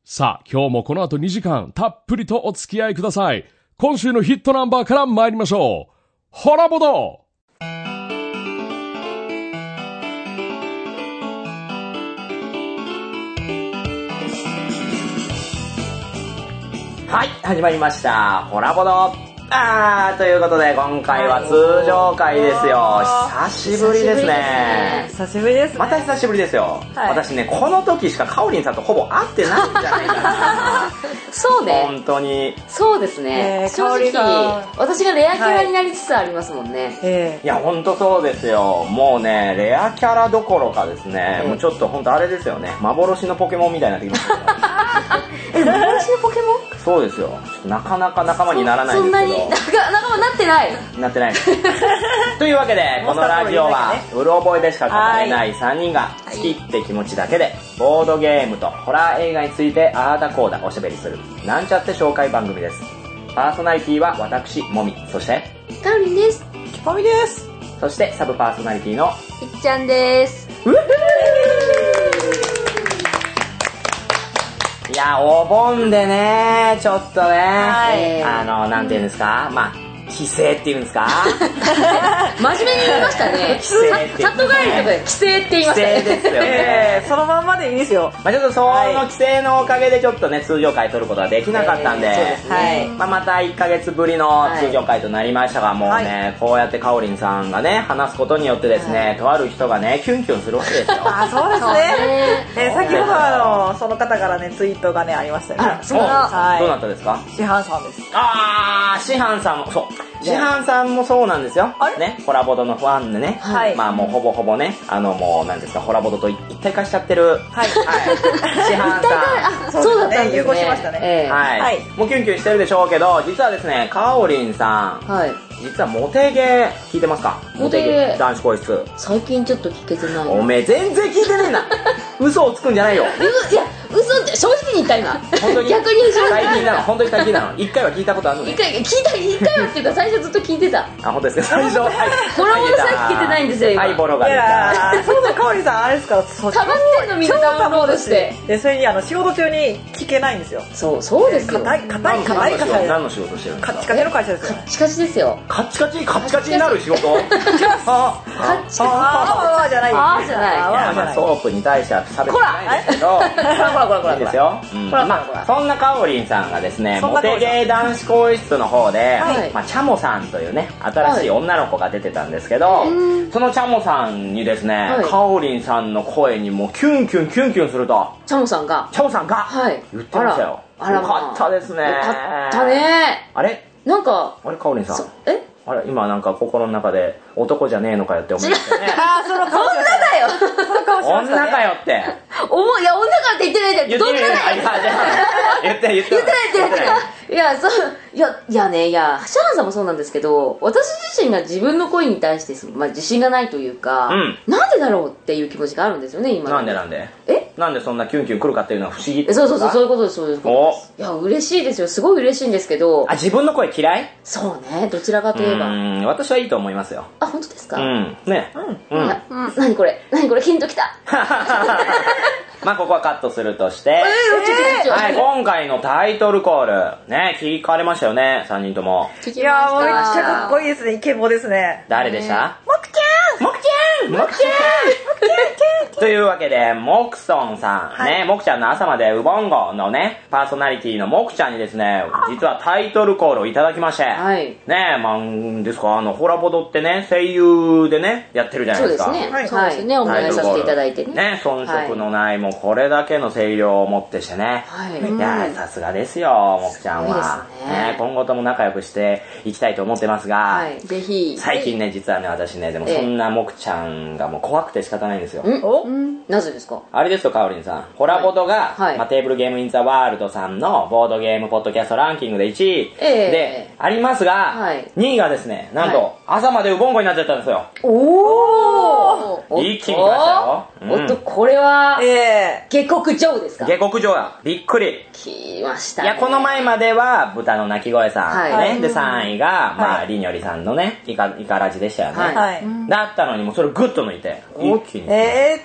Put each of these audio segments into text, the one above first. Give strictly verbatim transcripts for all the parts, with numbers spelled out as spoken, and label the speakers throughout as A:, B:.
A: さあ、今日もこの後にじかんたっぷりとお付き合いください。今週のヒットナンバーから参りましょう。ホラボド。
B: はい、始まりました。ホラボド。あー、ということで今回は通常回ですよ。久しぶりですね。
C: 久しぶりですね。
B: また久しぶりですよ。はい、私ね、この時しかカオリンさんとほぼ会ってないんじゃないかな。
D: そうね。
B: 本当に。
D: そうですね。えー、正直、私がレアキャラになりつつありますもんね。
B: はい、いや、本当そうですよ。もうね、レアキャラどころかですね、もうちょっと本当あれですよね。幻のポケモンみたいになってきました
D: え、幻のポケモン？
B: そうですよ。ちょっとなかなか仲間にならないんですけど。
D: そんなに仲間になってない
B: なってないというわけでこのラジオはうる覚えでしか語れないさんにんが好きって気持ちだけでボードゲームとホラー映画についてあーだこーだおしゃべりするなんちゃって紹介番組です。パーソナリティは私もみ、そして
D: カロリンです、
C: きぱみです、
B: そしてサブパーソナリティの
D: いっちゃんです。
B: うっいや、お盆でね、ちょっとね、はい、あの、なんていうんですか、まあ、帰省っていうんですか
D: 真面目に言いましたね。帰省って、ね、里帰りとかで帰省って言いましたね。
B: 帰省ですよね。
C: えー、そのまんまでいいですよ。
B: まあちょっとその帰省のおかげでちょっとね、通常回撮ることができなかったんで、えー、そうですね、はい、まあまたいっかげつぶりの通常回となりましたが、はい、もうね、こうやってカオリンさんがね、話すことによってですね、はい、とある人がね、キュンキュンするわけですよ。
C: あ、そうですね。えー、先ほどあの、その方からね、ツイートがね、ありましたよね。
B: あ、そうなんですか、はい、どうなったですか？
C: 師範さんです。
B: あー、師範さんも、そう。師範さんもそうなんですよ。ね、ホラボドのファンでね、はい、まあもうほぼほぼね、あのもうなんですか、ホラボドと一体化しちゃってる。はい。はい。師範さん。
D: そうだったんですね。
C: 融合しましたね。
B: えー、はい。はい。もうキュンキュンしてるでしょうけど、実はですね、カオリンさん。はい。実はモテゲー聞いてますか？モテゲー男子更衣室。
D: 最近ちょっと聞けてない。
B: おめえ全然聞いてねえな。嘘をつくんじゃないよ。
D: いや、嘘って正直に言った今。
B: 本当に
D: 逆に正直。
B: 最近なの、本当に最近なの。一回は聞いたことあるのね。
D: 一回聞いた一回はっていうか最初ずっと聞いてた。
B: あ、本当ですか。最初。はい。
D: ボロボロさえ聞けてないんですよ今。
B: はい、ボロが出
C: た。そうだ、かおりさんあれですから、そう。
D: 溜まってんのみんなダウンロードして。
C: で、それにあの仕事中に聞けないんですよ。
D: そう、そうですよ。
C: 硬い硬い硬い硬い。
B: 何の仕事してるんですか？
C: カチカチの会社ですよ。
D: カチカチですよ。
B: カチカチカチカチになる仕事？
C: あ、カチカチ。ああじゃない。
D: あじゃない。
B: あまあソープに対しては差別ないですけど。
D: こらこらこらこら。
B: いいですよ。まあそんなカオリンさんがですね、モテゲー男子更衣室の方で、まあチャモさんというね新しい女の子が出てたんですけど、そのチャモさんにですね、カオリンさんの声にもうキュンキュンキュンキュンすると。
D: チャモさんが。
B: チャモさんが言ってましたよ。
D: あら。
B: よかったですね。
D: よかったね。
B: あれ？
D: なんか。
B: あれカオリンさん。
D: え？
B: あれ今なんか心の中で男じゃねえのかよって思いましたね。
C: ああ、その顔
D: 女だよ。
B: 女かよって。
D: おもいや女かって言ってないじゃん。どんなだよ。
B: 言って言って
D: 言ってない言ってない。いやそういやいやねいやシャランさんもそうなんですけど、私自身が自分の声に対してまあ自信がないというか、うん、なんでだろうっていう気持ちがあるんですよね今。
B: なんでなんで？
D: え？
B: なんでそんなキュンキュン来るかっていうのは不思議。
D: そうそうそうそういうことですそういうことです。いや嬉しいですよ、すごい嬉しいんですけど。
B: あ、自分の声嫌い？
D: そうね、どちらかといえば。
B: うん、私はいいと思いますよ。
D: あ、本当ですか？
B: うんね。
D: うん。うん。何これ何これキンときた。
B: まあここはカットするとして、えー、はい、今回のタイトルコールね、聞かれましたよね、さんにんとも。
D: 聞きました。
C: いやーめっちゃかっこいいですね、イケボですね。
B: 誰でした？
C: もくちゃん
B: もくちゃんもくちゃんというわけで、もくそんさん、はい、ね、もくちゃんの朝までウボンゴのね、パーソナリティのもくちゃんにですね、実はタイトルコールをいただきまして、はい、ね、まあ、ですか、あの、ホラボドってね、声優でね、やってるじゃないですか。
D: そうですね、はい、そうですね、お願いさせていただいてね。
B: ね、遜色のない、もうこれだけの声量をもってしてね、はい、いやさすがですよ、もくちゃんは。ね、ね、今後とも仲良くしていきたいと思ってますが、はい、
D: ぜひ。
B: 最近ね、実はね、私ね、でもそんなもくちゃんがもう怖くて仕方ないんですよ。
D: んおなぜですか？
B: あれですよ、かおりんさん。ホラボドが、はい、まあ、テーブルゲームインザワールドさんのボードゲームポッドキャストランキングでいちいでありますが、はい、にいがですね、なんと、はい、朝までウボンゴになっちゃったんですよ。
D: お
B: ー一気に来ましたよ。
D: おっと、これは、えー、下克上ですか？
B: 下克上や。びっくり。
D: 来ましたね。
B: いや、この前までは、豚の鳴き声さん、はい、ね、はい、で、さんいが、まあ、はい、りにょりさんのね、イカ、イカラジでしたよね。はい。だったのに、もうそれグッと抜いて、一気に。
C: え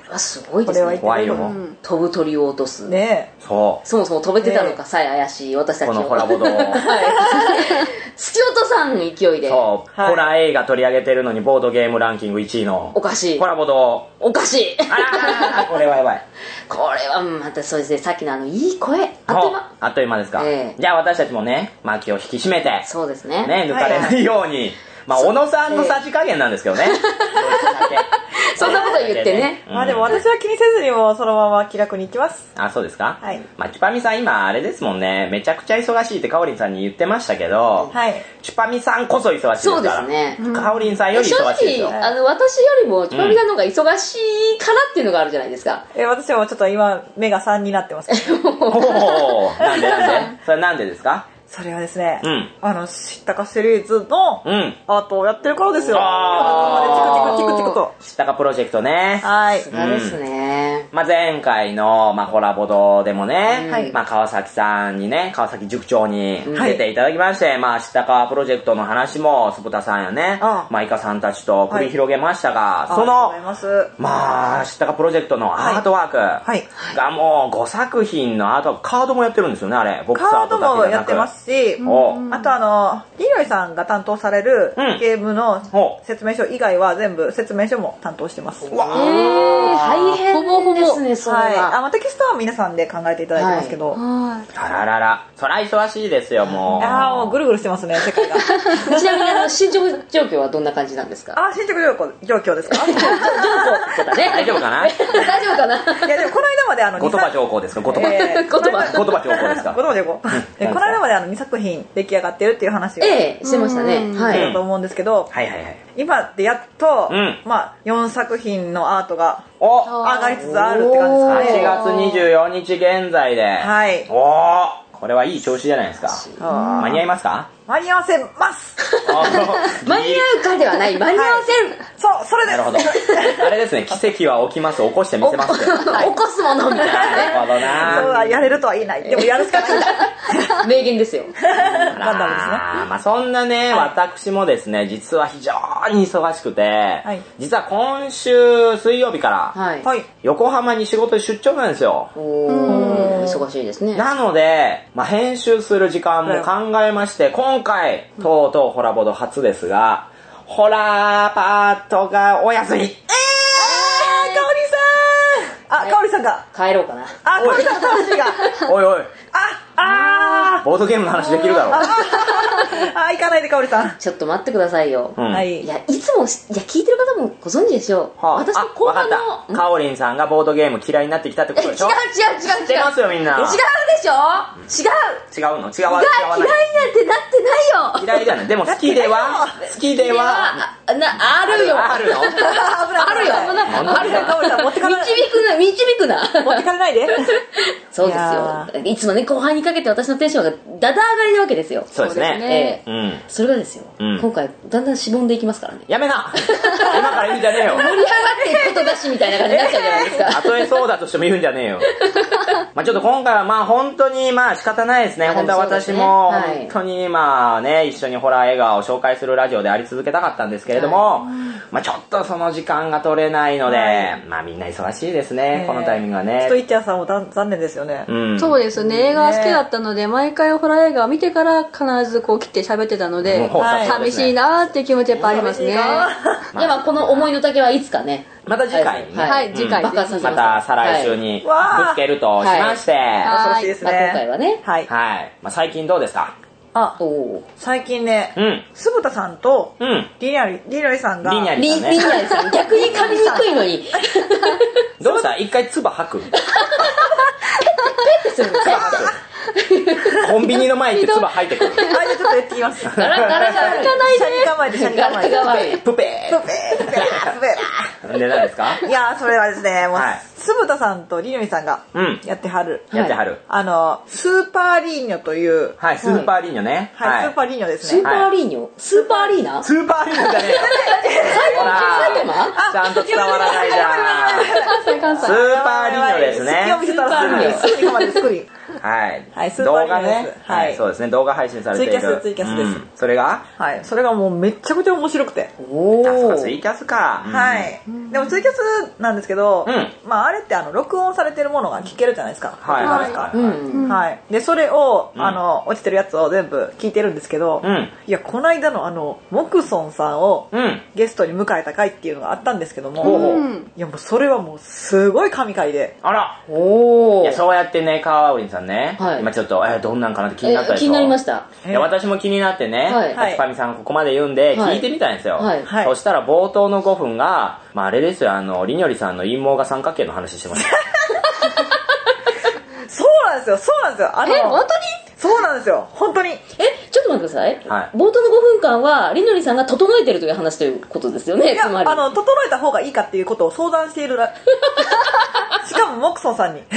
D: あ、すごいですね。
B: 怖いよ。
D: 飛ぶ鳥を落とす。
C: ね
B: そう。
D: そもそも飛べてたのかさえ怪しい私たち
B: このホラボド。はい。
D: 突き落とさん勢いで。
B: そう。ホラー映画取り上げてるのにボードゲームランキングいちいの。
D: おかしい。
B: ホラボド。
D: おかしい。
B: あー、これはやばい。
D: これはまたそうですね、さっきのあのいい声、あっという間。
B: あっという間ですか。えー、じゃあ私たちもね、まあ気を引き締めて。
D: そうですね。
B: ね、抜かれないように。はいはい、まあ小野さんのさじ加減なんですけどね。
D: そんなこと言ってね。
C: まあでも私は気にせずにもそのまま気楽に行きます。
B: あ、そうですか。
C: はい。
B: まあチュパミさん今あれですもんね、めちゃくちゃ忙しいってかおりんさんに言ってましたけど、
C: はい。
B: チュパミさんこそ忙しいですから。
D: そうですね。
B: かおりんさんより忙しいですよ。
D: 正直、あの、私よりもチュパミさんの方が忙しいからっていうのがあるじゃないですか。
C: え、私もちょっと今、目がさんになってます。
B: おー、なんでなんでそれなんでですか。
C: それはですね、
B: うん、
C: あの、知ったかシリーズのアートをやってるからですよ。
B: あ
C: ー、チクチクチクチクと。
B: 知ったかプロジェクトね。
C: はい。
D: さすがですね。
B: うん、まあ、前回の、まあ、ホラボドでもね、
C: はい、
B: まあ、川崎さんにね、川崎塾長に出ていただきまして、はい、まあ、知ったかプロジェクトの話も、すぶたさんやね、
C: ああ
B: まあ、イカさんたちと繰り広げましたが、
C: はい、
B: その、
C: ま
B: あ、知ったかプロジェクトのアートワークがもうごさく品のアートワーク、カードもやってるんですよね、あれ。ボックスアートだけじゃなく。
C: カードもやってますし、
B: お
C: あとあの、リロイさんが担当されるゲームの説明書以外は全部説明書も担当してます。
B: うわ
D: ー、大変ですね、それは。
C: はい。あ、まあ、テキストは皆さんで考えていただいてますけど。
B: はい。あららら。そら忙しいですよ、もう。
C: ああ、もうぐるぐるしてますね、世界が。
D: ちなみにあの、進捗状況はどんな感じなんですか。
C: あ、進捗状況、状況ですか。
D: 状況だね。
B: 大丈夫かな
D: 大丈夫かな。
C: いや、でもこの間まであの、
B: 言葉情報ですか、言葉。
C: えー、
B: 言葉。言葉情報ですか。
C: 言葉情報。この間まであの、にさく品出来上がってるっていう話を。
D: ええ、してましたね。
C: はい。だと思うんですけど。
B: はいはいはい。
C: 今でやっと、
B: うん、
C: まあ、よんさく品のアートが、
B: お
C: 上がりつつあるって感じですかね。
B: はちがつにじゅうよっか現在で。
C: はい。
B: おー、これはいい調子じゃないですか。間に合いますか。
C: 間に合わせます
D: 間に合うかではない、間に合わせる、はい、
C: そう、それで
B: なるほど。あれですね、奇跡は起きます、起こしてみせますよ。
D: 起こすものみたいなね。
B: なるほどな。
C: そうだ、やれるとは言えない。でもやるしかないんだ。
D: 名言ですよ。
C: ガンダムですね。
B: まあそんなね、はい、私もですね、実は非常に忙しくて、はい、実は今週水曜日から、はい、横浜に仕事で出張なんですよ。
D: おー、忙しいですね。
B: なので、まあ編集する時間も考えまして、今回、とうとうホラボド初ですが、ホラーパートがお休み。えー、か
C: おりさんあ、かおりさんが。
D: 帰ろうかな。
C: あ、かおりさんの話が。
B: おいおい。
C: あ、あ
B: ー。ボードゲームの話できるだろう。
C: あ、行かないでかおりさん。
D: ちょっと待ってくださいよ。
B: うん、
C: はい。
D: いや、いつも、いや、聞いてる方もご存知でしょう。はあ、私の後半の。
B: わかった。かおりんさんがボードゲーム嫌いになってきたってことでしょ。
D: 違う違う違う違う。
B: 知ってますよみんな。
D: 違うでしょ。違う。
B: 違うの違うわ。
D: 嫌いなんてなってないよ。
B: 嫌いじゃない。でも好きでは、好きでは、
D: な、あるよ。
B: あるの。
C: あるよ。
D: あるよ。
C: かおりさん持ってかない。
D: 導くな、導くな。
C: 持ってかれないで。
D: そうですよ。いつもね、後半にかけて私のテンションがだだ上がりなわけですよ。
B: そうですね。
D: ええ。うん。それがですよ。今回、だんだんしぼんでいきますからね。
B: やめな。今から言うんじゃねえよ。
D: 盛り上がっていくことだしみたいな感じになっちゃうじゃないですか。
B: たとえそうだとしても言うんじゃねえよ。まあちょっと今回はまあ本当にまあ仕方ないですね。本当は私も本当にまあね、一緒にホラー映画を紹介するラジオであり続けたかったんですけれども、まあちょっとその時間が取れないので、まあみんな忙しいですね、このタイミングはね。
C: ちょっといっちゃんさんも残念ですよね。
E: そうですね、映画好きだったので、毎回ホラー映画を見てから必ずこう来て喋ってたので、寂しいなーっていう気持ちやっぱありますね。
D: でもこの思いの丈はいつかね。
B: また次回にね。
E: はい、次回。
B: また再来週にぶつけるとしまして。
C: 恐ろしいですね。
D: 今回はね。
C: はい。
B: はい。まあ最近どうですか？
C: あ、最近ね、すぶたさんと、りにゃり、りにゃりさんが、
B: りにゃりさんね。
D: りにゃりさん、逆に噛みにくいのに。
B: どうした？一回唾吐く？ペッ
D: てするの？ペッて。
B: コンビニの前行って唾吐いてくる。
C: あ、じゃあちょっとやってきます。
D: ガラガラガラ
C: 行かないで。シャリ構えて、シャリ構えて。
B: プペ
C: ー。プペー。プペー。プペ
B: ー。で、何ですか？
C: いやー、それはですね、もう、すぶたさんとりにょりさんが、やってはる。
B: やってはる。
C: あの、スーパーリーニョという。
B: はい、スーパーリーニョね。
C: はい、スーパーリーニョですね。
D: スーパーリーニョ？スーパーアリーナ？
B: スーパーリーニョじゃねえよ。
D: 埼玉？
B: ちゃんと伝わらないじゃん。スーパーリーニョですね。
C: 隙を見せたらすぐに、すぐに我慢でスクリーン。
B: はい。
C: はい、スーパーリノです。
B: ね、はい、そうですね、動画配信されている。
C: ツイキャス、ツイキャスです。うん、
B: それが
C: はい、それがもうめちゃくちゃ面白くて。
B: おー。ツイキャスか。
C: はい。でもツイキャスなんですけど、うん、まああれってあの、録音されてるものが聞けるじゃないですか。
B: はい。
C: はい。はい。で、それを、あの、落ちてるやつを全部聞いてるんですけど、うん、いや、この間のあの、モクソンさんをゲストに迎えた回っていうのがあったんですけども、うん、いやもうそれはもうすごい神回で。
B: あらおー。いや、そうやってね、川織さんね、はい、今ちょっと、え、どんなんかなって気になったでしょ。
D: 気になりました。
B: いや、私も気になってね、はい、パチパミさんここまで言うんで、聞いてみたんですよ。はいはい、そしたら冒頭のごふんが、まああれですよ、あの、りにょりさんの陰謀が三角形の話してました。
C: そうなんですよ、そうなんですよ。あの
D: え、本当に
C: そうなんですよ、本当に。
D: え、ちょっと待ってください。はい、冒頭のごふんかんは、りのりさんが整えてるという話ということですよね、
C: いや、
D: つまり。
C: あの、整えた方がいいかっていうことを相談しているら、しかもモクソンさんに。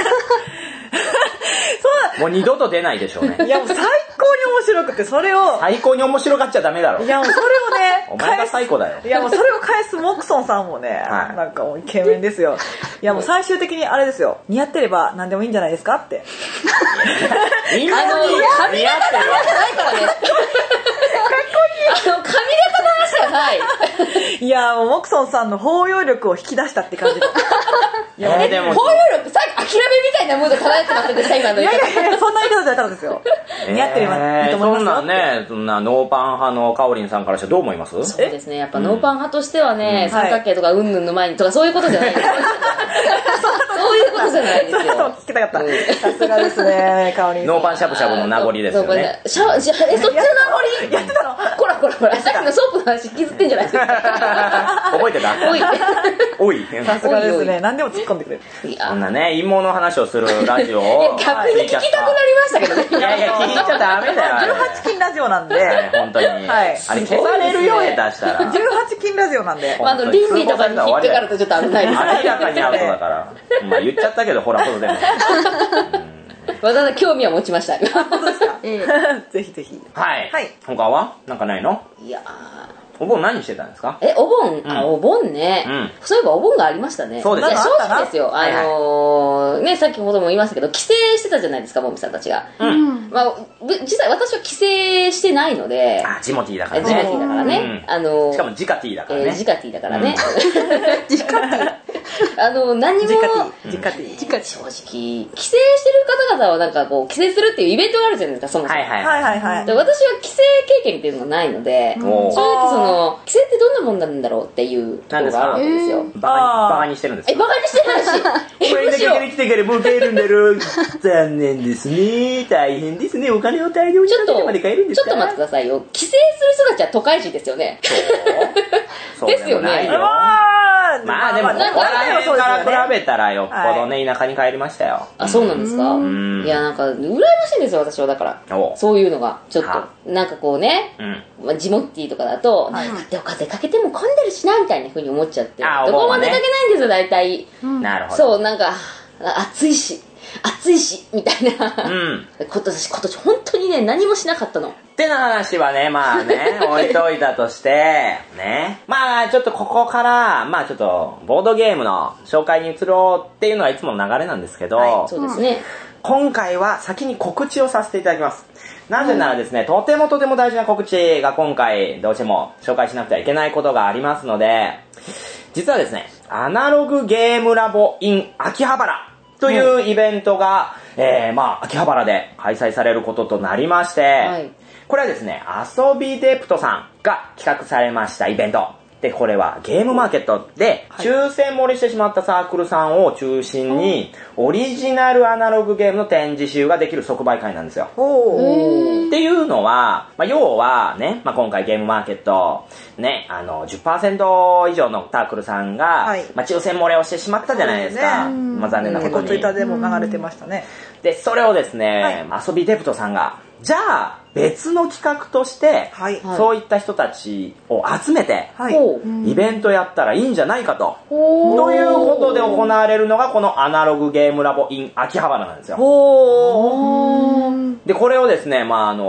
B: そうもう二度と出ないでしょうね。
C: いや、もう最高に面白くて、それを。
B: 最高に面白がっちゃダメだろ。
C: いや、もうそれをね、
B: お前が最高だよ。
C: いや、もうそれを返すモクソンさんもね、はい、なんかもうイケメンですよ。いや、もう最終的にあれですよ。似合ってれば何でもいいんじゃないですかって。
B: いいのに、
D: 髪型の話じゃないからね。かっこいい。あの、髪型の話じゃない。
C: いや、もうモクソンさんの包容力を引き出したって感じの。
D: いや、でも包容力、さっき諦めみたいなムード漂ってませんでした、今の。
C: いやいやいや、そんな言い方じゃなかったですよ。似合ってればいいと思いますよ。
B: そんなね、そんなノーパン派のかおりんさんからしてどう思います？
D: そうですね、やっぱノーパン派としてはね、三角形とかうんぬんの前にとかそういうことじゃないです。そういうことじゃないですよ。
C: 聞きたかった。さすがですね、かおりんさん。
B: ノーパンしゃぶしゃぶの名残ですよね。
D: しゃ、しゃ、え、そっちの名残
C: やってたの？
D: こらこらこら、さっきのソープの話引きずってんじゃないですか。
B: 覚えてた？
D: おい。
B: おい。
C: さすがですね、何でも突っ込んでくれる。
B: そんなね、陰謀の話をするラジオを。
D: 逆に聞きたくなりましたけどね。
B: いやいや、聞いちゃダメだよ。
C: じゅうはち金ラジオなんで。
B: 本当に。はい。あれ消されるよ、下手したら。
C: じゅうはち金ラジオなんで。
D: あの、倫理とかに引っかかるとちょっと危ないです。
B: 明らかにアウトだから。まあ言っちゃったけど、ほらほどでも。
D: わざわざ興味は持ちました。
C: 本当ですか？ぜひぜひ。
B: はい。はい。他はなんかないの？
D: いや
B: お盆何してたんですか？
D: え、お盆、あ、お盆ね。そういえばお盆がありましたね。
B: そうですね。
D: 正直ですよ。あの、ね、さっきほども言いましたけど、帰省してたじゃないですか、もみさんたちが。うん。まあ、実際私は帰省してないので。
B: あ、ジモティーだからね。
D: ジモティーだからね。あの、
B: しかもジカティーだからね。
D: ジカティーだからね。ジカティー。あの、何も。
C: ジカティー。ジカティー。
D: ジカティー。正直、帰省してる方々はなんかこう、帰省するっていうイベントがあるじゃないですか、そもそも。
B: はいはいはい
C: はい。
D: 私は帰省経験っていうのがないので、正直その、帰省ってどんなもんなんだろうっていうところがあるわけですよ。
B: バカにしてるんですか？
D: え、バカにしてないし。
B: お前だけで来てからもう帰るんだろう。残念ですね。大変ですね。お金を大量にかけてまで帰るんですか？
D: ちょっと待ってくださいよ。帰省する人たちは都会人ですよね。
B: そう
D: ですよね。
B: まあでも、ここら辺から比べたらよっぽどね、田舎に帰りましたよ。
D: あ、そうなんですか？いや、なんか、羨ましいんですよ、私は。だから。そういうのが、ちょっと。なんかこうね、ジモッティとかだと、だってお金かけても混んでるしな、みたいな風に思っちゃって。どこも出かけないんですよ、大体。
B: なるほど。
D: そう、なんか、暑いし。暑いしみたいな、うん、今年今年本当にね何もしなかったの
B: ってな話はねまあね置いといたとしてねまあちょっとここからまあちょっとボードゲームの紹介に移ろうっていうのはいつもの流れなんですけど、
D: はい、そうですね、
B: 今回は先に告知をさせていただきます。なぜならですね、うん、とてもとても大事な告知が今回どうしても紹介しなくてはいけないことがありますので、実はですねアナログゲームラボ in 秋葉原というイベントが、うん、えー、まあ、秋葉原で開催されることとなりまして、はい、これはですね、遊びデプトさんが企画されましたイベント。で、これはゲームマーケットで、抽選漏れしてしまったサークルさんを中心に、オリジナルアナログゲームの展示集ができる即売会なんですよ。っていうのは、まあ、要はね、まあ、今回ゲームマーケット、ね、あの、じゅっパーセント 以上のサークルさんが、はい、まあ、抽選漏れをしてしまったじゃないですか。ね、まあ、残念なことに。
C: 結構ツイッターでも流れてましたね。
B: で、それをですね、はい、遊びデプトさんが、じゃあ、別の企画として、はい、そういった人たちを集めて、はい、イベントやったらいいんじゃないかと、ということで行われるのがこのアナログゲームラボ in 秋葉原なんですよ。で、これをですね、まああの、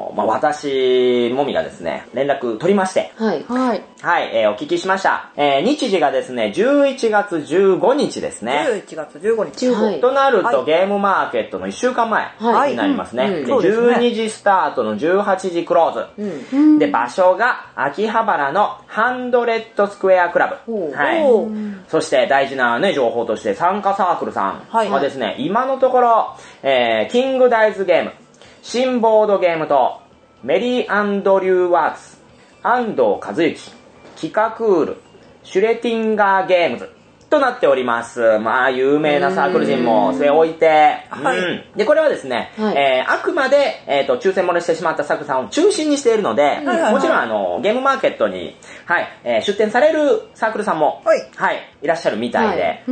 B: の、まあ、私もみがですね、連絡取りまして。
D: はい。はい。
B: はい、えー、お聞きしました。えー、日時がですね、じゅういちがつじゅうごにちですね。
C: じゅういちがつじゅうごにち。
B: はい、となると、はい、ゲームマーケットのいっしゅうかんまえになりますね。はいうんうん、でじゅうにじスタートのじゅうはちじクローズ。うん、で、場所が秋葉原のハンドレッドスクエアクラブ。はい。そして大事なね、情報として参加サークルさんはですね、はい、今のところ、えー、キングダイズゲーム、新ボードゲームと、メリー・アンドリュー・ワークス、安藤和幸、キカクール、シュレティンガーゲームズとなっております。まあ、有名なサークル陣も据え置いて、はい、うん。で、これはですね、はい、えー、あくまで、えっ、ー、と、抽選漏れしてしまったサークルさんを中心にしているので、はいはいはい、もちろん、あの、ゲームマーケットに、はい、えー、出展されるサークルさんも、はい、はい、いらっしゃるみたいで、はい、
C: うん。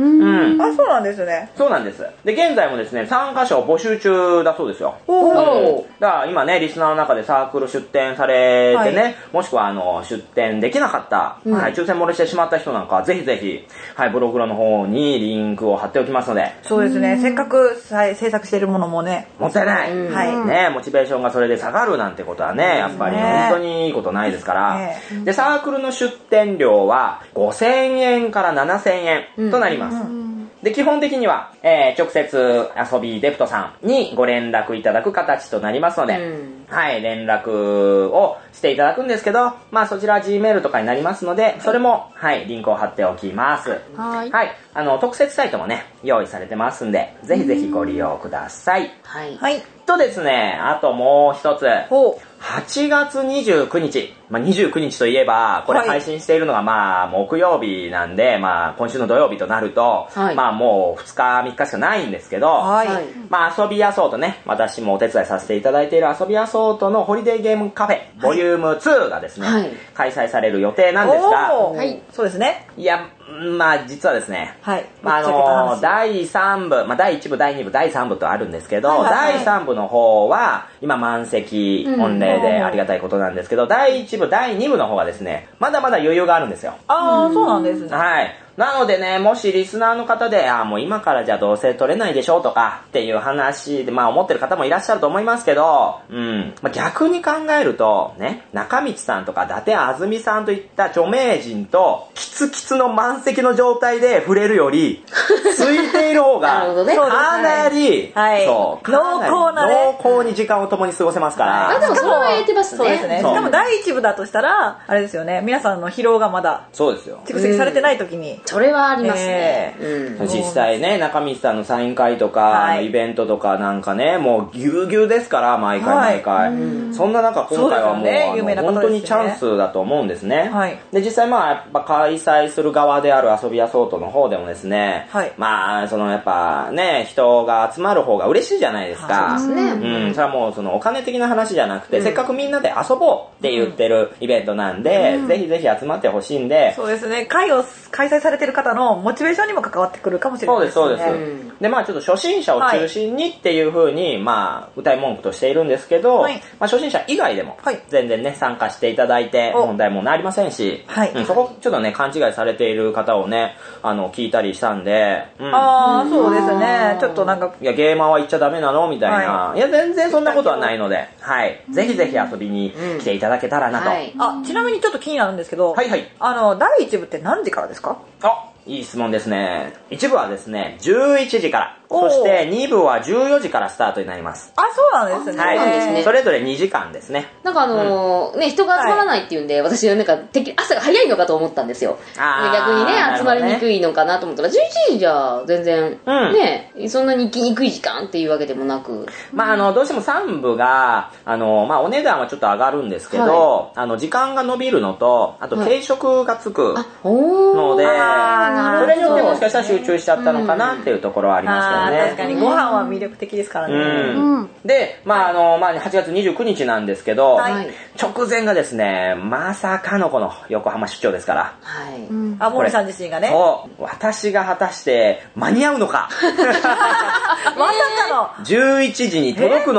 C: あ、そうなんですね。
B: そうなんです。で、現在もですね、参加者を募集中だそうですよ。おー。だから今ね、リスナーの中でサークル出展されてね、はい、もしくは、あの、出展できなかった、うん、はい、抽選漏れしてしまった人なんかは、ぜひぜひ、はい、ブログブログの方にリンクを貼っておきますので。
C: そうですね。せっかく制作しているものもね。
B: もったいない。はい。ね、モチベーションがそれで下がるなんてことはね、やっぱり本当にいいことないですから。で、サークルの出展料はごせんえんからななせんえんとなります。うんうんで、基本的には、えー、直接遊びデプトさんにご連絡いただく形となりますので、うん、はい、連絡をしていただくんですけど、まあそちらは Gmail とかになりますので、それも、はい、リンクを貼っておきます。はい。はい、あの、特設サイトもね、用意されてますんで、ぜひぜひご利用ください。はい。はい。とですね、あともう一つ。ほう。はちがつにじゅうくにち。まあ、にじゅうくにちといえば、これ配信しているのがまあ、木曜日なんで、まあ、今週の土曜日となると、はい、まあ、もうふつかみっかしかないんですけど、はい、まあ、遊びアソートね、私もお手伝いさせていただいている遊びアソートのホリデーゲームカフェ、ボリュームツーがですね、はい、開催される予定なんですが、
C: はい、そうですね。
B: いや、まあ、実はですね、はい、まあ、あの、だいさんぶ、まあ、だいいちぶ、だいにぶ、だいさんぶとあるんですけど、はいはいはい、だいさんぶの方は、今満席、御礼でありがたいことなんですけど、だいいちぶ、だいにぶの方はですね、まだまだ余裕があるんですよ。
C: ああ、そうなんですね。
B: はい。なのでね、もしリスナーの方で、ああ、もう今からじゃあどうせ取れないでしょうとかっていう話で、まあ思ってる方もいらっしゃると思いますけど、うん。まあ、逆に考えると、ね、中道さんとか伊達あずみさんといった著名人と、キツキツの満席の状態で触れるより、空いている方が、かなり、
C: はい、そう、濃厚なね。
B: 濃厚に時間を共に過ごせますから。
D: あ、でもそれは言えてますね。
C: そうですね。しかもだいいちぶだとしたら、あれですよね、皆さんの疲労がまだ、
B: そうですよ。
C: 蓄積されてない時に、
D: それはありますね、え
B: ーうん、実際ね中道さんのサイン会とか、はい、イベントとかなんかねもうぎゅうぎゅうですから毎回毎回、はい、そんな中今回はもう、ね、あの本当にチャンスだと思うんですね、はい、で実際まあやっぱ開催する側である遊びアソートの方でもですね、はい、まあそのやっぱね人が集まる方が嬉しいじゃないですか、そうですね、うん、それはもうそのお金的な話じゃなくて、うん、せっかくみんなで遊ぼうって言ってるイベントなんで、うん、ぜひぜひ集まってほしいんで、
C: そうですね会を開催されてる方のモチベーションにも関わってくるかもしれないですね。
B: そうです、そうです。うん、で、まあちょっと初心者を中心にっていう風に、はい、まあ歌い文句としているんですけど、はい、まあ初心者以外でも、全然ね、参加していただいて問題もありませんし、はいうん、そこちょっとね、勘違いされている方をね、あの、聞いたりしたんで、
C: うん、ああ、そうですね。ちょっとなんか、
B: いや、ゲーマーは行っちゃダメなのみたいな、はい。いや、全然そんなことはないので、はい。ぜひぜひ遊びに来ていただけたらなと。うんはい、
C: あ、ちなみにちょっと気になるんですけど、はいはい。あの、だいいちぶって何時からですか？
B: あいい質問ですね。いちぶはですね、じゅういちじから。そしてにぶはじゅうよじからスタートになります。
C: あ、そうなんですね。
B: はい。そうなんですね。それぞれにじかんですね。
D: なんかあのーうん、ね、人が集まらないっていうんで、はい、私はなんか、朝が早いのかと思ったんですよ。逆にね、集まりにくいのかなと思ったら、じゅういちじじゃ全然、うん、ね、そんなに行きにくい時間っていうわけでもなく。
B: まああの、どうしてもさんぶが、あの、まあお値段はちょっと上がるんですけど、はい、あの、時間が伸びるのと、あと軽食がつくので、はい、それによってもしかしたら集中しちゃったのかなっていうところはありますけどね。
C: 確かにご飯は魅力的ですからね。
B: うん、で、まああの、まあはちがつにじゅうくにちなんですけど、はい、直前がですね、まさかのこの横浜出張ですから。はい。
C: うん、あ、モーリさん自身がね。
B: そう、私が果たして間に合うのか。
C: まさかの。
B: じゅういちじに届くのか。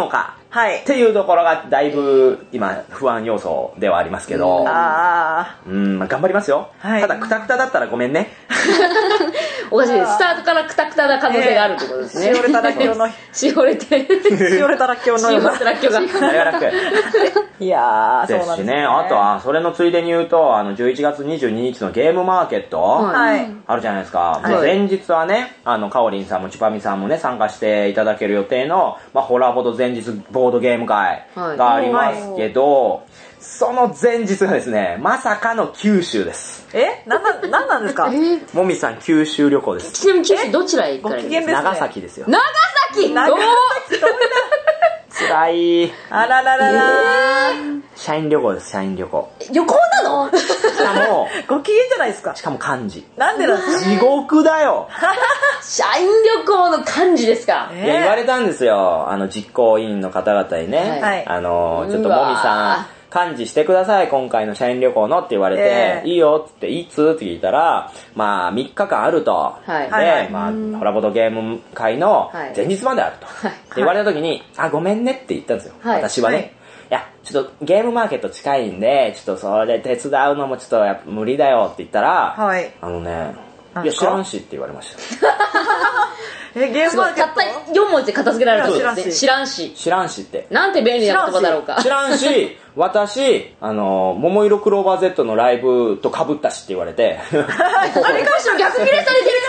C: はい。
B: っていうところがだいぶ今不安要素ではありますけど。
C: ああ。
B: うん、まあ、頑張りますよ。はい。ただ、クタクタだったらごめんね。
D: おかしいです。スタートからクタクタな可能性があるってことですね。
C: しおれたらっきょうの。
D: しおれて。
C: しおれたらっきょうのような。
D: しおれたらっきょうが。
B: あれが楽。
C: いやー、そうなんですね。
B: あとは、それのついでに言うと、あの、じゅういちがつにじゅうににちのゲームマーケット。はい。あるじゃないですか。はい、前日はね、あの、かおりんさんもちぱみさんもね、参加していただける予定の、まあ、ホラボド前日ボードゲーム会がありますけど、はい、その前日がですね、まさかの九州です。
C: えなんな、なんなんですかえ
B: ー、もみさん九州旅行です。
D: ちなみに九州どちらへ行かれるんですか？
B: 長崎ですよ。
D: 長崎
C: 長崎
B: 辛い。
C: あららららー。
B: 社員旅行です、社員旅行。
D: 旅行なの？
B: しかも、
C: ご機嫌じゃないですか。
B: しかも漢字。
C: なんでなんですか？
B: 地獄だよ。
D: 社員旅行の漢字ですか？
B: いや、言われたんですよ。あの、実行委員の方々にね。はい、あの、ちょっともみさん、漢字してください、今回の社員旅行のって言われて、えー、いいよって言って、いつって聞いたら、まあ、みっかかんあると。はい、で、はい、まあ、ホラボドゲーム会の前日まであると。はい、って言われた時に、あ、ごめんねって言ったんですよ。はい、私はね。はい、いや、ちょっとゲームマーケット近いんで、ちょっとそれ手伝うのもちょっとやっぱ無理だよって言ったら、はい、あのね、いや、知らんしって言われました。
C: え、ゲームマーケット
D: たったよん文字で片付けられたんですね。知らんし。
B: 知らんしって。
D: なんて便利な言葉だろうか。
B: 知らんし、私、あの、桃色クローバー Z のライブと被ったしって言われて。
D: あれかしら逆切れされてる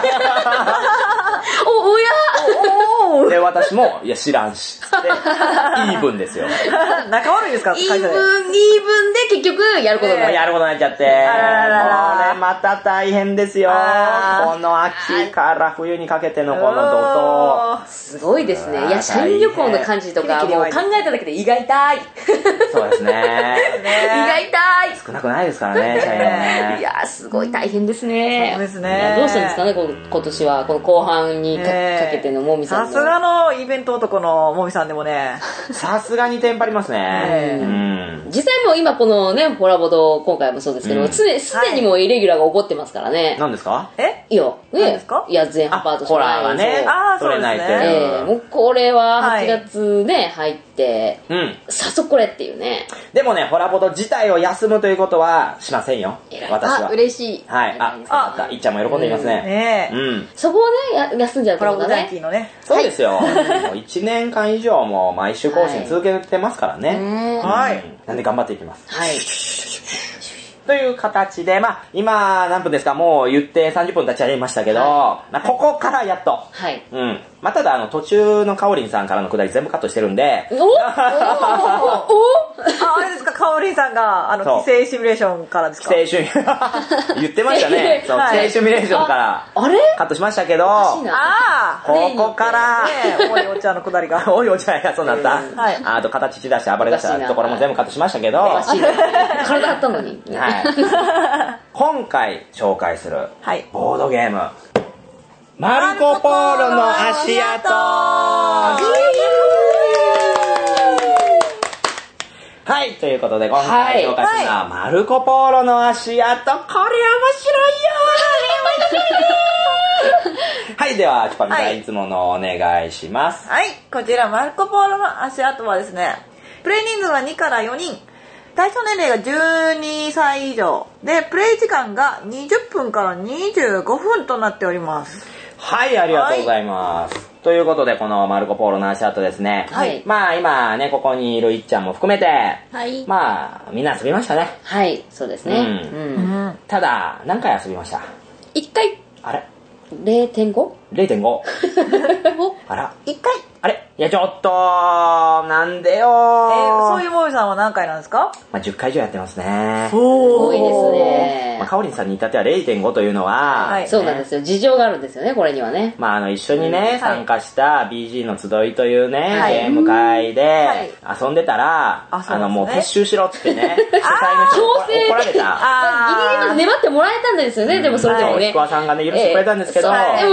D: お、おや
B: おで、私も、いや、知らんし。って、イーブンですよ。
C: 仲悪いですか？
D: イーブン、イーブンで結局、やることになっちゃって。
B: やることになっちゃって。これまた大変ですよ。この秋から冬にかけてのこの怒涛。
D: すごいですね。いや、社員旅行の感じとか、もう考えただけで胃が痛い。
B: そうですね。
D: 胃が痛い。
B: 少なくないですからね、社員ね。
D: いや、すごい大変ですね。
C: そうですね。
D: どうするんですかね、今年は。この後半にかけてのもみさんの。
C: さすがのイベント男のもみさんでもね。
B: さすがにテンパりますね。
D: うん。実際も今このね、ホラボド、今回もそうですけど、すでにもうイレギュラーが起こってますからね。
B: 何ですか？
C: え
D: いや、ね。いや、全ハパートしかない。
B: ホラーはね、取れないっていう。
D: もうこれははちがつね、入って、早速これっていうね。
B: でもね、ホラボド自体を休むということはしませんよ。私は。
E: 嬉しい。
B: はい。あ、あ、いっちゃんも喜んでいますね。
C: ね
B: うん。
D: そこをね、休んじゃうと
C: ころがね。
B: そうですよ。もういちねんかん以上も毎週更新続けてますからね。はい。なんで頑張っていきます。はい。という形で、まあ、今、何分ですか、もう言ってさんじゅっぷん経っちゃいましたけど、はい、まあ、ここからやっと。はい。うん。まあ、ただ、あの、途中のかおりんさんからのくだり全部カットしてるんで。おおお
C: あ、あれですか、かおりんさんが、あの、規制シミュレーションからですか？
B: 規制シミュレーション。言ってましたね。そう、規制シミュレーションから。あれカットしましたけど、ああここから、
C: ね、おいお茶のくだりが。
B: おいお茶がそうなった。はい。あと、形血出して暴れ出したところも全部カットしましたけど。
D: 体張ったのに。
B: はい。今回紹介するボードゲーム、マルコ・ポーロの足跡。はい、ということで今回紹介するのは、マルコ・ポーロの足跡。これ面白いよー。はい、では、ちぱみさん、いつものお願いします。
C: はい、こちら、マルコ・ポーロの足跡はですね、プレイ人数はにからよにん。対象年齢がじゅうにさい以上で、プレイ時間がにじゅっぷんからにじゅうごふんとなっております。
B: はい、ありがとうございます。はい、ということで、このマルコ・ポーロの足跡ですね。はい。まあ、今ね、ここにいるいっちゃんも含めて、はい。まあ、みんな遊びましたね。
D: はい、そうですね。うん。うん、
B: ただ、何回遊びました？
D: いっかい。
B: あれ
D: れいてんご？
B: れいてんご。あら。
C: いっかい。
B: あれいや、ちょっと、なんでよー。え
C: ー、そういうもみさんは何回なんですか？
B: まあ、じゅっかい以上やってますね。
D: すごいですね。
B: まあ、かおりんさんに至っては れいてんご というのは、
D: はい、そうなんですよ。事情があるんですよね、これにはね。
B: まあ、あの、一緒にね、うん、参加した ビージー の集いというね、はい、ゲーム会で遊んでたら、はい、あの、もう撤収しろっつってね、主催の人に怒られた。ギリギリまで粘ってもらえたんですよね、うん、でもそれでもね。ちくわさんがね、許してくれたんですけど、
D: えー、でもね、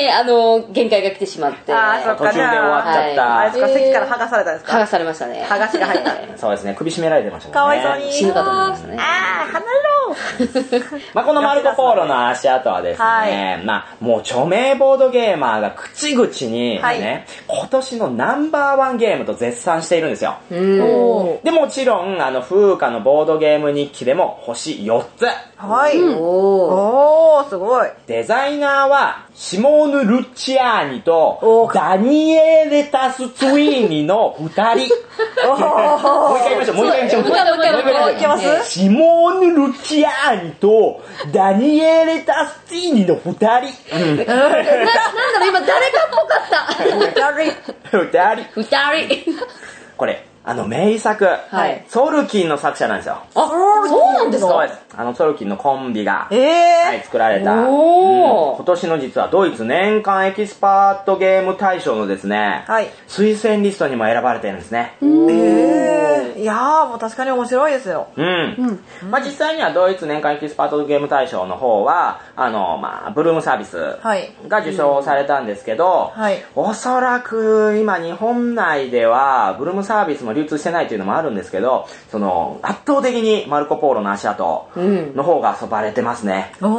D: ね、あの、限界が来てしまって。
C: あ、そっか、
B: 途中で終わっちゃった。
C: あれですか、席から剥がされたんですか？
D: 剥がされましたね。
C: 剥がしが入った。
B: そうですね、首絞められてましたね。
C: かわいそうに。
D: 死ぬかと思いましたね。
C: あー、離れろ
B: まあこのマルコ・ポーロの足跡はですね、まあもう著名ボードゲーマーが口々にね、今年のナンバーワンゲームと絶賛しているんですよ。で、もちろん、あの、風花のボードゲーム日記でも星よっつ。
C: はい。おー、すごい。
B: デザイナーは、シモーヌ・ルッチアーニと、ダニエレタス・ツイーニの二人。もう一回言いましょう、もう一回言いましょう。もう一回言いましょう。シモーヌ・ルッチアーニと、ダニエレタス・ツイーニの二人。なんだろう、
D: 今誰かっぽかった。
C: 二
B: 人。二人。
D: 二人。
B: これ。あの名作、はい、ソルキンの作者なんですよ。
D: あ、そうなんですか？
B: そうです。あのソルキンのコンビが、
C: えー
B: はい、作られた、うん、今年の実はドイツ年間エキスパートゲーム大賞のですね、はい、推薦リストにも選ばれてるんですね。
C: えー、いやーもう確かに面白いですよ。
B: うん。うん、まあ実際にはドイツ年間エキスパートゲーム大賞の方は、あの、まあブルームサービスが受賞されたんですけど、はい、おそらく今日本内ではブルームサービスも流通してないというのもあるんですけど、その圧倒的にマルコ・ポーロの足跡の方が遊ばれてますね。うん、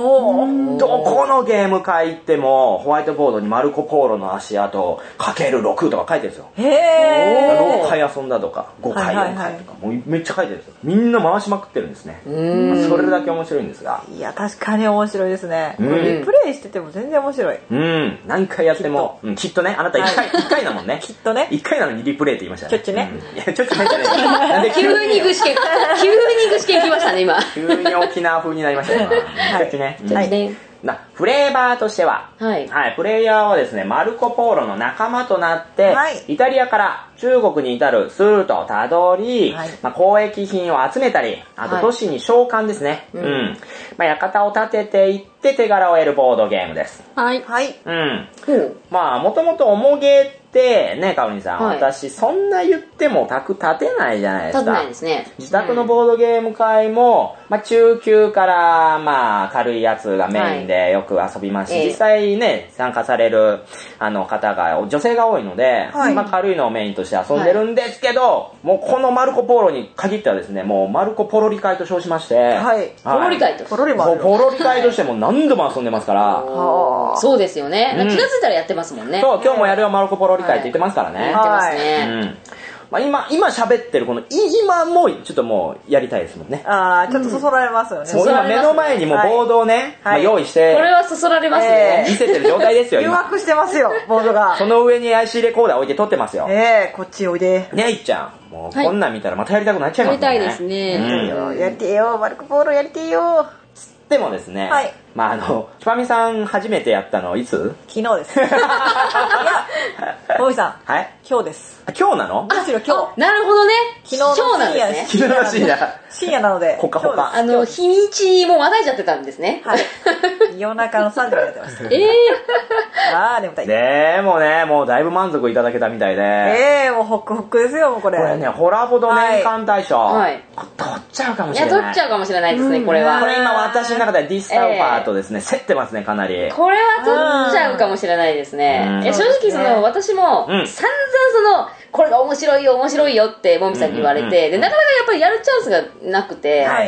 B: どこのゲーム会行ってもホワイトボードにマルコ・ポーロの足跡 かけるろく とか書いてるんですよ。へー。ろっかい遊んだとかごかいよんかいとか、もうめっちゃ書いてるんですよ。みんな回しまくってるんですね。まあ、それだけ面白いんですが。
C: いや確かに面白いですね。うん、リプレイしてても全然面白い。
B: うん。何回やってもきっと、うん、きっとね、あなたいっかい、はい、いっかいだもんね。
C: きっとね。
B: いっかいなのにリプレイって言いましたね。
C: ちょっちね。
B: うん、いやちょっち入ってない。なんで
D: 急に具志堅、急に具志堅来ましたね、今。
B: 急に沖縄風になりましたね。はい。ちょっちね。
D: ちょっちね。
B: なフレーバーとしては、はい、はい、プレイヤーはですね、マルコ・ポーロの仲間となって、はい、イタリアから中国に至るスルートをたどり、はい、まあ、交易品を集めたり、あと都市に召喚ですね。はい、うん。まあ、館を建てていって手柄を得るボードゲームです。
C: はい。はい。
B: うん。うん、まあ、もともと重ゲーってね、かおりさん、はい、私そんな言っても宅立てないじゃないですか。
D: 立てないですね。
B: 自宅のボードゲーム会も、まあ、中級からまあ軽いやつがメインでよく遊びますし、はい、実際ね参加されるあの方が女性が多いので、はい、まあ、軽いのをメインとして遊んでるんですけど、はい、もうこのマルコ・ポーロに限ってはですね、もうマルコ・ポロリ会と称しまして、はい、
D: ポロリ会と
C: ポロリもある。
B: ポロリ会としても何度も遊んでますから。
D: そうですよね。うん、気がついたらやってますもんね。
B: そう、今日もやるよマルコ・ポロリ会って言ってますからね。
D: やってますね。
B: うん、まあ、今、今喋ってるこの、今もちょっともうやりたいですもんね。
C: ああ、ちょっとそそられますよね。
B: もう今目の前にもうボードをね、はい、まあ、用意して。
D: これはそそられますね。
B: 見せてる状態ですよ、
C: 今。誘惑してますよ、ボードが。
B: その上に アイシー レコーダー置いて撮ってますよ。
C: ええー、こっちおいで。
B: ねえ、いっちゃん。もうこんなん見たらまたやりたくなっちゃいますね。
D: やりたいですね。
C: うん、やりてよ、マルコ・ポーロやりてよ。
B: でもですね、はい、まああの、チュパミさん初めてやったのいつ？
C: 昨日です。いや、もみさん。はい。今日です。
B: あ、今日なの？
C: むしろ今日。
D: なるほどね。
C: 昨日の深夜
D: です
B: ね。昨日の深夜。
C: 深夜なので。
B: ほかほか。
D: あの、日にちもまたいじゃってたんですね。
C: はい。夜中のさんじまでやってました。え
D: え
C: ー。あー、眠たい。
B: でもね、もうだいぶ満足いただけたみたいで。
C: ええー、もうホックホックですよ、もうこれ。
B: これね、ホラボド年間大賞。はい。取っちゃうかもしれない。
D: いや、取っちゃうかもしれないですね、これは。
B: これ今私の中ではディスタウパーとですね、競ってますね、かなり。
D: これは取っちゃうかもしれないですね。え、正直その、私も、散々その、これが面白いよ面白いよってもみさんに言われて、でなかなかやっぱりやるチャンスがなくて、はい、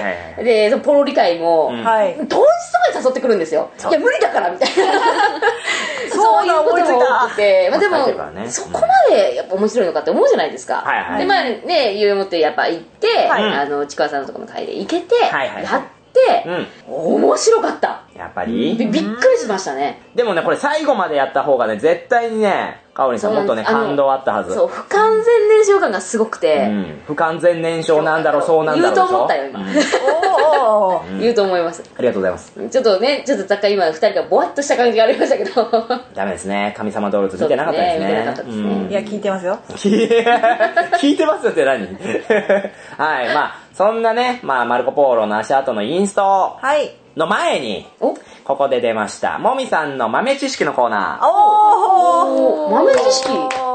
D: でそのポロリ会も、うん、はい、当日とかに誘ってくるんですよ。いや無理だからみたいなそういうことも多くて、まあ、でも、ね、そこまでやっぱ面白いのかって思うじゃないですか。はいはい、でまあね余裕持ってやっぱ行って、はい、あのちくわさんのところの会で行けて、はいはいはい、やって、うん、面白かった。
B: やっぱり
D: びっくりしましたね。
B: でもねこれ最後までやった方がね絶対にねかおりさんもっとね感動あったはず。
D: そう不完全燃焼感がすごくて、うん、
B: 不完全燃焼なんだろうそうなんだろう
D: 言うと思ったよ今、うん、おー言うと思います。
B: ありがとうございます。
D: ちょっとねちょっとざっか今ふたりがボワッとした感じがありましたけど
B: ダメですね。神様動物見てなかったですね。
C: 見てなかったですね、うん、いや聞いてますよ
B: 聞いてますよって何はいまあそんなねまあマルコ・ポーロの足跡のインストの前に、はい、ここで出ましたもみさんの豆知識のコーナー。
D: おー豆知識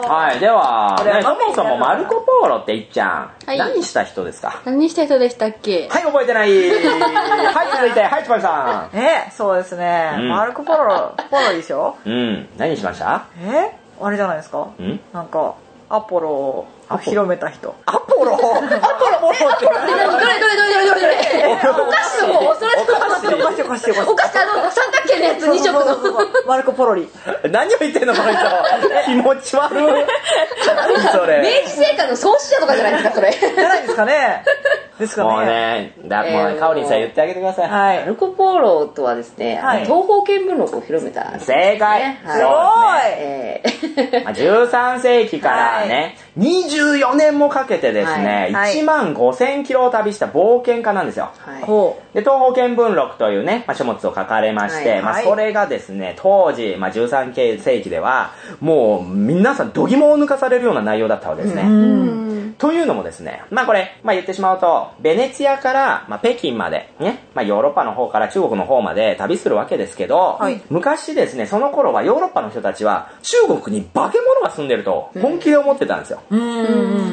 B: はい、では、ね、そもそもマルコ・ポーロっていっちゃん、はい、何した人ですか？
E: 何した人でしたっけ？
B: はい、覚えてない。はい、続いて、はい、つばりさ
C: ん。え、そうですね。うん、マルコ・ポーロ、ポーロでしょ？
B: うん。何しました？
C: えあれじゃないですか？
B: ん
C: なんか、アポロを広めた人。
B: アポロアポロって。どれどれ
E: どれどれどれどれお菓子の方それ
C: お菓子お菓子お菓子
E: お菓子あの三角形のやつに色の
C: マルコ・ポロリ。
B: 何を言ってんのこの人。気持ち悪い。何それ。
D: 明治製菓の創始者とかじゃないですかそれ。
C: じゃないですかね。ですかね。
B: もうね、だもうね、カオリンさん言ってあげてください。
D: はい。マルコ・ポーロとはですね、東方見聞録を広めた。
B: 正解。
C: すご
B: い。じゅうさん世紀からね、にじゅうよねんもかけてですね、いちまんごせんキロを旅した冒険家なんですよ。で、東方見聞録というね、まあ、書物を書かれまして、まあ、それがですね、当時、まあ、じゅうさん世紀では、もう皆さん度肝を抜かされるような内容だったわけですね。というのもですね、まあこれ、まあ言ってしまうと、ベネツィアから、まあ、北京まで、ね、まあヨーロッパの方から中国の方まで旅するわけですけど、はい、昔ですね、その頃はヨーロッパの人たちは、中国に化け物が住んでると本気で思ってたんですよ。
C: うん、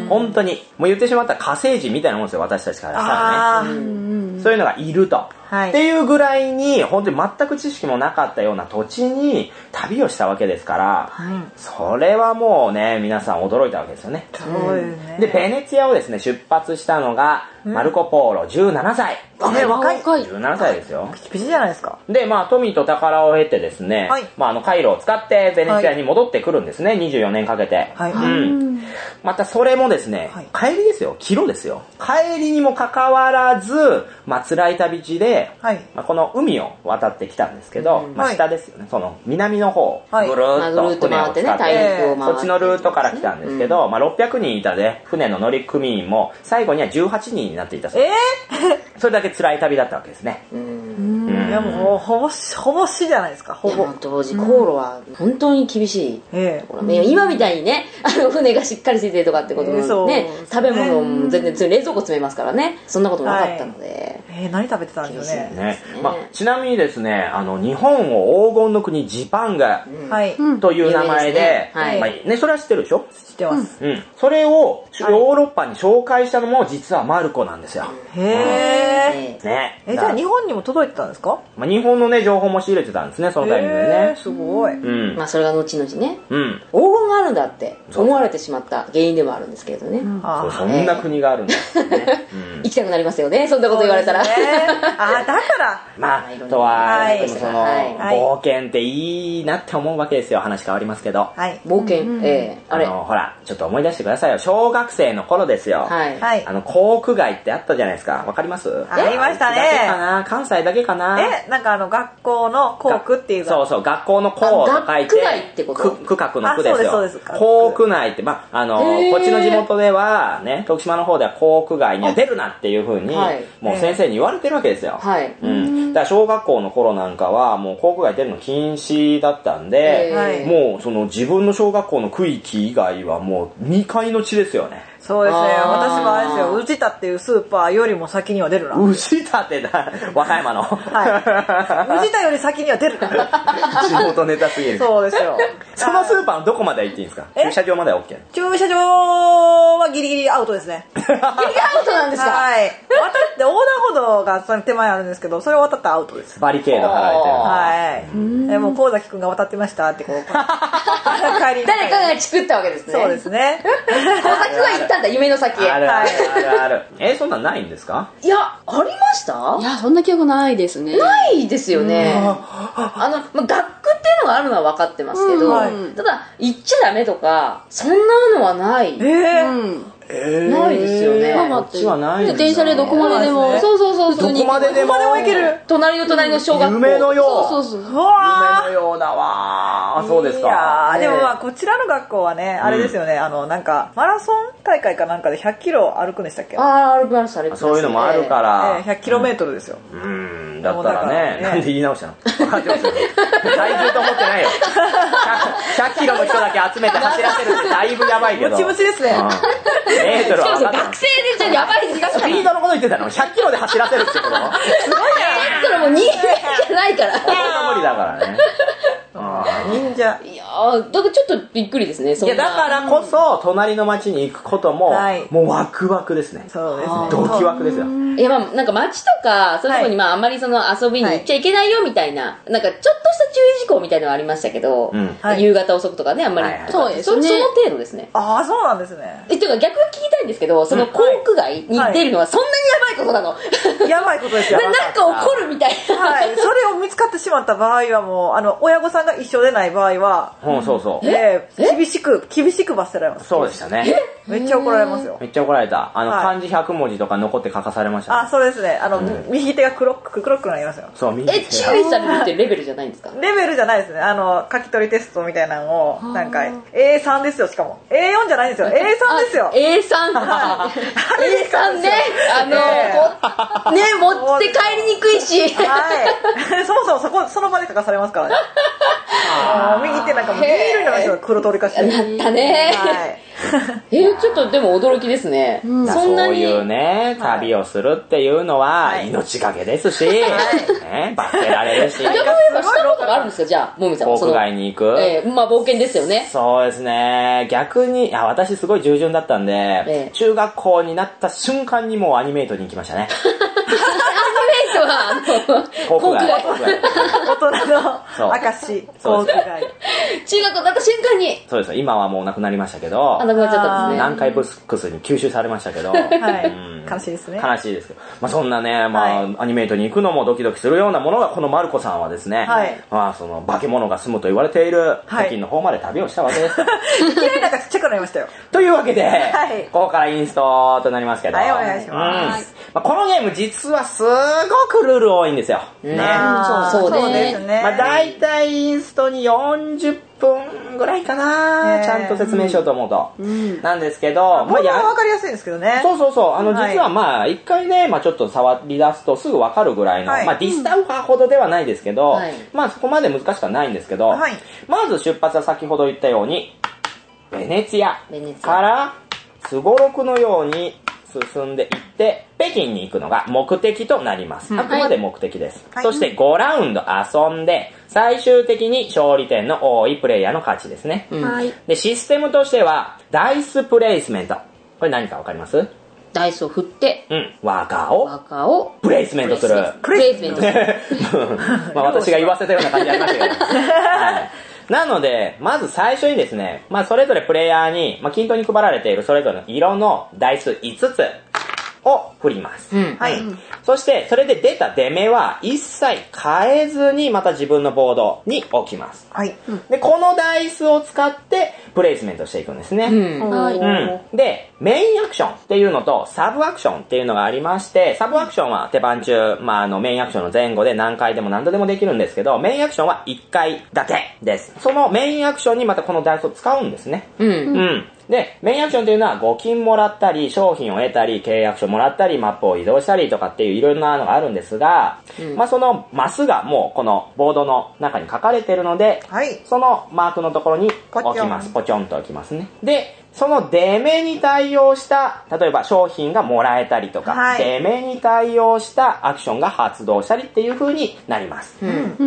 B: 本当に。もう言ってしまったら火星人みたいなもんですよ、私たちからしたらね。そういうのがいると。はい、っていうぐらいに本当に全く知識もなかったような土地に旅をしたわけですから、はい、それはもうね皆さん驚いたわけですよね。
C: そうですね。
B: でベネツィアをですね出発したのがマルコ・ポーロじゅうななさい。
C: あ、ね、若い。
B: じゅうななさいですよ。
C: ピチピチじゃないですか。
B: でまあ富と宝を経てですね、はい、まああの回路を使ってベネツィアに戻ってくるんですね、はい、にじゅうよねんかけて。
C: はい、
B: うん。またそれもですね、はい、帰りですよ、帰路ですよ。帰りにもかかわらず、まあ辛い旅路で、はい、まあ、この海を渡ってきたんですけど、うん、まあ下ですよね、その南の方、はい、ぐるーっと船を使って、ね、そっちのルートから来たんですけど、うん、まあろっぴゃくにんいたで、船の乗組員も最後にはじゅうはちにんになっていたそうです。えー、それだけ辛い旅だったわけですね。
C: うん、いやもうほぼほぼ死じゃないですか。ほぼ。
D: 当時航路は本当に厳しいところね、うん、今みたいにねあの船がしっかりしててとかってこともね、えー、食べ物も全然冷蔵庫詰めますからね、そんなことなかったので、はい、
C: えー、何食べてたんでしょうね。
B: ね、まあ、ちなみにですね、あの日本を黄金の国ジパンガという名前で、ね、はい、まあね、それは知ってるでしょ。
C: 知ってます。
B: うん、それをヨーロッパに紹介したのも実はマルコなんですよ。
C: へえ。
B: ね。
C: え、じゃあ日本にも届いてたんですか？
B: まあ日本のね情報も仕入れてたんですね、そのタイミングでね。
C: すごい。
B: うん。
D: まあそれが後々ね、
B: うん、
D: 黄金があるんだって思われてしまった原因でもあるんですけれどね。うん、
B: そう、そんな国があるんですね。
D: うん、行きたくなりますよね、そんなこと言われたら。
C: ね、あ、だから。
B: まああとは、はい、でもその、はい、冒険っていいなって思うわけですよ。話変わりますけど。
C: はい、
D: 冒険、うん、えー、あれ
B: あのほらちょっと思い出してくださいよ。小学生の頃ですよ。
C: はい。
B: あの航空街ってあったじゃないですか。わかります？
C: ありましたね。
B: だけかな、関西だけかな。
C: え、なんかあの学校の校区っていうか。
B: そうそう、学校の校と書いて。
D: 区内ってこと？
B: 区画の区ですよ。
C: そうですそうです。
B: 校区内って、まああのこっちの地元ではね、徳島の方では校区外には出るなっていう風に、はい、もう先生に言われてるわけですよ。
D: はい。
B: うん。だから小学校の頃なんかはもう校区外出るの禁止だったんで、はい、もうその自分の小学校の区域以外はもうにかいの地ですよね。
C: そうですね。私もあれですよ。宇治田っていうスーパーよりも先には出るな。
B: 宇治田ってだ、和歌山の。
C: はい。宇治田より先には出るな。
B: 地元ネタすぎる。
C: そうですよ。
B: そのスーパーのどこまで行っていいんですか？駐車場までは OK？
C: 駐車場はギリギリアウトですね。
D: ギリギリアウトなんですか？
C: はい。渡って横断歩道がその手前あるんですけど、それを渡ったらアウトです。
B: バリケード張られてる。
C: はい。え、もう神崎くんが渡ってましたってこう。
D: 帰り。誰かがチクったわけですね。
C: そうですね。
D: 神崎くんは行ったんだ、夢の先へ。
B: あるあるあるある。え、そんなんないんですか？
D: いや、ありました？
E: いや、そんな記憶ないですね。
D: ないですよね。あの、まあ、学区っていうのがあるのは分かってますけど、はい、ただ、行っちゃダメとか、そんなのはない。
C: えーうん
B: えー、
D: ないですよね。
B: こっちはないんだ。
E: 電車でどこまででも、
D: そうそうそう
B: そう。どこまででも
C: 行ける。
D: 隣の隣の小学校。
B: 夢のよう。
C: そうそうそう。夢
B: のようだわ。あ、そうですか。
C: いやでもまあこちらの学校はね、あれですよね。あのなんかマラソン大会かなんかでひゃっキロ歩くんでしたっけ？
D: ああ、歩きました歩きました。
B: そういうのもあるから。
C: ひゃっキロメートルですよ。
B: うん。 だったらね、なんで言い直したの？体重と思ってないよ。ひゃっキロの人だけ集めて走らせるってだいぶやばいけど。
C: ムチムチですね。
B: メートルは分かった。
D: 学生でじゃやばいですか？
B: スピードのこと言ってたの？ひゃっキロで走らせるってこと？すごいね。
D: それもう人間じゃないから。
B: それが無理だからね。
C: 忍者。
D: いやー、だからちょっとびっくりですね。
B: いや、だからこそ、隣の町に行くことも、もうワクワクですね。
C: そうですね。
B: ドキワクですよ。
D: いや、まあ、なんか街とか、そういうとこに、まあ、あんまりその遊びに行っちゃいけないよみたいな、なんかちょっとした注意事項みたいなのがありましたけど、夕方遅くとかね、あんまり。そうですね。その程度ですね。
C: ああ、そうなんですね。
D: え、っていうか逆に聞きたいんですけど、その航空街に出るのはそんなにやばいことなの？
C: やばいことですよ。
D: なんか起こるみたいな。
C: はい。それを見つかってしまった場合はもう、あの、親御さんが一緒でない場合は、
B: うん、そうそう。
C: え厳しく、厳しく罰せられます。
B: そうでしたね。
C: めっちゃ怒られますよ。
B: めっちゃ怒られた。あの、漢字ひゃくもじとか残って書かされました。
C: あ、そうですね。あの、右手が黒く、黒くなりますよ。
B: そう、右手。
D: え、注意されるってレベルじゃないんですか？
C: レベルじゃないですね。あの、書き取りテストみたいなのを、なんか、エースリー ですよ、しかも。エーよん じゃないんですよ。エースリー ですよ。
D: エースリー。エースリー ね。あの、ね、持って帰りにくいし。
C: はい。そもそもそこ、その場で書かされますからね。右手なんかもう、黄色いのがですよ、黒通りかしら。
D: なったね。はい。えー、ちょっとでも驚きですね。
B: うん、そんなにそういうね、旅をするっていうのは命がけですし、はいね、罰せられるし。
D: 逆に言えばしたことがあるんですか？じゃあ、もみさん。
B: 航空街に行く。
D: えー、まあ冒険ですよね。
B: そうですね。逆に、あ、私すごい従順だったんで、えー、中学校になった瞬間にもうアニメイトに行きましたね。
D: アニメイトは、あの、
B: 航空街。
C: 大人の証、航空街。
D: 中学校になった瞬間に。
B: そうです。今はもうなくなりましたけど、
D: あ、なくなっちゃったんですね。
B: 南海ブックスに吸収されましたけど、はい、
C: 悲しいですね。
B: 悲しいですけど。まあそんなね、まあ、はい、アニメイトに行くのもドキドキするようなものが、このマルコさんはですね、はい、まあその化け物が住むと言われている北京の方まで旅をしたわけです。
C: いきなりなんかちっちゃくなりましたよ。
B: というわけで、
C: はい、
B: ここからインストとなりますけど、
C: はい、お願いします。
B: うん、まあ、このゲーム実はすごくルール多いんですよ。ね。
D: そうです
C: ね。
B: まあ大体インストによんじゅっぷんぐらいかな、ちゃんと説明しようと思うと。うん、なんですけど、
C: まあ、やわかりやすいんですけどね。
B: そうそうそう。あの、実はまあ、一回ね、まあちょっと触り出すとすぐわかるぐらいの、はい、まあディスタウファーほどではないですけど、はい、まあそこまで難しくはないんですけど、はい、まず出発は先ほど言ったように、ベネツィアからスゴロクのように進んでいって、北京に行くのが目的となります。あくまで目的です。はい、そしてごラウンド遊んで、最終的に勝利点の多いプレイヤーの勝ちですね。うん、で、システムとしては、ダイスプレイスメント。これ何かわかります？
D: ダイスを振って、
B: うん。ワーカーを、
D: ワーカーを
B: プレイスメントする。
D: プレイスメントする。
B: まあ私が言わせたような感じありましたけど。はい。なので、まず最初にですね、まあそれぞれプレイヤーに、まあ均等に配られているそれぞれの色のダイスいつつを振ります。うん、はい。そして、それで出た出目は一切変えずにまた自分のボードに置きます。はい。で、このダイスを使ってプレイスメントしていくんですね。うん。はい。うん。で、メインアクションっていうのとサブアクションっていうのがありまして、サブアクションは手番中、まああのメインアクションの前後で何回でも何度でもできるんですけど、メインアクションはいっかいだけです。そのメインアクションにまたこのダイスを使うんですね。うん。うん。で、メインアクションというのはご金もらったり、商品を得たり、契約書もらったり、マップを移動したりとかっていういろいろなのがあるんですが、うん、まあそのマスがもうこのボードの中に書かれているので、はい、そのマークのところに置きます。ポチョンと置きますね。で、その出目に対応した、例えば商品がもらえたりとか、はい、出目に対応したアクションが発動したりっていう風になります。うん、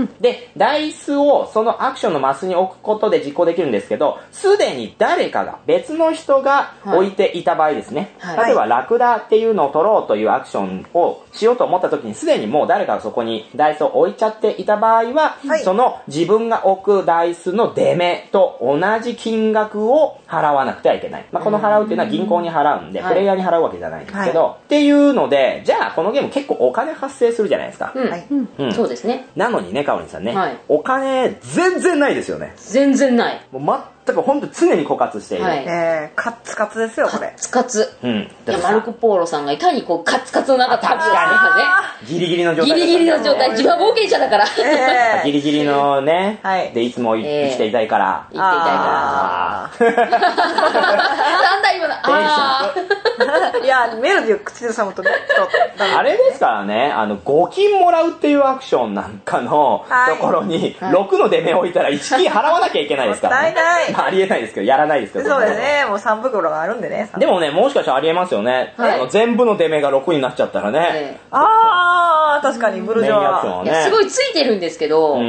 B: で、ダイスをそのアクションのマスに置くことで実行できるんですけど、すでに誰かが、別の人が置いていた場合ですね。はい、例えばラクダっていうのを取ろうというアクションをしようと思った時に、すでにもう誰かがそこにダイスを置いちゃっていた場合は、はい、その自分が置くダイスの出目と同じ金額を払わなくてはいけない。まあ、この払うっていうのは銀行に払うんで、プレイヤーに払うわけじゃないんですけど、はい、っていうので、じゃあこのゲーム結構お金発生するじゃないですか。
D: うんはいうん、そうですね。
B: なのにね、かおりんさんね、はい、お金全然ないですよね。
D: 全然ない。
B: もう全く本当常に枯渇している。はい、
C: えー、カツカツですよ、これ。
D: カツカツ。うん。いや、マルコ・ポーロさんがいかにこう、カツカツの中旅をしてますね。
B: ギリギリの状態。
D: ギリギリの状態。自分は冒険者だから。
B: えー、ギリギリのね、はい、で、いつも生きていたいから。
D: 生きていたいから。なんだ今の。あ
C: いやや、メロディーを口ずさむとね、
B: あれですからね、あの、ご金もらうっていうアクションなんかのところに、ろくの出目を置いたらいち金払わなきゃいけないですからね。まあ、ありえないですけど、やらないですけど。
C: そうですね、もうさん袋があるんでね。
B: でもね、もしかしたらありえますよね。あの全部の出目がろくになっちゃったらね。
C: あー、確かに、ブルジョア。
D: すごいついてるんですけど、はい。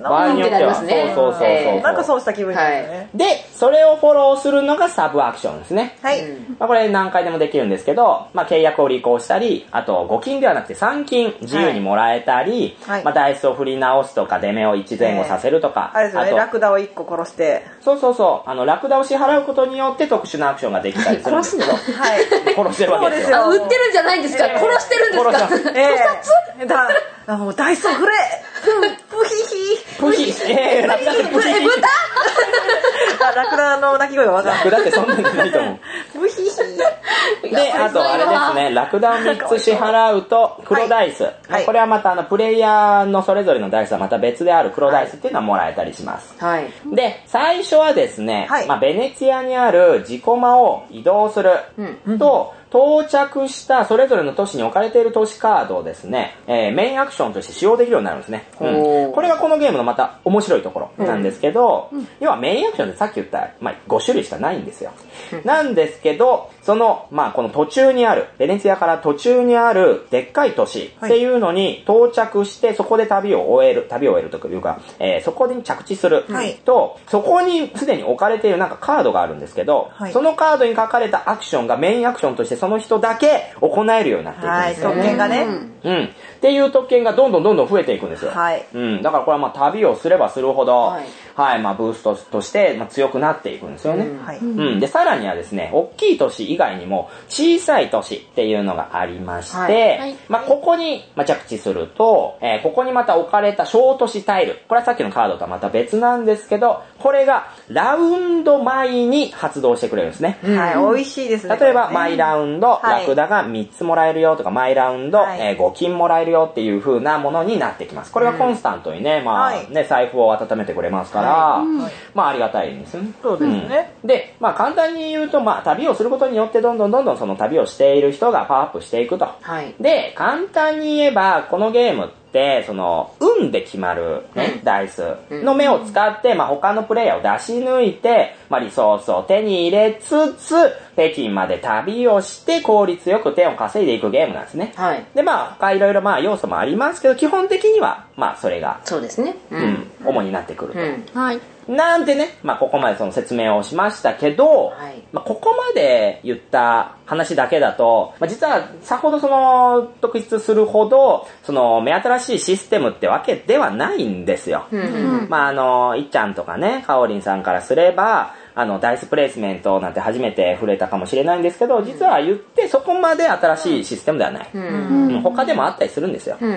B: 場合によっては、そうそうそう。
C: なんかそうした気分になるね。
B: で、それをフォローするのがサブアクションですね。
C: はい。
B: まあこれ何回でもできるんですけど、まあ契約を履行したり、あとご金ではなくてさん金自由にもらえたり、まあダイスを振り直すとか、出目をいち前後させるとか。
C: あれですよね、ラクダをいっこ殺して。
B: そうそうそう。あの、ラクダを支払うことによって特殊なアクションができたりするんですけど。
D: はい。
B: 殺してるわけですよ。
D: 売ってるんじゃないんですか、殺してるんですか。
C: 殺すだ、もうダイスを振れプヒヒ
B: プヒヒえー、ラクダってプヒヒ
C: 豚ラクダの鳴き声がわかんない。
B: ラクダってそんなんじゃないと思う。
C: プヒヒ
B: で、あとあれですね、ラクダをみっつ支払うと黒ダイス。はい、これはまたあのプレイヤーのそれぞれのダイスはまた別である黒ダイスっていうのはもらえたりします。
D: はい。
B: で、最初はですね、はい、まあベネツィアにある自己間を移動すると、うん到着したそれぞれの都市に置かれている都市カードをですね、えー、メインアクションとして使用できるようになるんですね。うん、これがこのゲームのまた面白いところなんですけど、うん、要はメインアクションってさっき言った、まあ、ご種類しかないんですよ。うん、なんですけど、その、まあ、この途中にある、ベネツィアから途中にあるでっかい都市っていうのに到着して、そこで旅を終える、旅を終えるというか、えー、そこに着地すると、はい、そこにすでに置かれているなんかカードがあるんですけど、はい、そのカードに書かれたアクションがメインアクションとしてその人だけ行えるようになっていくんですよ、ね。
C: はい、特権がね。
B: うん。っていう特権がどんどんどんどん増えていくんですよ。
C: はい。
B: うん。だからこれはまあ旅をすればするほど、はい、はい、まあブーストとしてまあ強くなっていくんですよね。うん、はい。うん。で、さらにはですね、大きい都市以外にも小さい都市っていうのがありまして、はいはい、まあここに着地すると、えー、ここにまた置かれた小都市タイル。これはさっきのカードとはまた別なんですけど、これがラウンド前に発動してくれるんですね。
C: はい、美味しいですね。
B: 例えば、マイラウンド、ラクダがみっつもらえるよとか、マイラウンド、はい、えー、ご金もらえるよっていう風なものになってきます。これがコンスタントにね、うん、まあね、財布を温めてくれますから、はい、まあありがたいんですよね。
C: そうですね。
B: うん、で、まあ簡単に言うと、まあ旅をすることによってどんどんどんどんその旅をしている人がパワーアップしていくと。はい、で、簡単に言えば、このゲームって、で、その、運で決まる、ね、うん、ダイスの目を使って、まあ、他のプレイヤーを出し抜いて、まあ、リソースを手に入れつつ、北京まで旅をして効率よく点を稼いでいくゲームなんですね。はい。で、まあ、他いろいろまあ、要素もありますけど、基本的には、まあ、それが、
D: そうですね。
B: うん。うん、主になってくると。
D: うん、はい。
B: なんてね、まあ、ここまでその説明をしましたけど、はい、まあ、ここまで言った話だけだと、まあ、実はさほどその特筆するほど、その目新しいシステムってわけではないんですよ。うんうん、まあ、あの、いっちゃんとかね、かおりんさんからすれば、あの、ダイスプレイスメントなんて初めて触れたかもしれないんですけど、実は言ってそこまで新しいシステムではない。うんうん、他でもあったりするんですよ。うんうん、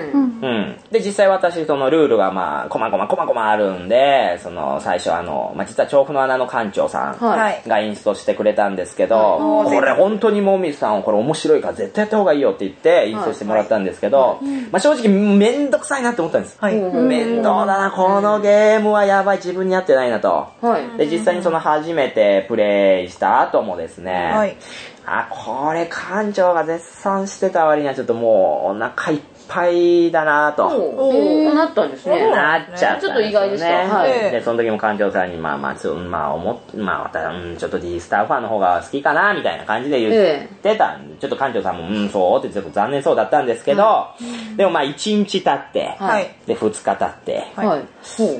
B: で、実際私、そのルールがまあ、こまごまこまごまあるんで、その、最初あの、まあ、実は調布の穴の館長さんがインストしてくれたんですけど、はい、これ本当にもみさん、これ面白いから絶対やった方がいいよって言ってインストしてもらったんですけど、はいはい、まあ、正直めんどくさいなって思ったんです。はい、面倒だな、このゲームはやばい、自分に合ってないなと。はい、で、実際にその初めてプレイした後もですね、はい、あ、これ館長が絶賛してた割にはちょっともうお腹いっぱいだなと。
D: おお、なったんですね。
B: なっちゃったんですよね。
D: ちょっと意外でした。はい。
B: で、その時も館長さんに、まあまあ、ちょまあ、思っ、まあ、また、うん、ちょっと D スターファンの方が好きかな、みたいな感じで言ってたんで、ちょっと館長さんも、うん、そうってちょっと残念そうだったんですけど、でもまあ、いちにち経って、はい、で、ふつか経って、はい、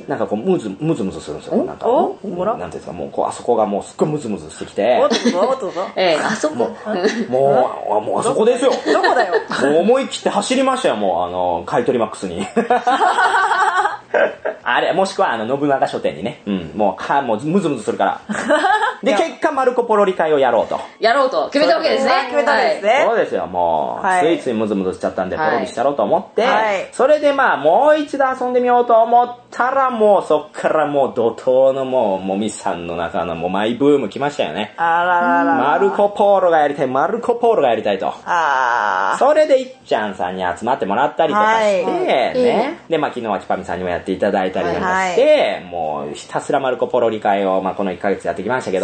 B: なんかこう、ムズ、ムズムズするんですよ。なんか、なんていうんですか、もう、こう、あそこがもうすっごいムズムズしてきて、
C: おっとおっと
D: ええ、あそこ
B: もう、もう、もうあそこですよ。
C: どこだよ。
B: もう思い切って走りましたよ、もう、あの、買い取りマックスに。あれ、もしくは、あの、信長書店にね。うん、もう、か、もう、ムズムズするから。で、結果、マルコ・ポロリ会をやろうと。
D: やろうと、決めたわけですね。
C: 決めたわけですね。
B: そうですよ、もう、はい、ついついムズムズしちゃったんで、ポロリしてやろうと思って、はい、それでまあ、もう一度遊んでみようと思ったら、もう、そっからもう、怒涛のもう、もみさんの中のもう、マイブーム来ましたよね。
C: あららら。
B: マルコ・ポーロがやりたい、マルコ・ポーロがやりたいと。あそれで、いっちゃんさんに集まってもらったりとかして、はい、ね。で、まあ、昨日はチパミさんにもやっていただいたりなんかして、はい、もう、ひたすらマルコ・ポロリ会を、まあ、このいっかげつやってきましたけど、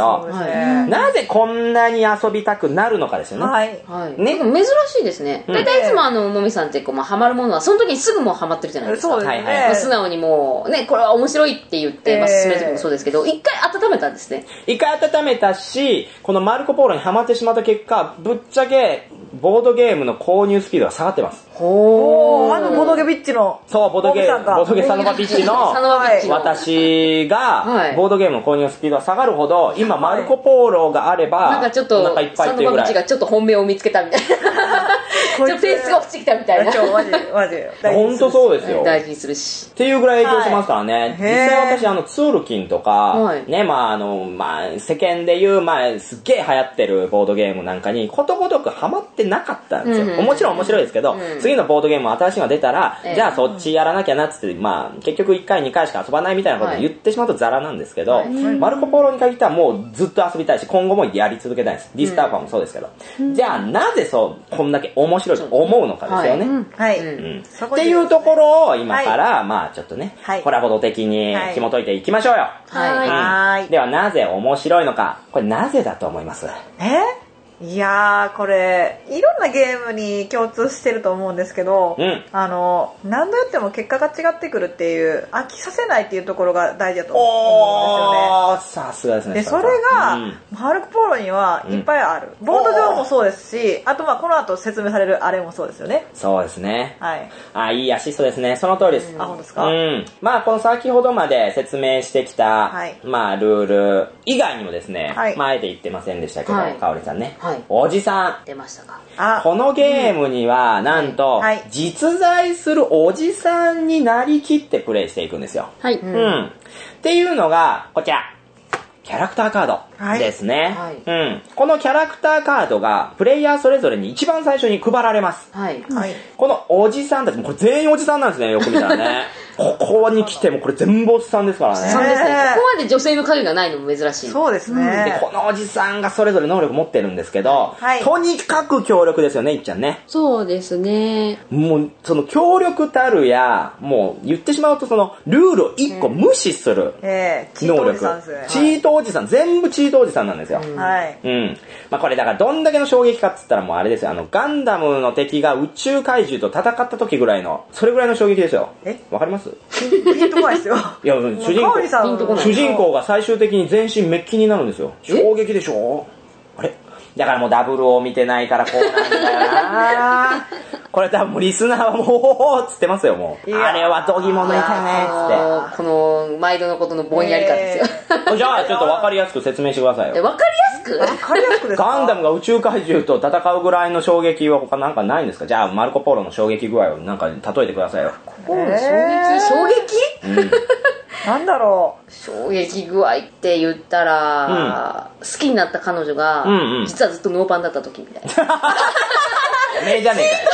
B: ど、なぜこんなに遊びたくなるのかですよね。
D: はい。はい。ね、珍しいですね。だいたいいつもあの、もみさんってこう、まあ、ハマるものは、その時にすぐもうハマってるじゃないですか。そうですね。素直にもう、ね、これは面白いって言って、まあ、進める時もそうですけど、一回温めたんですね。
B: 一回温めたし、このマルコポーロにハマってしまった結果、ぶっちゃけ、ボードゲームの購入スピードが下がってます。
C: ほー。あのボドゲビッチの。
B: そう、ボドゲ、ボドゲサノバビッチの、私が、ボードゲームの購入スピードが下がるほど、今、マルコポーロがあれば、
D: なんかちょっと、
B: お腹いっぱいっていうぐらい。
D: サノバビッチがちょっと本命を見つけたみたいな。ちょっとペースが落ちてきたみたいな。
C: マジ、マジ。
B: ほんとそうですよ。
D: 大事にするし。
B: っていうぐらい影響してますからね。実際私、あの、ツールキンとか、ね、まああの、まあ世間で言う、まあすっげえ流行ってるボードゲームなんかに、ことごとくハマってなかったんですよ。もちろん面白いですけど、次のボードゲーム新しいのが出たら、じゃあそっちやらなきゃなっつって、まあ結局いっかいにかいしか遊ばないみたいなことを言ってしまうとザラなんですけど、マルコポーロに限ってはもうずっと遊びたいし、今後もやり続けたいです。ディスターファーもそうですけど。じゃあなぜそう、こんだけ面白いと思うのかですよね。はい。っていうところを今から、まあちょっとね、コラボ度的に紐解いていきましょうよ。はい。ではなぜ面白いのか、これなぜだと思います？
C: えいやー、これ、いろんなゲームに共通してると思うんですけど、うん、あの、何度やっても結果が違ってくるっていう、飽きさせないっていうところが大事だと思うんですよね。
B: さすがですね。
C: で、それが、うん、マルコポーロにはいっぱいある。うん、ボード上もそうですし、あとまあこの後説明されるあれもそうですよね。
B: そうですね。はい。あ、いいアシストですね。その通りです。
C: うん、あ、本当ですか？
B: うん。まあこの先ほどまで説明してきた、はい、まあルール以外にもですね、はい、まああえて言ってませんでしたけど、はい、かおりさんね。はい、おじさん。
D: 出ましたか。
B: あ、このゲームには、なんと、はい、実在するおじさんになりきってプレイしていくんですよ。はい。うん。っていうのが、こちら。キャラクターカードですね、はい。うん。このキャラクターカードが、プレイヤーそれぞれに一番最初に配られます。はい。はい。このおじさんたちも、これ全員おじさんなんですね、よく見たらね。ここに来てもこれ全部おじさんですからね。
D: そうですね。ここまで女性の影がないのも珍しい。
C: そうですね。
B: で、このおじさんがそれぞれ能力持ってるんですけど、はい、とにかく強力ですよね、いっちゃんね。
E: そうですね。
B: もう、その強力たるや、もう言ってしまうとそのルールをいっこ無視する能力。チートおじさん、全部チートおじさんなんですよ。はい。うん。まあこれだからどんだけの衝撃かっつったらもうあれですよ、あの、ガンダムの敵が宇宙怪獣と戦った時ぐらいの、それぐらいの衝撃ですよ。え？わかります？
C: ピンとこないですよ。
B: いや、主人公、主人公が最終的に全身メッキになるんですよ。衝撃でしょ？あれ？だからもうダブルを見てないからこうなんだよな。これ多分リスナーはもう、おーっつってますよ、もう。あれは度肝抜いたね、
D: つって。この、毎度のことのぼんやり感ですよ。
B: じゃあ、ちょっとわかりやすく説明してくださいよ。
D: わかりやすく？
C: わかりやすくですか？
B: ガンダムが宇宙怪獣と戦うぐらいの衝撃は他なんかないんですか？じゃあ、マルコポーロの衝撃具合をなんか例えてくださいよ。
D: 衝撃？衝撃？うん。
C: なんだろ
D: う。衝撃具合って言ったら、うん、好きになった彼女が、うんうん、実はずっとノーパンだった時みたいな。
B: めえじゃねえかよ。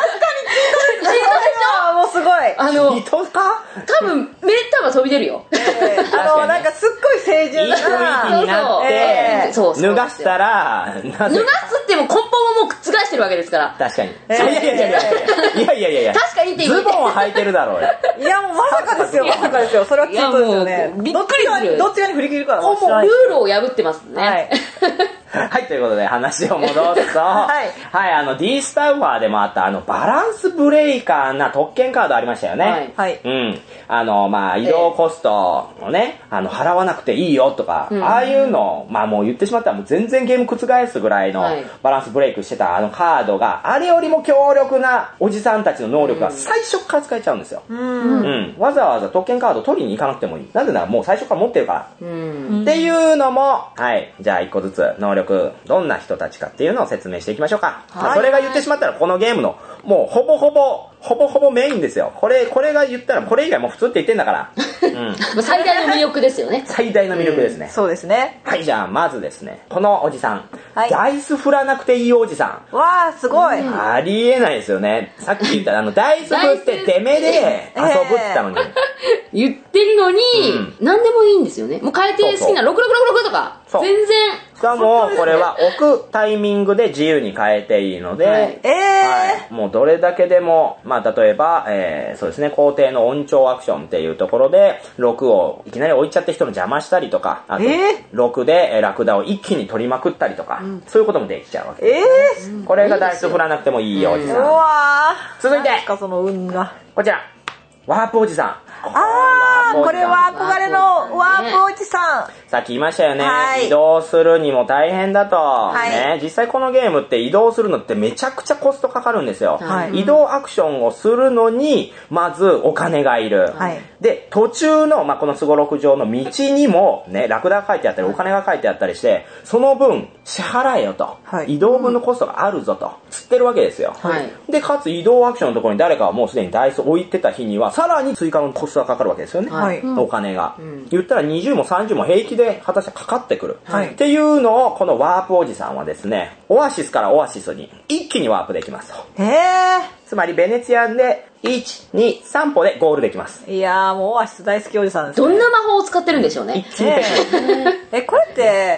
C: もうすごい。
D: あの、人か多分、目多分飛び出るよ。
C: えー、あの、なんかすっごい清純な。
B: いい雰囲気になって、そうそう脱がしたら、
D: 脱がすっても根本をもう覆してるわけですから。
B: 確かに。えー、いやいやいやいやいやいやいやいや
D: 確かにって言
B: う。ズボンは履いてるだろうよ。
C: いやもうまさかですよ、まさかですよ。それはきっとですよね。
D: びっくりする。
C: どっち側に振り切るからもう
D: ルールを破ってますね。はい。
B: はい、ということで話を戻すと、はい、はい、あの D スタウファーでもあったあのバランスブレイカーな特権カードありましたよね。はい。うん。あの、まあ、移動コストをね、あの、払わなくていいよとか、うん、ああいうの、まあもう言ってしまったらもう全然ゲーム覆すぐらいのバランスブレイクしてたあのカードが、あれよりも強力なおじさんたちの能力が最初から使えちゃうんですよ。うん。うん。わざわざ特権カード取りに行かなくてもいい。なぜならもう最初から持ってるから。うん。っていうのも、はい。じゃあ一個ずつ能力どんな人たちかっていうのを説明していきましょうか。はい、まあ、それが言ってしまったらこのゲームのもうほぼほぼほぼほぼメインですよ。これこれが言ったらこれ以外もう普通って言ってんだから。
D: うん、最大の魅力ですよね。
B: 最大の魅力ですね。
C: うん、そうですね。
B: はい、じゃあまずですね、このおじさん、はい、ダイス振らなくていいおじさ
C: ん。わーすごい。
B: うん、ありえないですよね。さっき言ったあのダイス振って出目で遊ぶって言ったのに。
D: 言ってるのに、うん、何でもいいんですよね。もう変えて好きなろくろくろくろくとか、全然。
B: しかも、これは置くタイミングで自由に変えていいので、はい、えーはい、もうどれだけでも、まあ、例えば、えー、そうですね、工程の音調アクションっていうところで、ろくをいきなり置いちゃって人の邪魔したりとか、あと、ろくでラクダを一気に取りまくったりとか、うん、そういうこともできちゃうわけです。えー、これがダイス振らなくてもいいおじさん。うわ続いて、
C: かその運が
B: こちら、ワープおじさん。
C: あー、これは憧れのワープおじさん。
B: さっき言いましたよね、はい、移動するにも大変だと、はいね。実際このゲームって移動するのってめちゃくちゃコストかかるんですよ。はい、移動アクションをするのに、まずお金がいる。はい、で、途中の、まあ、このスゴロク上の道にも、ね、ラクダが書いてあったり、お金が書いてあったりして、その分支払えよと。はい、移動分のコストがあるぞと。つってるわけですよ。はい、で、かつ移動アクションのところに誰かはもうすでにダイス置いてた日には、さらに追加のコストがかかるわけですよね。はい、お金が、うん。言ったらにじゅうもさんじゅうも平気で果たしてかかってくる。はい、っていうのを、このワープおじさんはですね、オアシスからオアシスに一気にワープできますと。へー。つまりベネツィアンでいち、に、さん歩でゴールできます。
C: いやーもうオアシス大好きおじさんですね。
D: どんな魔法を使ってるんでしょうね。一気にできる。
C: え、これって、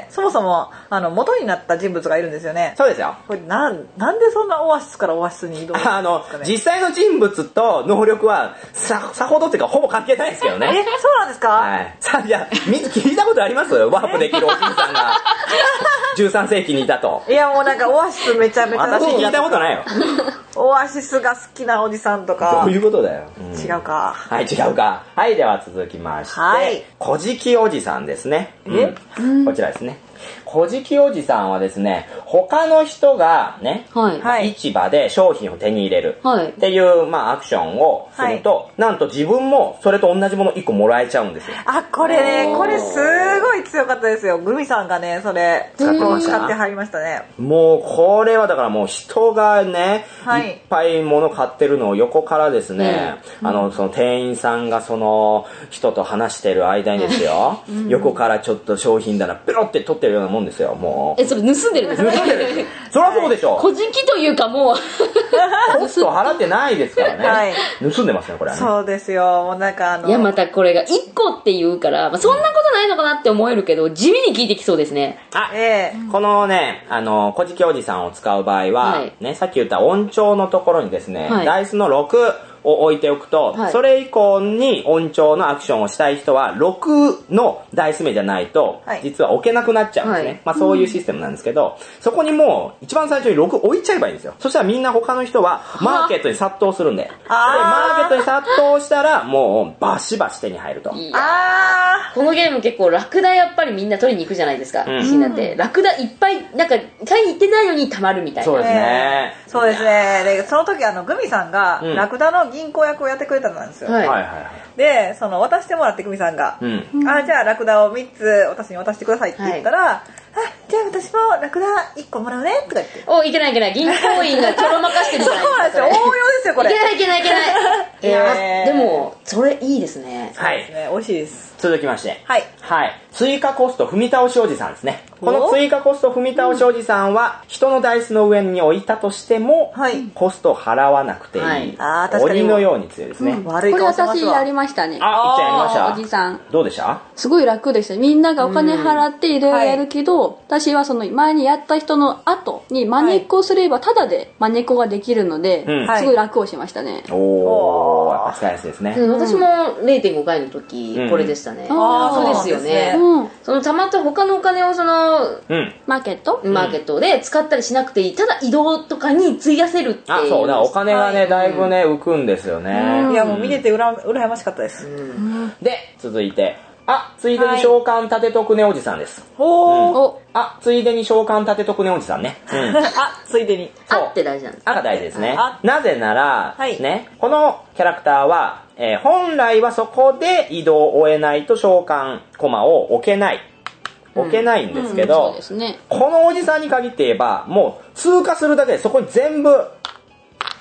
C: そもそも、あの、元になった人物がいるんですよね。
B: そうですよ。
C: これ、なん、なんでそんなオアシスからオアシスに移動するんですかね。
B: あの、実際の人物と能力は、さ、さほどっていうか、ほぼ関係ないですけどね。
C: え、そうなんですか。
B: はい。さあ、じゃあ、聞いたことありますワープできるおじいさんが、じゅうさん世紀にいたと。
C: いや、もうなんかオアシスめちゃめちゃ
B: 私聞いたことないよ。
C: オアシスが好きなおじさんとか。
B: どういうことだよ。
C: うん、違うか。
B: はい、違うか。はい、では続きまして、はい、小じきおじさんですね。え、うん、こちらですね。小じきおじさんはですね、他の人がね、はい、市場で商品を手に入れるっていう、まあ、アクションをすると、はい、なんと自分もそれと同じものいっこもらえちゃうんですよ。
C: あ、これね、これすごい強かったですよ。グミさんがね、それ使ってました。使ってはりましたね。
B: もうこれはだからもう人がね、はい、いっぱい物買ってるのを横からですね、うん、あの、その店員さんがその人と話してる間にですよ、うん、横からちょっと商品棚ペロって取ってるようなもんですよ、もう。
D: え、それ盗んでるんですか？
B: 盗んでる。そりゃそうでしょ。
D: 小じきというかもう
B: コスト払ってないですからね。はい、盗んでますね、これはね。
C: そうですよ。もうなんかあの。
D: いや、またこれがいっこって言うから、まあ、そんなことないのかなって思えるけど、地味に効いてきそうですね。
B: あ、ええー、このね、あの、小じきおじさんを使う場合は、はい、ね、さっき言った音調のところにですね、はい、ダイスのろくを置いておくと、はい、それ以降に音調のアクションをしたい人はろくのダイス目じゃないと、はい、実は置けなくなっちゃうんですね。はい、まあそういうシステムなんですけど、うん、そこにもう一番最初にろく置いちゃえばいいんですよ。そしたらみんな他の人はマーケットに殺到するんで。で、マーケットに殺到したらもうバシバシ手に入ると。
D: あこのゲーム結構ラクダやっぱりみんな取りに行くじゃないですか。うん、だってラクダいっぱいなんか買いに行ってないのに溜まるみたいな。
B: そうですね。
C: えー、そうですね。で、その時あのグミさんがラクダの銀行役をやってくれたんですよ。はい、はいはいはい。で、その渡してもらってグミさんが、うん、あ、じゃあラクダをみっつ私に渡してくださいって言ったら、はい、あ、じゃあ私もラクダいっこもらうねとか言って。
D: お、いけないいけない。銀行員がちょろまかしてるじゃないですか。
C: そうなんですよ。応用ですよこれ。
D: いけないいけないいけない。いや、でもそれいいですね。
C: はい。そうですね。美味しいです。
B: 続きまして。はい。はい。追加コスト踏み倒しおじさんですね。この追加コスト踏み倒しおじさんは、人のダイスの上に置いたとしても、はい、コストを払わなくていい。はい、あ、確かに。鬼のように強いですね。うん、
E: 悪い顔してますわ。これ私やりましたね。
B: あ、いっちゃんやりました。
E: おじさん。
B: どうでした？
E: すごい楽でした。みんながお金払っていろいろやるけど、はい、私はその前にやった人の後にマネっこをすればタダでマネっこができるので、はい、すごい楽をしましたね。
B: おー、やっぱ使いやすいですね。
D: うん、私も れいてんご 回の時、これでしたね。うん、ああ、そうですよね。うん、そのたまった他のお金をその、うん、
E: マーケット
D: マーケットで使ったりしなくていい。ただ移動とかに費やせるっていう。
B: あ、そう、だからお金がね、はい、だいぶね、浮くんですよね。
C: うん、いや、もう見ててうら羨ましかったです。う
B: ん、で、続いて、あ、ついでに召喚立てとくねおじさんです。ほ、はい、うん、あ、ついでに召喚立てとくねおじさんね。うん、
C: あ、ついでに。
D: あって大事なんです。
B: あが大事ですね。なぜなら、はい、ね、このキャラクターは、えー、本来はそこで移動を終えないと召喚コマを置けない。置けないんですけど、うんうん、そうですね、このおじさんに限って言えば、もう通過するだけでそこに全部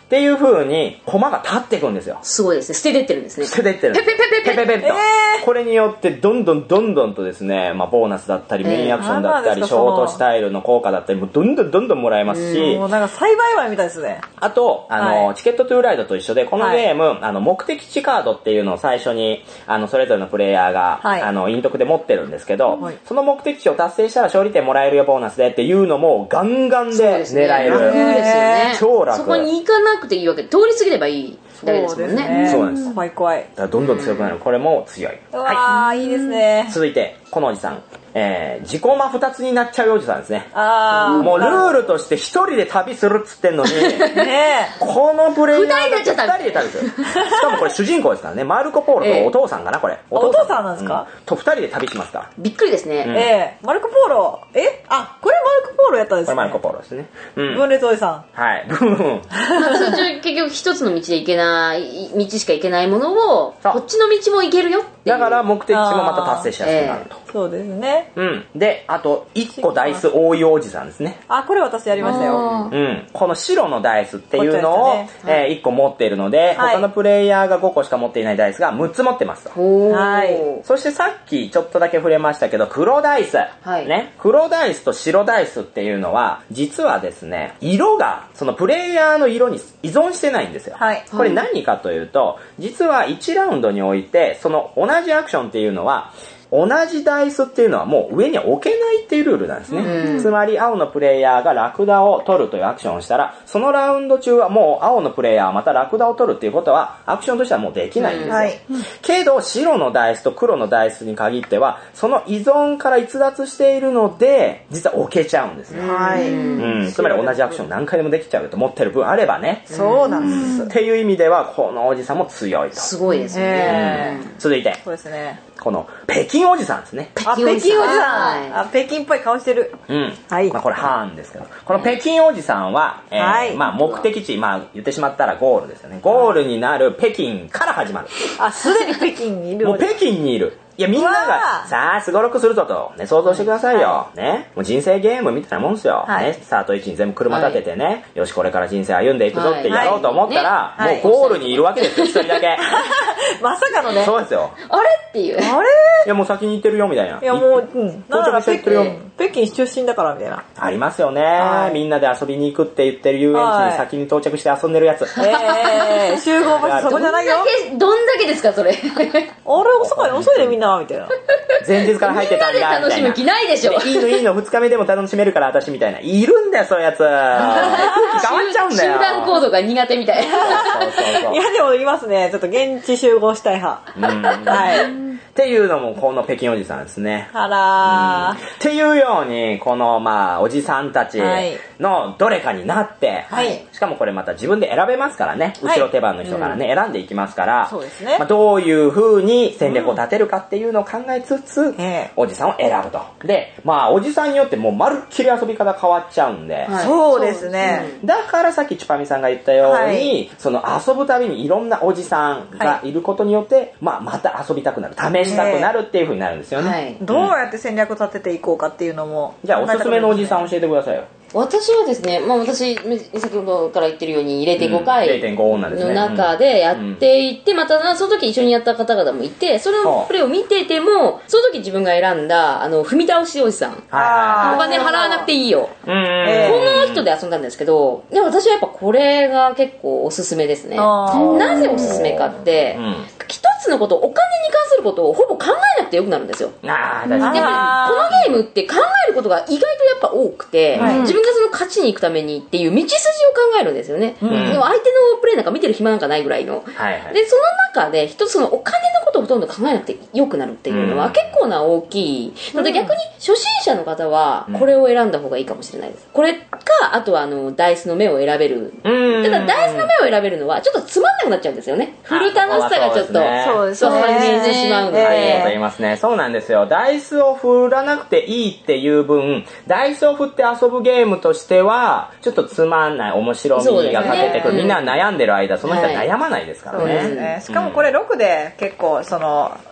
B: っていう風に駒が立っていくんですよ。
D: すごいですね。捨ててってるんですね。
B: 捨ててってる。ペペペペペペペペと、えー、これによってどんどんどんどんとですね、まあ、ボーナスだったりメインアクションだったり、えー、ショートスタイルの効果だったりもどんどんどんどんもらえますし、
C: もうなんか栽培前みたいですね。
B: あとあの、はい、チケットトゥーライドと一緒でこのゲーム、はい、あの目的地カードっていうのを最初にあのそれぞれのプレイヤーが、はい、あの陰徳で持ってるんですけど、はい、その目的地を達成したら勝利点もらえるよボーナスでっていうのもガンガンで狙える。
D: 楽ですよね。
B: 超楽。
D: そこに行かなくていいわけで、通り過ぎればいいだけですもんね。
B: そうなんです。
C: 怖い怖い。
B: だからどんどん強くなる。これも強い。
C: うわー、はい、いいですね。
B: 続いてこのおじさん。えー、自己魔二つになっちゃうおじさんですね。
C: あ
B: もうルールとして一人で旅するっつってんのに、
C: ね、
B: このプレイヤーが
D: 二人
B: で旅する。しかもこれ主人公ですからね。マルコ・ポーロとお父さんかな、これ。
C: お父さんなんですか、
B: うん、と二人で旅しますから。
D: びっくりですね。
C: うん、えー、マルコ・ポーロ、えあ、これマルコ・ポーロやったんですね。
B: これマルコ・ポーロですね。
C: うん、分裂おじさん。
B: はい。ブーン。
D: 結局一つの道で行けない、道しか行けないものを、こっちの道も行けるよっていう。
B: だから目的地もまた達成しやすくなると。
C: えー、そうですね。
B: うん。で、あといっこダイス応用おじさんですね。
C: あ、これ私やりましたよ。
B: うん。この白のダイスっていうのを、ね、えー、いっこ持っているので、はい、他のプレイヤーがごこしか持っていないダイスがむっつ持ってますと。
C: はい。
B: そしてさっきちょっとだけ触れましたけど、黒ダイス。はい。ね。黒ダイスと白ダイスっていうのは、実はですね、色が、そのプレイヤーの色に依存してないんですよ。はい。これ何かというと、実はいちラウンドにおいて、その同じアクションっていうのは、同じダイスっていうのはもう上に置けないっていうルールなんですね。うん、つまり青のプレイヤーがラクダを取るというアクションをしたら、そのラウンド中はもう青のプレイヤーはまたラクダを取るっていうことはアクションとしてはもうできないんですよ。うんはい、けど白のダイスと黒のダイスに限っては、その依存から逸脱しているので、実は置けちゃうんですね。はい。うん。つまり同じアクション何回でもできちゃうと思ってる分あればね。
C: そうなんです。
B: っていう意味では、このおじさんも強いと。
D: すごいですね。
B: うん、続いて。
C: そうですね。
B: この北京おじさんですね。
C: あ、北京おじさん。あ、北京っぽい顔してる。
B: うん。はい。まあこれハーンですけど、この北京おじさんは、えーはい、まあ目的地、まあ言ってしまったらゴールですよね。ゴールになる北京から始まる。
C: あ、すでに北京にいる。
B: もう北京にいる。いや、みんなが、さあ、すごろくするぞと、ね、想像してくださいよ。はい、ね。もう人生ゲームみたいなもんですよ。はい、ね。スタート位置に全部車立ててね、はい、よし、これから人生歩んでいくぞってやろうと思ったら、はい、もうゴールにいるわけですよ、一人だけ。
C: まさかのね。
B: そうですよ。
D: あれっていう。
C: あれ
B: いや、もう先に行ってるよ、みたいな。
C: いや、もう、うん。到着してってるよ。北京出身だからみたいな。
B: ありますよね、はい。みんなで遊びに行くって言ってる遊園地に先に到着して遊んでるやつ。
C: えー、集合場所そこじゃないよ。
D: どんだけですか、それ。あ
C: れ、遅い、遅いね、みんな、みたいな。
B: 前日から入ってたんだみたいな。
D: 楽しむ気ないでしょ。
B: いいのいいの、二日目でも楽しめるから私みたいな。いるんだよ、そういうやつ。空気変わっちゃうんだよ。
D: 集団行動が苦手みたいな。
C: そうそうそう。いや、でもいますね。ちょっと現地集合したい派。うん。はい。
B: っていうのもこの北京おじさんですね。
C: あらー、うん。
B: っていうように、このまあ、おじさんたちのどれかになって、はい、しかもこれまた自分で選べますからね。後ろ手番の人からね、はい、選んでいきますから、
C: そうですね。
B: まあ、どういう風に戦略を立てるかっていうのを考えつつ、うん、おじさんを選ぶと。で、まあ、おじさんによってもうまるっきり遊び方変わっちゃうんで。
C: はい、そうですね。
B: だからさっきチュパミさんが言ったように、はい、その遊ぶたびにいろんなおじさんがいることによって、はい、まあ、また遊びたくなる。試したくなるっていう風になるんですよね。はい、
C: どうやって戦略立てていこうかっていうのも。
B: じゃあ、おすすめのおじさん教えてくださいよ。
D: 私はですね、まあ私、先ほどから言ってるように れいてんご 回の中でやっていって、またその時一緒にやった方々もいて、そのプレイを見てても、その時自分が選んだ、あの、踏み倒しおじさん。お金払わなくていいよ。この人で遊んだんですけど、でも私はやっぱこれが結構おすすめですね。なぜおすすめかって、一つのこと、お金に関することをほぼ考えなくてよくなるんですよ。
B: ああ、確かに。
D: やっぱりこのゲームって考えることが意外とやっぱ多くて、はい、自分がその勝ちに行くためにっていう道筋を考えるんですよね。うん、でも相手のプレイなんか見てる暇なんかないぐらいの。はいはい、で、その中で一つのお金のことをほとんど考えなくてよくなるっていうのは結構な大きい。ので逆に初心者の方はこれを選んだ方がいいかもしれないです。これか、あとはあの、ダイスの目を選べる。ただダイスの目を選べるのはちょっとつまんなくなっちゃうんですよね。振る楽しさがちょっと。そうですね。半減してしまうので。
B: はい、と言いますね。そうなんですよ。ダイスを振らなくていいっていう分、ダイスを振って遊ぶゲームとしては、ちょっとつまんない、面白みが欠けてくる。ね、みんな悩んでる間、その人は悩まないですからね。
C: そうですね。しかもこれろくで結構、その、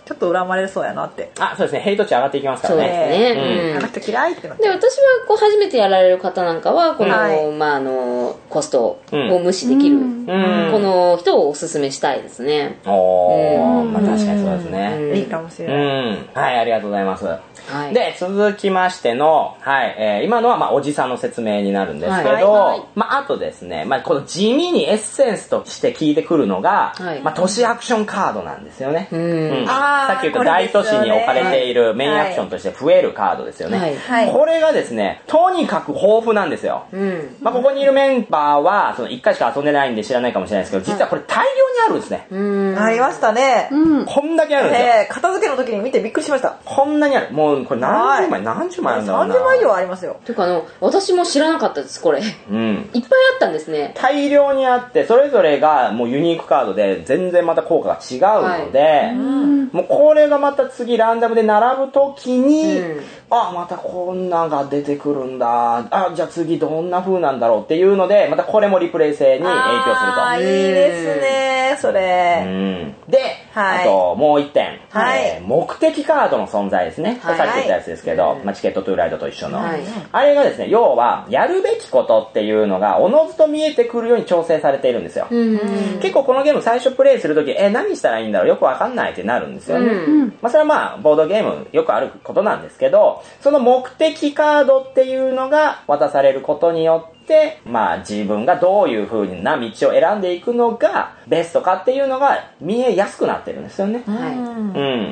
C: ちょっと恨まれそうやなって。
B: あ、そうですね。ヘイト値上がっていきますからね。
D: そうですね。
C: うん。あの人嫌いってなって。
D: で、私はこう初めてやられる方なんかは、この、はい、まああの、コストを無視できる、うん、この人をおすすめしたいですね。
B: おー、うん、まあ確かにそうですね。
C: うん、いいかもしれない。
B: うん。はい、ありがとうございます。はい、で、続きましての、はい、えー、今のはまあおじさんの説明になるんですけど、はいはい、まああとですね、まあこの地味にエッセンスとして効いてくるのが、はい、まあ都市アクションカードなんですよね。うんうん、さっき言った大都市に置かれているメインアクションとして増えるカードですよね。はいはい、これがですね、とにかく豊富なんですよ。うん、まあここにいるメンバーは、そのいっかいしか遊んでないんで知らないかもしれないですけど、実はこれ大量にあるんですね。
C: うん、ありましたね。
B: うん、こんだけあるんですよ。
C: えー、片付けの時に見てびっくりしました。
B: こんなにある。もうこれ何十枚何十枚あるんだろうな。
C: さんじゅうまい以上ありますよ。
D: ていうかあの私も知らなかったですこれ。うん。いっぱいあったんですね。
B: 大量にあってそれぞれがもうユニークカードで全然また効果が違うので、はい、もうこれがまた次ランダムで並ぶ時に、うん、あまたこんなが出てくるんだ。あじゃあ次どんな風なんだろうっていうのでまたこれもリプレイ性に影響すると。
C: ああいいですねそれ。うん。
B: で、はい、あともう一点、はいえー、目的カードの存在ですね。はい、さっき言ったやつですけど、まあ、チケットトゥーライドと一緒の、はい、あれがですね要はやるべきことっていうのがおのずと見えてくるように調整されているんですよ。うん結構このゲーム最初プレイするときえ何したらいいんだろうよくわかんないってなるんですよね。うんまあ、それはまあボードゲームよくあることなんですけどその目的カードっていうのが渡されることによってで、まあ自分がどういう風な道を選んでいくのがベストかっていうのが見えやすくなってるんですよね。はい。うん。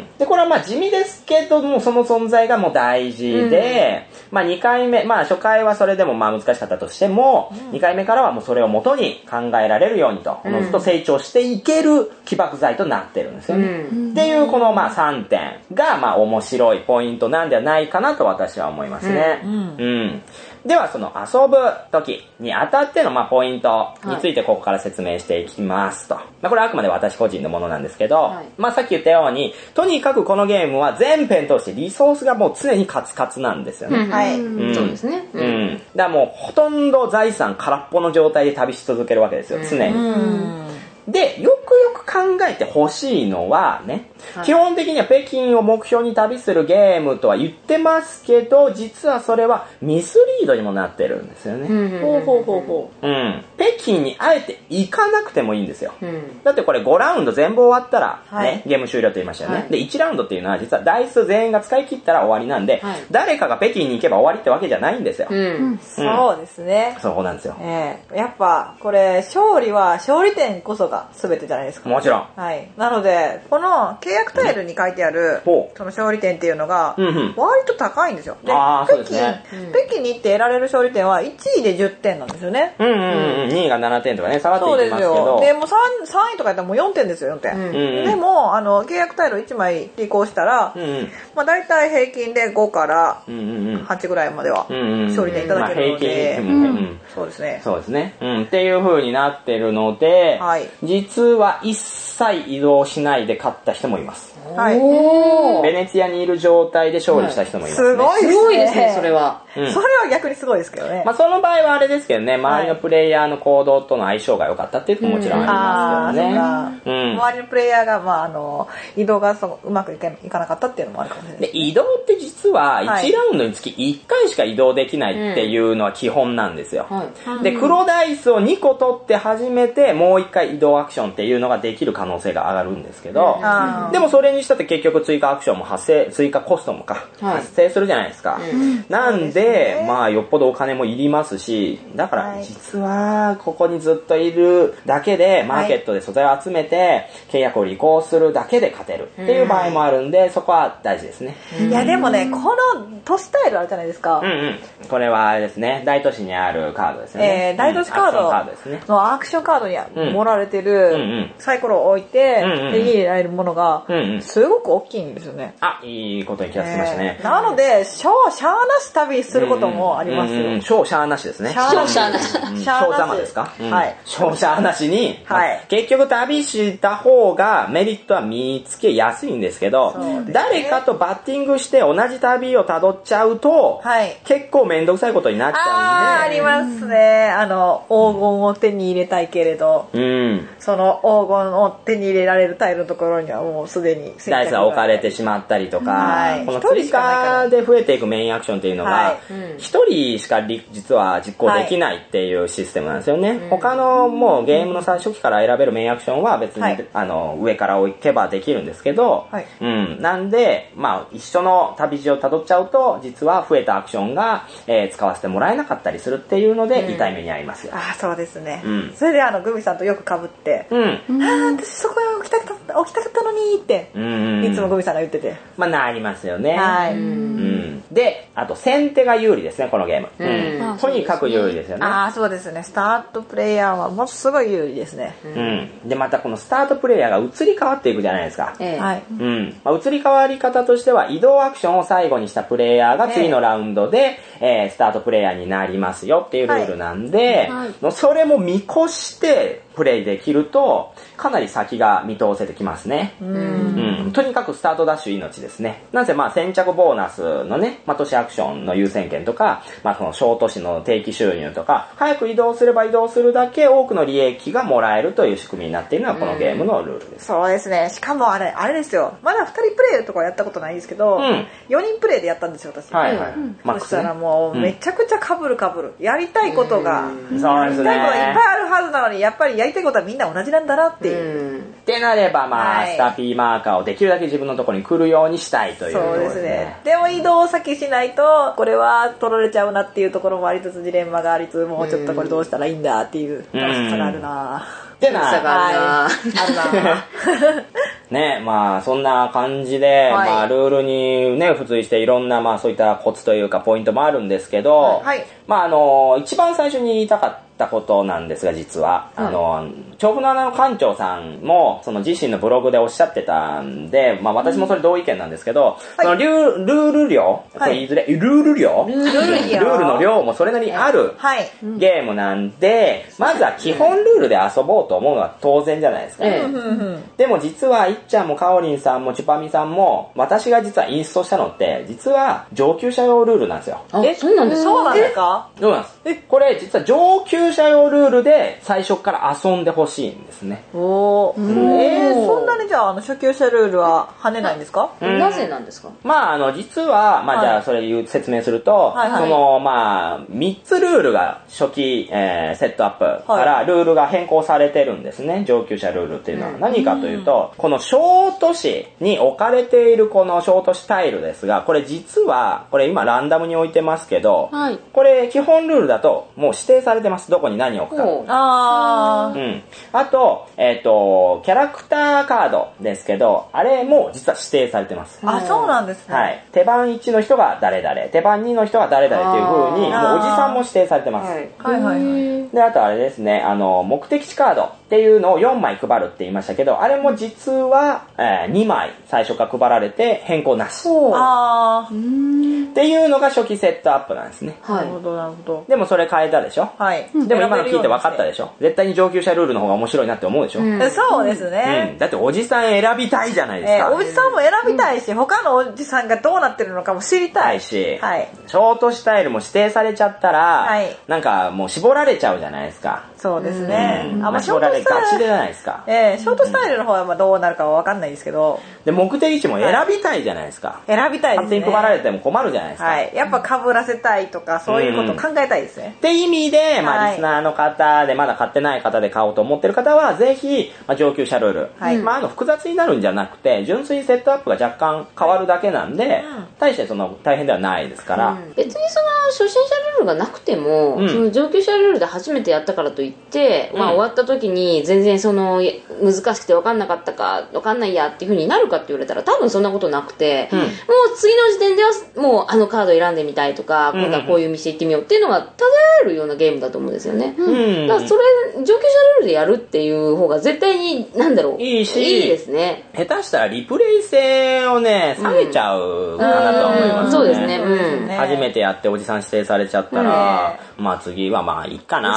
B: で、これはまあ地味ですけども、その存在がもう大事で、うん、まあにかいめ、まあ初回はそれでもまあ難しかったとしても、うん、にかいめからはもうそれを元に考えられるようにと、おのずと成長していける起爆剤となってるんですよね。うん、っていうこのまあさんてんがまあ面白いポイントなんではないかなと私は思いますね。うん。うんではその遊ぶ時にあたってのまあポイントについてここから説明していきますと。はい、まあこれはあくまで私個人のものなんですけど、はい、まあさっき言ったように、とにかくこのゲームは全編通してリソースがもう常にカツカツなんですよね。
D: はい。うん、そうですね。
B: うん。うん、だからもうほとんど財産空っぽの状態で旅し続けるわけですよ、常に。うんで、よくよく考えてほしいのはね、はい、基本的には北京を目標に旅するゲームとは言ってますけど、実はそれはミスリードにもなってるんですよね。
C: ほうほうほうほ
B: う。うん。北京にあえて行かなくてもいいんですよ。うん、だってこれごラウンド全部終わったらね、はい、ゲーム終了と言いましたよね、はい。で、いちラウンドっていうのは実は台数全員が使い切ったら終わりなんで、はい、誰かが北京に行けば終わりってわけじゃないんですよ。うん
C: うん、そうですね。
B: そうなんですよ。
C: えー、やっぱこれ勝利は勝利点こそが全てじゃないですか。
B: もちろん。
C: はい。なので、この契約タイルに書いてある、うん、その勝利点っていうのが、割と高いんですよ。
B: で、あそうですね、
C: 北京に行って得られる勝利点はいちいでじゅってんなんですよね。
B: うんうんうん。にいがななてんとかね、下がっていきますけど。そうですよ。
C: で、もう 3, さんいとかやったらもうよんてんですよ、よんてん。うんうん、でも、あの、契約タイルいちまい履行したら、うんうん、まあ大体平均でごからはちぐらいまでは勝利点いただけるので、
B: うんうんうん、
C: そうですね。
B: そうですね。うん。っていう風になってるので、はい、実は一切移動しないで勝った人もいます。はい。ベネツィアにいる状態で勝利した人もいますね。
C: はい、
D: すごいですね、それは、
C: うん。それは逆にすごいですけどね。
B: まあその場合はあれですけどね、周りのプレイヤーの行動との相性が良かったっていうのももちろんありますけどね。
C: うん、うん、周りのプレイヤーが、まああの、移動がそうまくいかなかったっていうのもあるかもしれない、ね。
B: で、移動って実はいちラウンドにつきいっかいしか移動できないっていうのは基本なんですよ。はい、で、黒ダイスをにこ取って初めてもういっかい移動アクションっていうのができる可能性が上がるんですけど、うん、でもそれにしたって結局追加アクションも発生、追加コストもか、はい、発生するじゃないですか。うん、なんで、でね、まあよっぽどお金もいりますし、だから実はここにずっといるだけで、マーケットで素材を集めて、契約を履行するだけで勝てるっていう場合もあるんで、そこは大事ですね。
C: いやでもね、この都市タイルあるじゃないですか。
B: うんうん。これはあれですね、大都市にあるカードですね。
C: えー、大都市カードのアクションカードに盛られてるサイコロを置いて手に入れられるものがすごく大きいんですよね。
B: あ、いいことに気がつきましたね。
C: えー、なので、ショーシャーなし旅することもありますよ。
B: うんうん、ショーシャーなしですね。
C: ショーシャーなし。
B: ショーざまですか、うん、
C: はい。
B: ショーシャーなしに、はい、結局旅した方がメリットは見つけやすいんですけど、ね、誰かとバッティングして同じ旅を辿っちゃうと、はい、結構めんどくさいことになっちゃうんで。
C: あー、ありますね。 あの黄金を手に入れたいけれど、うん、その黄金を手に入れられるタイルのところにはもうすでに
B: ダイスが置かれてしまったりとか、はい、この追加で増えていくメインアクションっていうのがひとりしか実は実行できないっていうシステムなんですよね、はい、他のもうゲームの最初期から選べるメインアクションは別に、はい、あの上から置けばできるんですけど、はい、うん、なんで、まあ、一緒の旅路をたどっちゃうと実は増えたアクションが、えー、使わせてもらえなかったりするっていうので、うん、痛い目に遭いますよ。
C: あ、そうですね、うん、それであのグミさんとよく被って、うん、ああ私そこに置きたかった置きたかったのにって、うん、いつもグミさんが言ってて、
B: まあなりますよね、はい、うん、であと先手が有利ですねこのゲーム、うんうん、とにかく有利ですよね。
C: ああそうですね、スタートプレイヤーはものすごい有利ですね、
B: うん、でまたこのスタートプレイヤーが移り変わっていくじゃないですか、ええ、はい、うん、まあ、移り変わり方としては移動アクションを最後にしたプレイヤーが次のラウンドで、えええー、スタートプレイヤーになりますよっていうルールなんで、はいはい、それも見越してプレイできるとかなり先が見通せてきますね。うん、うん、とにかくスタートダッシュ命ですね。なぜまあ先着ボーナスのね、まあ、都市アクションの優先権とか、まあ、その小都市の定期収入とか早く移動すれば移動するだけ多くの利益がもらえるという仕組みになっているのがこのゲームのルールです。
C: そうですね。しかもあれあれですよ、まだふたりプレイとかはやったことないんですけど、うん、よにんプレイでやったんですよ私。はいはい、うん、そしたらもうめちゃくちゃかぶるかぶる、やりたいことが、うん、そうですね、やりたいことがいっぱいあるはずなのにやっぱりやりたいことはみんな同じなんだなっていう、うん、
B: ってなればまあ、はい、スタピーマーカーをできるだけ自分のところに来るようにしたいという、ね、
C: そうですね。でも移動先しないとこれは取られちゃうなっていうところもありつつジレンマがありつつ、もうちょっとこれどうしたらいいんだっていう楽しさがあるな
B: ってな、はい、あるなね、まあそんな感じで、はい、まあルールにね付随していろんなまあそういったコツというかポイントもあるんですけど、はい、まああの一番最初に言いたかったことなんですが実は、はい、あの調布の穴の館長さんもその自身のブログでおっしゃってたんで、まあ私もそれ同意見なんですけど、うん、そのルールール量、はい、いずれルール量ルールルールの量もそれなりにあるゲームなんで、まずは基本ルールで遊ぼうと思うのは当然じゃないですか、ね、うん、でも実はいっちゃんもかおりんさんもチュパミさんも私が実はインストしたのって実は上級者用ルールなんですよ。
C: え、そうなんですか？そうなんですか？
B: そうなんです。え、これ実は上級者用ルールで最初から遊んでほしいんですね。
C: おー、うん、えー、そんなにじゃあ、あの初級者ルールは跳ねないんですか？
D: うん、なぜなんですか？
B: まああの実はまあじゃあそれ言う説明すると、はいはいはい、そのまあみっつルールが初期、えー、セットアップからルールが変更されてるんですね。上級者ルールっていうのは、うん、何かというと、この小都市に置かれているこの小都市タイルですが、これ実はこれ今ランダムに置いてますけど、はい、これ基本ルールだともう指定されてます。どこに何を置くか。あー、うん、あと、えっと、キャラクターカードですけど、あれも実は指定されてます。
C: あ、そうなんですね。
B: はい。手番いちの人が誰々、手番にの人が誰々っていう風に、もうおじさんも指定されてます。はい、はいはいはい。で、あとあれですね、あの、目的地カードっていうのをよんまい配るって言いましたけど、あれも実は、えー、にまい最初から配られて変更なし。あー。っていうのが初期セットアップなんですね。
C: はい。なるほど、なるほど。
B: でもそれ変えたでしょ？はい。でも今の聞いて分かったでしょ？絶対に上級者ルールの方が面白いなって思うでしょ？うん、
C: そうですね、
B: うん。だっておじさん選びたいじゃないですか。
C: えー、おじさんも選びたいし、うん、他のおじさんがどうなってるのかも知りたい
B: し、はい。ショートスタイルも指定されちゃったら、はい、なんかもう絞られちゃうじゃないですか。
C: そうですね。
B: うん、あ、まあ、絞られがちじゃないですか。
C: えー、ショートスタイルの方はまあどうなるかは分かんないですけど。
B: で、目的地も選びたいじゃないですか。
C: はい、選びたいですね。
B: 勝手に配られても困るじゃないですか。
C: はい。やっぱ被らせたいとか、そういうことを考えたいですね。うん、
B: って意味で、まあ、リスナーの方で、まだ買ってない方で買おうと思ってる方は、ぜひ、まあ、上級者ルール。はい。まあ、あの、複雑になるんじゃなくて、純粋にセットアップが若干変わるだけなんで、はい、大してその、大変ではないですから。うん、
D: 別にその、初心者ルールがなくても、うん、その上級者ルールで初めてやったからといって、うん、まあ、終わった時に全然その、難しくて分かんなかったか、分かんないやっていう風になるかって言われたら、多分そんなことなくて、うん、もう次の時点では、もうあのカード選んでみたいとか、今度はこういう店行ってみようっていうのが、漂えるようなゲームだと思うんですよね。うん、だからそれ、上級者ルールでやるっていう方が絶対に、なんだろう。いいし、いいですね。
B: 下手したらリプレイ性をね、下げちゃうかなとは思いますね。
D: そうですね。うん。
B: 初めてやっておじさん指定されちゃったら、まあ次はまあいいかな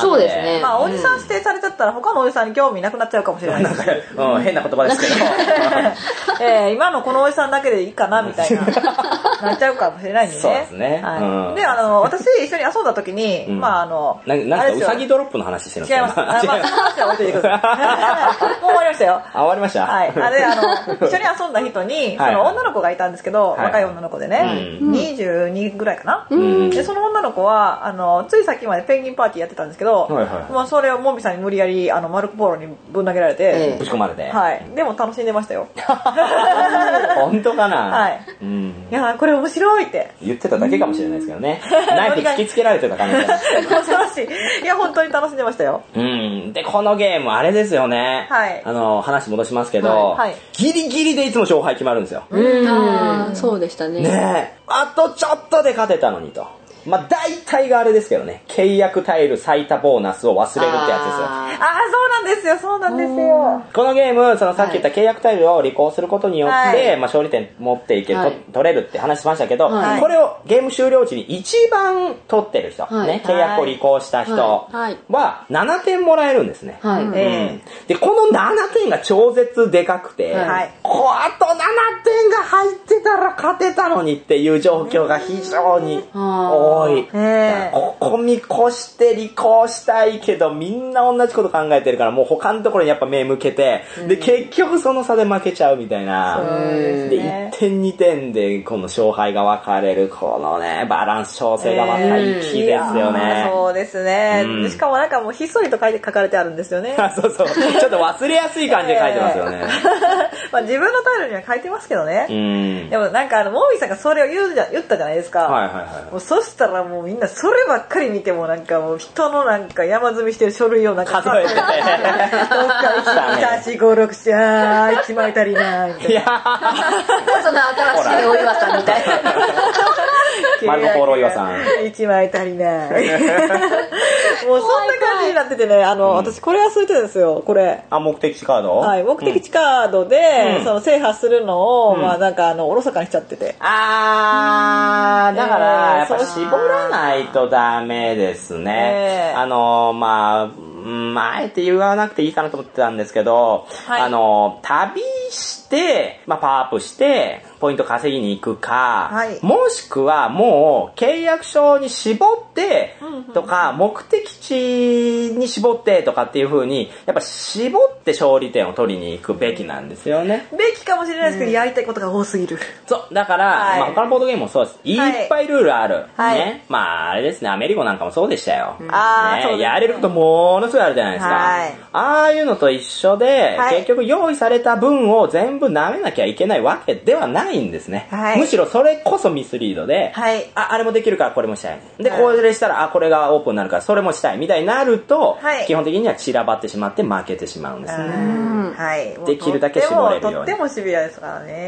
D: そうですね。
C: まあ、おじさん指定されちゃったら他のおじさんに興味なくなっちゃうかもしれないです。
B: うん、変な言葉ですけど。
C: えー、今のこのおじさんだけでいいかなみたいな、なっちゃうかもしれないんでね。
B: そうですね。
C: はいうん、で、あの、私一緒に遊んだ時に、うん、まああの、
B: ななんかうさぎドロップの話してるんですか？
C: 違います。あ、まあ、その話は置いといてください。もう終わりましたよ。
B: あ、終わりました。
C: はい。あれ、あの、一緒に遊んだ人に、その女の子がいたんですけど、はい、若い女の子でね、うん、にじゅうにぐらいかな、うん。で、その女の子は、あの、ついさっきまでペンギンパーティーやってたんですけど、はいはい、まあそれをもみさんに無理やり、あの、マルコポーロにぶん投げられて、
B: ぶち込まれて。
C: はい。でも楽しんでましたよ。
B: 本当かな？
C: はい。うん、いや、これ面白いって。
B: 言ってただけかもしれないですけどね。ナイフ突きつけられてた感じ。
C: 恐ろしい。いや、本当に楽しんでましたよ。
B: うん。で、このゲーム、あれですよね。はい。あの、話戻しますけど、はいはい、ギリギリでいつも勝敗決まるんですよ。
E: うん。ああ、そうでしたね。
B: ねえ。あとちょっとで勝てたのにと。まあ、大体があれですけどね、契約タイル最多ボーナスを忘れるってやつですよ。
C: ああ、そうなんですよ、そうなんですよ。
B: このゲーム、そのさっき言った契約タイルを履行することによって、はい、まあ、勝利点持っていけ、はい、取れるって話しましたけど、はい、これをゲーム終了時に一番取ってる人、はい、ね、契約を履行した人はななてんもらえるんですね。はい、うんえー、で、このななてんが超絶でかくて、はい、こあとななてんが入ってたら勝てたのにっていう状況が非常に多い。ここ見越して履行したいけどみんな同じこと考えてるからもう他のところにやっぱ目向けて、うん、で結局その差で負けちゃうみたいな、で, でいってんにてんでこの勝敗が分かれるこのねバランス調整がまた粋ですよね、
C: うん、そうですね、うん、しかもなんかもうひっそりと書いて書かれてあるんですよね。
B: そうそうちょっと忘れやすい感じで書いてますよね、
C: まあ自分のタイルには書いてますけどね、うん、でもなんかあのモーミーさんがそれを言うじゃ言ったじゃないですか、はいはいはい、もうそしたらもうみんなそればっかり見てもなんかもう人のなんか山積みしてる書類をなんか
B: 数えていち、
C: に、ご、ろく、なな、あーいちまい足りないみたいな。いや
D: その新しいお岩さんみたいな。
B: マルコポーロ岩さん。
C: いちまい足りない。もうそんな感じになっててね、あの、うん、私これ忘れてるんですよ、これ。
B: あ、目的地カード？
C: はい、目的地カードで、うん、その制覇するのを、うん、まあなんかあの、おろそかにしちゃってて。
B: あー、だから、やっぱ絞らないとダメですね。あの、まあ、まあ、あえて言わなくていいかなと思ってたんですけど、はい、あの、旅して、まあ、パワーアップして、ポイント稼ぎに行くか、はい、もしくはもう契約書に絞ってとか、うんうん、目的地に絞ってとかっていう風に、やっぱ絞って勝利点を取りに行くべきなんですよね。
C: べきかもしれないですけど、うん、やりたいことが多すぎる。
B: そう、だから、はい、まあ、他のボードゲームもそうです。いっぱいルールある。はい、ね。まあ、あれですね、アメリゴなんかもそうでしたよ。うん、あね、ね、やれることものすごいあるじゃないですか。はい、ああいうのと一緒で、はい、結局用意された分を全部舐めなきゃいけないわけではないんですね。はい、むしろそれこそミスリードで、はい、あ、あれもできるからこれもしたい。で、これしたら、あ、これがオープンになるからそれもしたいみたいになると、はい、基本的には散らばってしまって負けてしまうんですね。はい、できるだけ絞れるように。
C: とってもシビアですからね。
B: うん。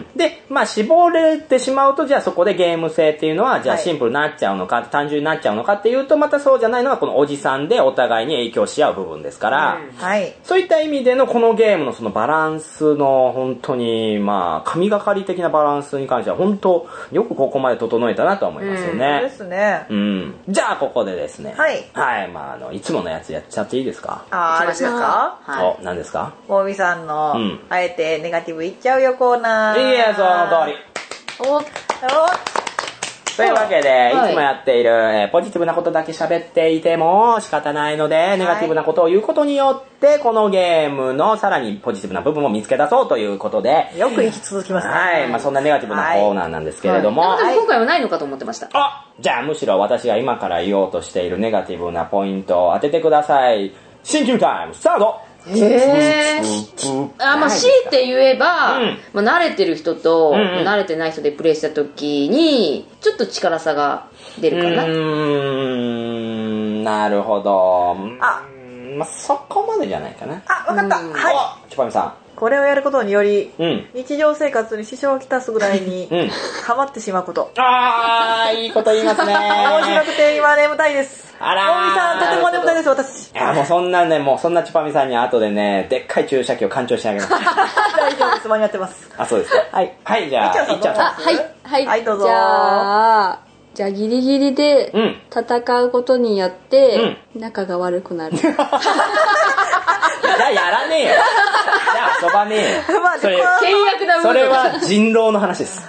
B: で、まあ絞れてしまうと、じゃあそこでゲーム性っていうのは、じゃあシンプルになっちゃうのか、はい、単純になっちゃうのかっていうと、またそうじゃないのはこのおじさんでお互いに影響し合う部分ですから、うん、はい、そういった意味でのこのゲームのそのバランスの本当に、まあ、神がかり的なバランスに関しては本当よくここまで整えたなと思いますよね。
C: うん、そうですね。
B: うん。じゃあここでですね。はい。はい。まあ、あの、いつものやつやっちゃっていいですか？
C: ああ、いいですか？
B: はい。お、何ですか？
C: モーミさんの、うん、あえてネガティブいっちゃうよコーナー。
B: いや、その通り。お、お、というわけで、はい、いつもやっている、えー、ポジティブなことだけ喋っていても仕方ないので、ネガティブなことを言うことによって、このゲームのさらにポジティブな部分を見つけ出そうということで。
C: よく生き続きますね。
B: はい。まあそんなネガティブなコーナーなんですけれども。
D: はいはい、今回はないのかと思ってました。
B: あ、じゃあむしろ私が今から言おうとしているネガティブなポイントを当ててください。シンキングタイムスタート。
D: へー。あ、まあ C って言えば、うん、まあ、慣れてる人と、うんうん、慣れてない人でプレイした時にちょっと力差が出るかな。うー
B: ん、なるほど。あ、まあ、そこまでじゃないかな。
C: あ、わかった。は
B: い。チュパミさん。
C: これをやることにより、うん、日常生活に支障をきたすぐらいに、うん、ハマってしまうこと。
B: あー、いいこと言いますね。
C: 面白くて今眠たいです。
B: あらー。
C: モーミさん、とても眠たいです、私。
B: いや、もうそんなね、もうそんなチュパミさんに後でね、でっかい注射器を干潮してあげます。
C: 大丈夫です、間に合ってます。
B: あ、そうですか。はい。はい、じゃあ、いっちゃんさん。
E: はい。はい。
C: はい、どうぞ。
E: じゃあ、 じゃあギリギリで戦うことによって仲が悪くなる、うん、じゃ
B: あやらねえよ、じゃあ遊ばねえよ、
D: まあ、それ契約だもん、
B: それは人狼の話です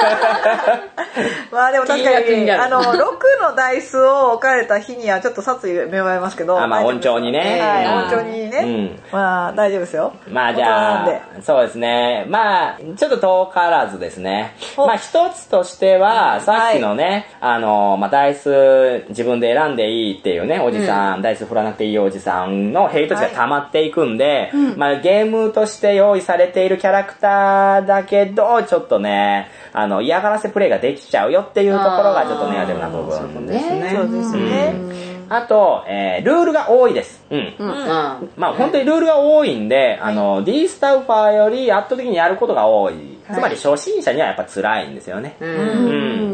C: まあでも確かにあのろくのダイスを置かれた日にはちょっと殺意芽生えますけど、
B: あ、まあ温調にね、
C: はい、温調にね、うん、まあ大丈夫ですよ。
B: まあじゃあそうですね、まあちょっと遠からずですね、まあ一つとしては、うん、さっきのね、はい、あのまあダイス自分で選んでいいっていうねおじさん、うん、ダイス振らなくていいおじさんのヘイト値が溜まっていくんで、はい、まあゲームとして用意されているキャラクターだけどちょっとねあの嫌がらせプレイができちゃうよっていうところがちょっとネガティブな部分ですね。
C: そうですね。
B: あと、えー、ルールが多いです。うん。うん、まあ本当にルールが多いんで、あの、D スタウファーより圧倒的にやることが多い。つまり初心者にはやっぱ辛いんですよね。うん。うん、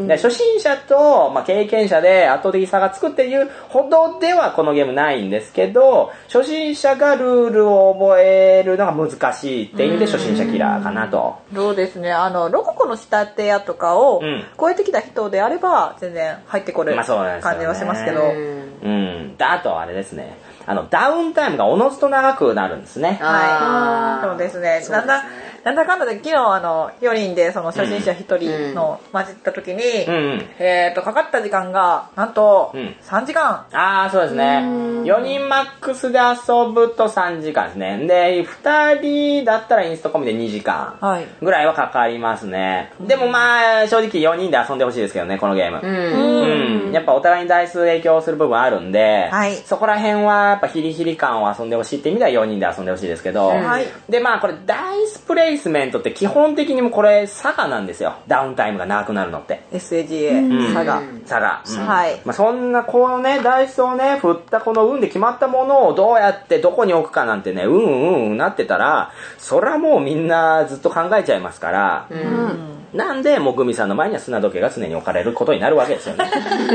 B: で初心者と、まあ、経験者で圧倒的差がつくっていうほどではこのゲームないんですけど、初心者がルールを覚えるのが難しいっていう意味で初心者キラーかなと。
C: そうですね。あの、ロココの仕立て屋とかを超えてきた人であれば全然入ってこれる感じはしますけど。
B: うん。で、あとあれですね。あの、ダウンタイムがおのずと長くなるんですね。
C: はい。そうですね。なんだ、なんだかんだで昨日あの、よにんでその初心者ひとりの混じった時に、うんうん、えっと、かかった時間が、なんと、さんじかん。
B: うん、ああ、そうですね。よにんマックスで遊ぶとさんじかんですね。で、ふたりだったらインスト込みでにじかんぐらいはかかりますね。はい、でもまあ、正直よにんで遊んでほしいですけどね、このゲーム。うん。うん、やっぱお互いにダイス影響する部分あるんで、はい、そこら辺はやっぱヒリヒリ感を遊んでほしいって意味ではよにんで遊んでほしいですけど、はい、でまあこれダイスプレイスメントって基本的にもこれ差がなんですよ。ダウンタイムが長くなるのって。
C: エスエージーエー、うん、差が。
B: 差が。うん、はい。まあそんなこのね、ダイスをね、振ったこの運で決まったものをどうやってどこに置くかなんてね、うんうんうんなってたら、そりゃもうみんなずっと考えちゃいますから、うん、なんでもうグミさんの前には砂時計が常に置かれることになるわけですよね。うん、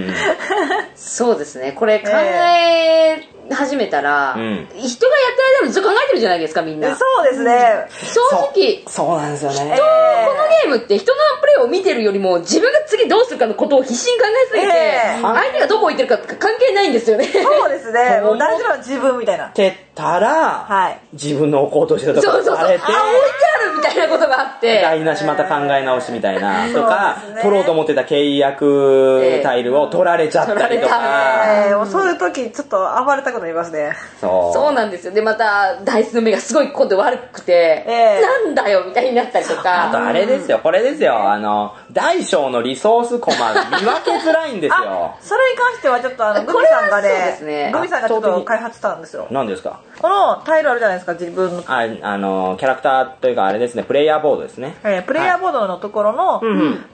D: そうですね。これ考え始めたら、うん、人がやってる間もずっと考えてるじゃないですか、みんな。
C: そうですね。
D: 正直。
B: そ, そうなんですよね。
D: 人、このゲームって人のプレイを見てるよりも自分が次どうするかのことを必死に考えすぎて、えー、相手がどこ置いてるか関係ないんですよね。
C: そうですね。もう大事なのは自分みたいな。
B: ってたら、はい、自分の置こうとしてたところ
D: されて、そうそうそう、あ、置いてあるみたいなことがあって。
B: 台無しまた考え直しみたいな、えー、とか、ね、取ろうと思ってた契約タイルを取られちゃったりとか。
C: えー、もうそういう時ちょっと暴れたくなりますね。
D: そう。そうなんですよ。で、また、ダイスの目がすごい今度悪くて、えー、なんだよみたいになったりとか。
B: あとあれですよ、これですよ、あの、大小のリソースコマ見分けづらいんですよ。
C: それに関してはちょっとあの、グミさんがね、ねグミさんがちょっと開発したんですよ。
B: 何ですか？
C: このタイルあるじゃないですか、自分の。
B: あ、あの、キャラクターというかあれですね、プレイヤーボードですね。
C: えー、プレイヤーボードのところの、はい、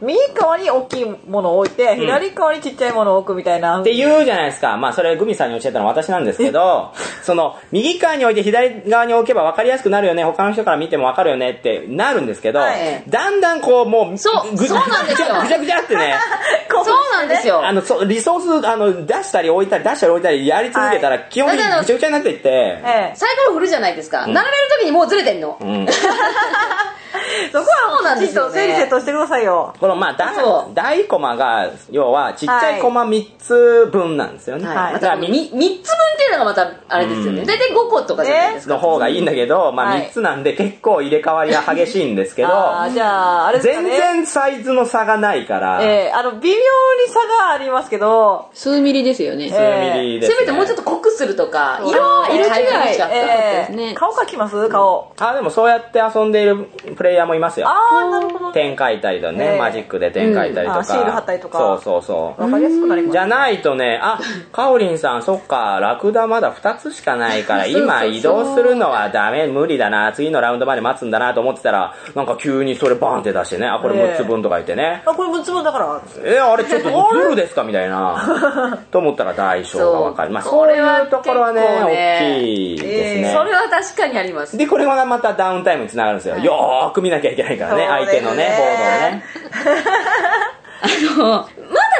C: 右側に大きいものを置いて、うん、左側にちっちゃいものを置くみたいな。
B: って言うじゃないですか。まあそれグミさんに教えたのは私なんですけど、その、右側に置いて左側に置けば分かりやすくなるよね、他の人から見ても分かるよねってなるんですけど、はい、だんだんこうもう、
D: そう、
B: ぐ
D: そうなんですよ。
B: ぐちゃぐちゃってね。
D: そうなんですよ。
B: あの、そリソース、あの、出したり置いたり出したり置いたりやり続けたら、はい、基本的にぐちゃぐちゃになっていって、
D: ええ、サイコロ振るじゃないですか。うん、並べるときにもうずれてんの。うん、
C: そこはもうちょっと整理整頓してくださいよ。
B: このまあ大大コマが要はちっちゃいコマみっつぶんなんですよね。はい。
D: だからみっつぶんっていうのがまたあれですよね。だいたいごことかじゃないですか。
B: の方がいいんだけど、まあみっつなんで結構入れ替わりが激しいんですけど、
C: あじゃああれですかね。
B: 全然サイズの差がないから。
C: えー、あの微妙に差がありますけど、
E: 数ミリですよね。
B: 数ミリです、ね。
D: せめてもうちょっと濃くするとか、
C: 色色違いえー、顔描きます顔。
B: あでもそうやって遊んでいるプレイヤーもいますよ。
C: ああなるほど。
B: 点書いたりとね、えー、マジックで点書いたりとか、うん、
C: シール貼ったりとか、
B: そうそうそう。
C: わかりやすくなります、ね。
B: じゃないとね、あ、カオリンさん、そっか、ラクダまだふたつしかないから、今移動するのはダメ、無理だな、次のラウンドまで待つんだなと思ってたら、なんか急にそれバーンって出してね、あ、これむっつぶんとか言ってね。
C: えー、あ、これむっつぶんだから。
B: えー、あれちょっとズルですかみたいな。と思ったら大小がわかる。まあそういうところはね、大きいですね、
D: えー。それは確かにあります。
B: で、これがまたダウンタイムにつながるんですよ。よーく見なきゃいけないからね、相手のね、ボードをね。
D: あの、まだラクダ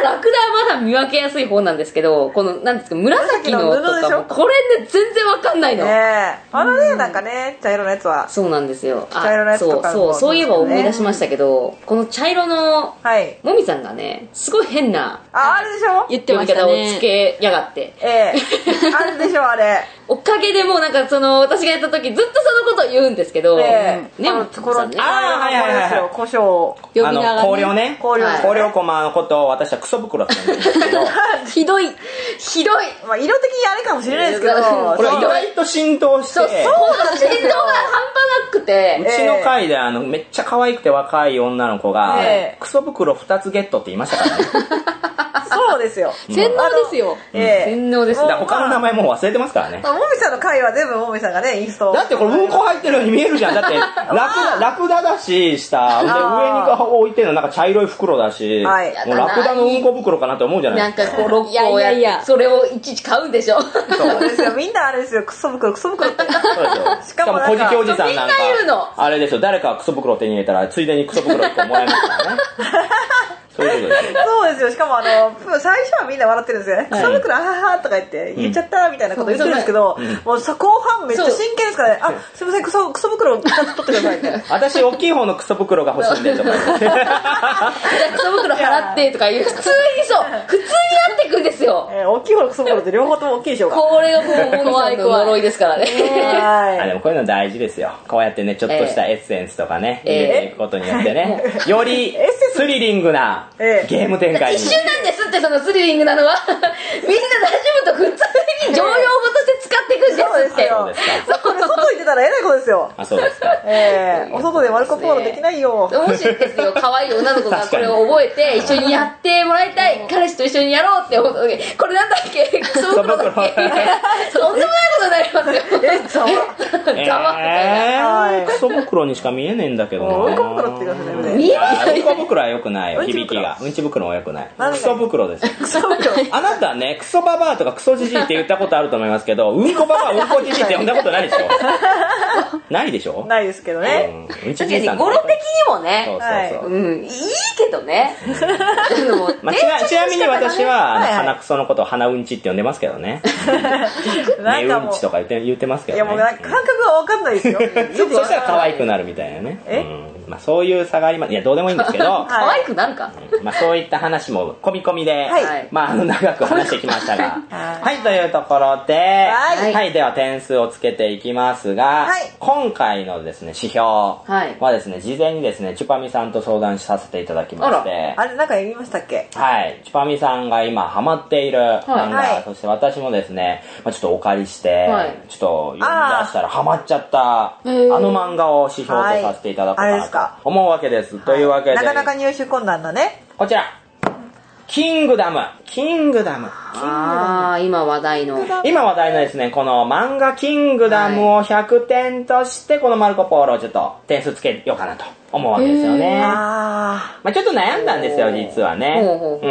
D: まだ見分けやすい方なんですけど、このなんですか紫のとかもこれね全然わかんないの。
C: ねあのね、うん、なんかね茶色のやつは
D: そうなんですよ。
C: 茶色のやつとか
D: そうそうそういえば思い出しましたけど、この茶色のもみさんがねすごい変な
C: ああれでしょ
D: 言ってましたね。をつけやがって。
C: ええあれでしょあれ。
D: おかげでもうなんかその私がやった時ずっとそのことを言うんですけど、
C: え
D: ー、ねも
C: このねああはいはいはい胡椒を
B: 呼びながら、ね、香料ね
C: 香料
B: 香料コマのことを私はクソ袋って言うんですけど
D: ひどいひどい、
C: まあ、色的にあれかもしれないですけど
B: これ意外と浸透して
D: そうそう浸透が半端なくて
B: うちの会であのめっちゃ可愛くて若い女の子が、えー、クソ袋ふたつゲットって言いましたからね
C: そうですよ
D: 洗脳ですよ、
C: うんえー、
D: 洗脳です。
B: だ他の名前もう忘れてますからね。
C: もみさんの回は全部もみさんがねインスト
B: だってこれうんこ入ってるように見えるじゃん。だってラクダラクダだし下で上に置いてるのなんか茶色い袋だし、はい、もうラクダのうんこ袋かなって思うじゃないですか。
D: なんかこうろっこをやいやいやそれをいちいち買うんでしょ。
C: そうですよみんなあれですよクソ袋クソ袋ってそうですよ。しかも
B: 小じきおじさんなんかあれですよ誰かクソ袋を手に入れたらついでにクソ袋いっこもらえますからね。そういうことですよ。
C: そうですよ。しかもあの最初はみんな笑ってるんですよね。クソ袋あははとか言って言っちゃったみたいなこと言ってるんですけど、もうさ後半めっちゃ真剣ですからね。あすみませんクソクソ袋ふたつ取ってくださいって。
B: 私大きい方のクソ袋が欲しいんでとか言って。じゃ
D: あクソ袋払ってとか言う普通にそう普通になってくんですよ。
C: えー、大きい方のクソ袋って両方とも大きいでしょうか。
D: これがもう怖い呪いですからね。
B: はい。あでもこういうの大事ですよ。こうやってねちょっとしたエッセンスとかね入れていくことによってね、よりスリリングなゲーム展開に。
D: 一瞬なんですってそのスリリングなのはみんな馴染むと普通に常用語として使っていくんですって。
B: そうですか。
C: これ外行ってたらえらいことですよ。
B: あそうですか。
C: ええー、お外でマルコポーロできないよ。
D: もしですよ可愛い女の子がこれを覚えて一緒にやってもらいたい彼氏と一緒にやろうって思った時これなんだっけクソ袋だっけとんでもないことになりますよ。
B: えざわえー、クソ袋にしか見えねえんだけどな。
C: うんこ袋って言ってくださいね。
D: 見えない。
B: うんこ袋は良くないよ響きが。うんち袋は良くない。クソ袋です。クソ袋。あなたねクソババアとかクソジジイって言ったことあると思いますけど、うんこババアうんこジジイって呼んだことないでしょ。ないでしょ。
C: ないですけどね。
B: うんちじいさん。
D: 語呂的にもね。
B: そうそうそう。
D: うんいいけどね。
B: まあちなみに私は鼻クソのことを鼻うんちって呼んでますけどね。ねうんちとか言って言ってますけどね。
C: いやもう感覚が分かんないですよ。
B: そしたら可愛くなるみたいなね。うん、まあそういう差があります。いやどうでもいいんですけど。
D: 可愛くなるか。
B: まあそういった話も込み込みで、はい、まああの長く話してきましたが、はい、というところで、はい、はい、では点数をつけていきますが、はい、今回のですね指標はですね、事前にですねチュパミさんと相談させていただきまして、
C: あれなんか言いましたっけ？
B: はい、チュパミさんが今ハマっている漫画、はい、そして私もですね、まあ、ちょっとお借りして、はい、ちょっと読み出したらハマっちゃったあの漫画を指標とさせていただこうかなと思うわけです。はい、というわけで、
C: なかなか入手困難なね。
B: こちら。キングダム。キングダム。
D: ああ、今話題の。
B: 今話題のですね、この漫画キングダムをひゃくてんとして、このマルコポーロをちょっと点数つけようかなと思うわけですよね。あまあちょっと悩んだんですよ、実はね。うん。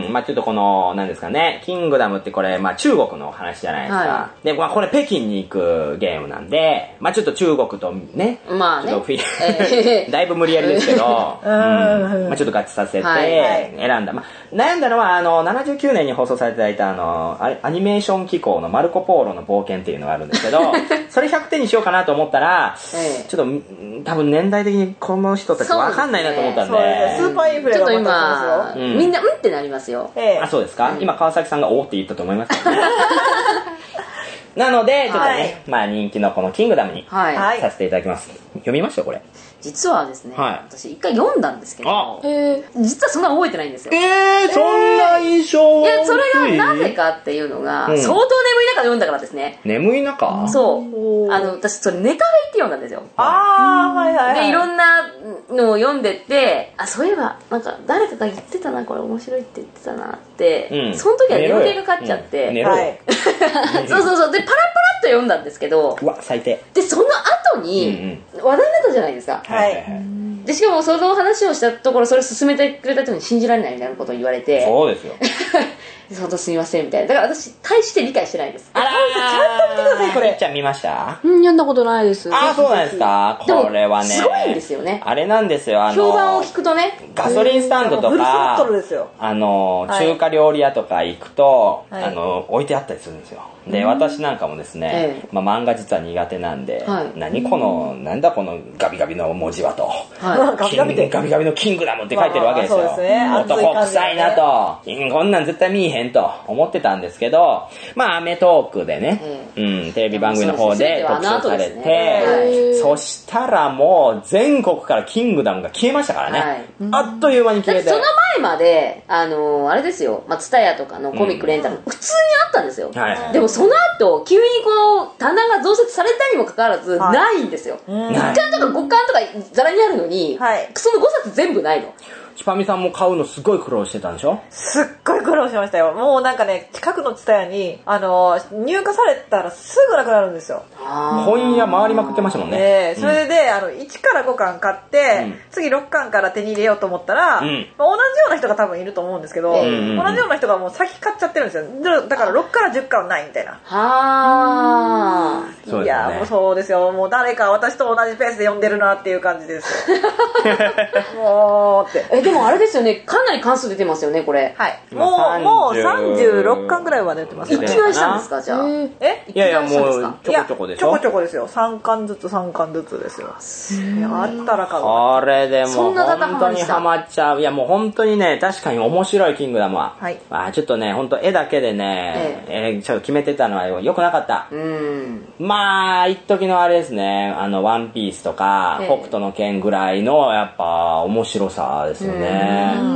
B: まあちょっとこの、なんですかね、キングダムってこれ、まあ中国の話じゃないですか。はい、で、まあこれ北京に行くゲームなんで、まあちょっと中国とね、
D: まあね、
B: ちょっとフィ、えー、だいぶ無理やりですけど、うん、まあちょっと合致させて選んだ。まあ悩んだのは、あの、ななじゅうきゅうねんに放送されていただいた、あの、アニメーション機構のマルコポーロの冒険っていうのがあるんですけど、それひゃくてんにしようかなと思ったら、ええ、ちょっと、多分年代的にこの人たちわかんないなと思ったんで、
C: ね、スーパーインフレがまた
D: ますよ。うん、みんなうんってなりますよ。
B: ええ、あ、そうですか、うん、今川崎さんがおーって言ったと思いますけどね。なので、ちょっとね、はい、まあ人気のこのキングダムにさせていただきます。読みましたこれ。
D: 実はですね、はい、私一回読んだんですけど、実はそんな覚えてないんですよ。
B: えー、そんな印象
D: いや、それがなぜかっていうのが、うん、相当眠い中で読んだからですね。
B: 眠い中？
D: そう。あの、私それネタで言って読んだんですよ。
C: あー、はいはいはい。
D: で、いろんなのを読んでって、あ、そういえば、なんか誰かが言ってたな、これ面白いって言ってたなって、うん、その時は眠気がかかっちゃって、
B: うん、はい、
D: そうそうそう。で、パラパラっと読んだんですけど、
B: うわ、最低。
D: で、その後に、話題になったじゃないですか。
C: はい。
D: でしかもその話をしたところそれを進めてくれた人に信じられないみたいなことを言われて、
B: そうですよ。
D: 相当すみませんみたいな。だから私大して理解してないです。
C: あらー、ちゃんと見てくだださい、これ。
B: いっちゃん見ました？
E: うん、読んだことないです。
B: あ、そうなんですか。これはね。
D: すごいんですよね。
B: あれなんですよ、あの、
D: 評判を聞くとね。
B: ガソリンスタンドとか、あの、中華料理屋とか行くと、あの、置いてあったりするんですよ。で、私なんかもですね、まあ漫画実は苦手なんで、何この、なんだこのガビガビの文字はと。ガビガビでガビガビのキングダムって書いてるわけですよ。男臭いなと。こんなん絶対見えへんと思ってたんですけど、まあアメトークでね、うん、テレビ番組の方で特集されて、そしたらもう全国からキングダムが消えましたからね。あっという間に消えて。
D: その前まで、あの、あれですよ、まあ、ツタヤとかのコミックレンタル、普通にあったんですよ。でもその後、急にこう、棚が増設されたにもかかわらず、ないんですよ。いっかんとかごかんとかザラにあるのに、そのごさつ全部ないの。
B: ちぱみさんも買うのすごい苦労してたんでしょ？
C: すっごい苦労しましたよ。もうなんかね、近くのツタヤに、あの、入荷されたらすぐなくなるんですよ。
B: 本屋回りまくってましたもんね。
C: えー、それで、あの、いちからごかん買って、うん、次ろっかんから手に入れようと思ったら、うん、まあ、同じような人が多分いると思うんですけど、うん、同じような人がもう先買っちゃってるんですよ。だからろっからじゅっかんはないみたいな。
D: は
C: ー。いや、もうそうですよ。もう誰か私と同じペースで読んでるなっていう感じです。もうって。
D: でもあれですよね、かなり関数出てますよね、これ。
C: はい。もう、もうさんじゅうろっかんぐらいは出てます
D: ね。一番したんですか、じゃあ。
C: え
B: いやいや、もう、ちょこちょこでしょ？
C: ちょこちょこですよ。さんかんずつさんかんずつですよ。いや、あったら買う。
B: これでも、本当にハマっちゃう。いや、もう本当にね、確かに面白いキングダムは。はい。あ、ちょっとね、本当絵だけでね、え、ちょっと決めてたのは良くなかった。うん。まあ、一時のあれですね、あの、ワンピースとか、北斗の拳ぐらいの、やっぱ、面白さですよね。うん。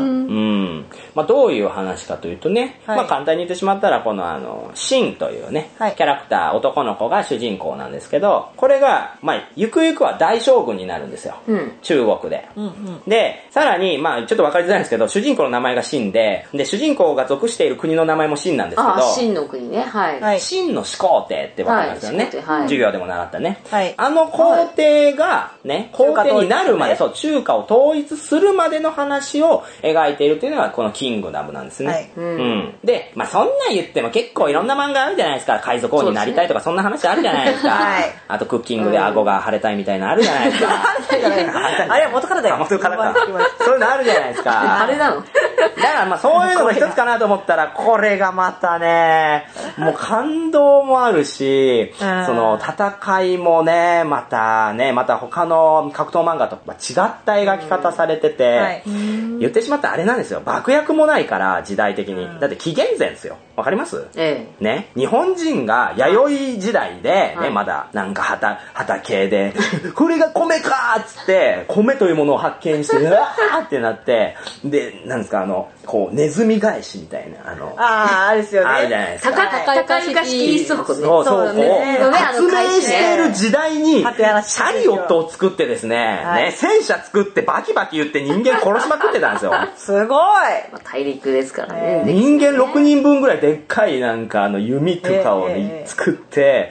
B: まあ、どういう話かというとね、はい、まあ、簡単に言ってしまったら、このあの、シンというね、はい、キャラクター、男の子が主人公なんですけど、これが、まあ、ゆくゆくは大将軍になるんですよ。うん、中国で、うんうん。で、さらに、まあ、ちょっとわかりづらいんですけど、主人公の名前がシンで、で、主人公が属している国の名前もシンなんですけど、あ、
D: シンの国ね、はい。
B: シンの始皇帝ってわかりますよね。はい、授業でも習ったね。はい、あの皇帝が、ね、皇帝になるまで、そう、中華を統一するまでの話を描いているというのが、このキングダムなんですね。はい、うん。で、まあ、そんなん言っても結構いろんな漫画あるじゃないですか。海賊王になりたいとか、そんな話あるじゃないですか。はい、あと、クッキングで顎が腫れたいみたいなのあるじゃないですか。
C: あれは元からだよ。
B: 元からか。そういうのあるじゃないですか。
D: あれなの？
B: だからまあそういうのも一つかなと思ったら、これがまたね、もう感動もあるし、その戦いもね、またね、また他の格闘漫画とは違った描き方されてて、はい、言ってしまったらあれなんですよ。爆薬もないから時代的に。だって紀元前ですよ。わかります？ええ。ね。日本人が弥生時代で、ね、はい、まだなんか畑、畑で、これが米かーっつって、米というものを発見して、うわーってなって、で、なんですか、あの、こう、ネズミ返しみたいな、あの、
C: ああ、あれですよね。
B: あるじゃないですか。
D: 高、高床式倉庫ね。
B: そうそうそう。発明している時代に、シャリオットを作ってですね、はい、ね、戦車作ってバキバキ言って人間殺しまくってたんですよ。
C: すごい、
D: まあ、大陸ですからね。
B: 人間ろくにんぶんぐらいでっかいなんかあの弓とかを、ね、作って、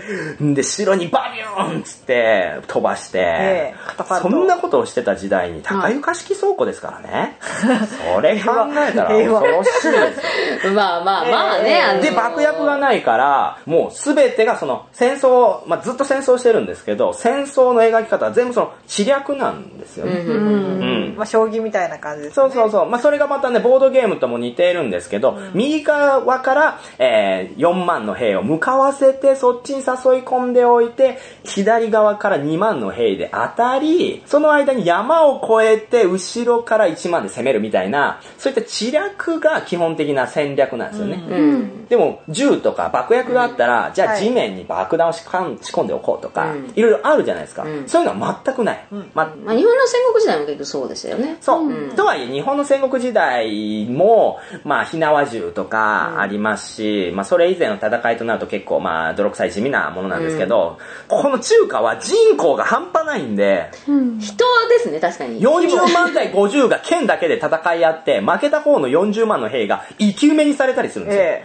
B: で、城にバビューンっつって飛ばして、そんなことをしてた時代に高床式倉庫ですからね。それ考えたら恐ろしいですよ。
D: まあまあまあね。あのー、
B: で、爆薬がないから、もうすべてがその戦争、まあずっと戦争してるんですけど、戦争の描き方は全部その知略なんですよね。うん。うん、
C: まあ将棋みたいな感じですね。
B: そうそうそう。まあそれがまたね、ボードゲームとも似ているんですけど、うん、右側から、えー、よんまんの兵を向かわせて、そっちに誘い込んでおいて、左側からにまんの兵で当たり、その間に山を越えて、後ろからいちまんで攻めるみたいな、そういった知略が基本的な戦略なんですよね。うん、でも、銃とか爆薬があったら、うん、じゃあ地面に爆弾を仕込んでおこうとか、うん、いろいろあるじゃないですか。うん、そういうのは全くない。うん
D: ままあ、日本の戦国時代も結局そうですよね。
B: そう。うん、とはいえ、日本の戦国時代も、まあ、火縄銃とかありますし、うん、まあ、それ以前の戦いとなると結構、まあ、泥臭い地味なものなんですけど、うん、この中華は人口が半端ないんで、
D: うん、人ですね、確かに。
B: よんじゅうまん対ごじゅうが剣だけで戦い合って、負けた方のよんじゅうまんの兵が生き埋めにされたりするんですよ。えー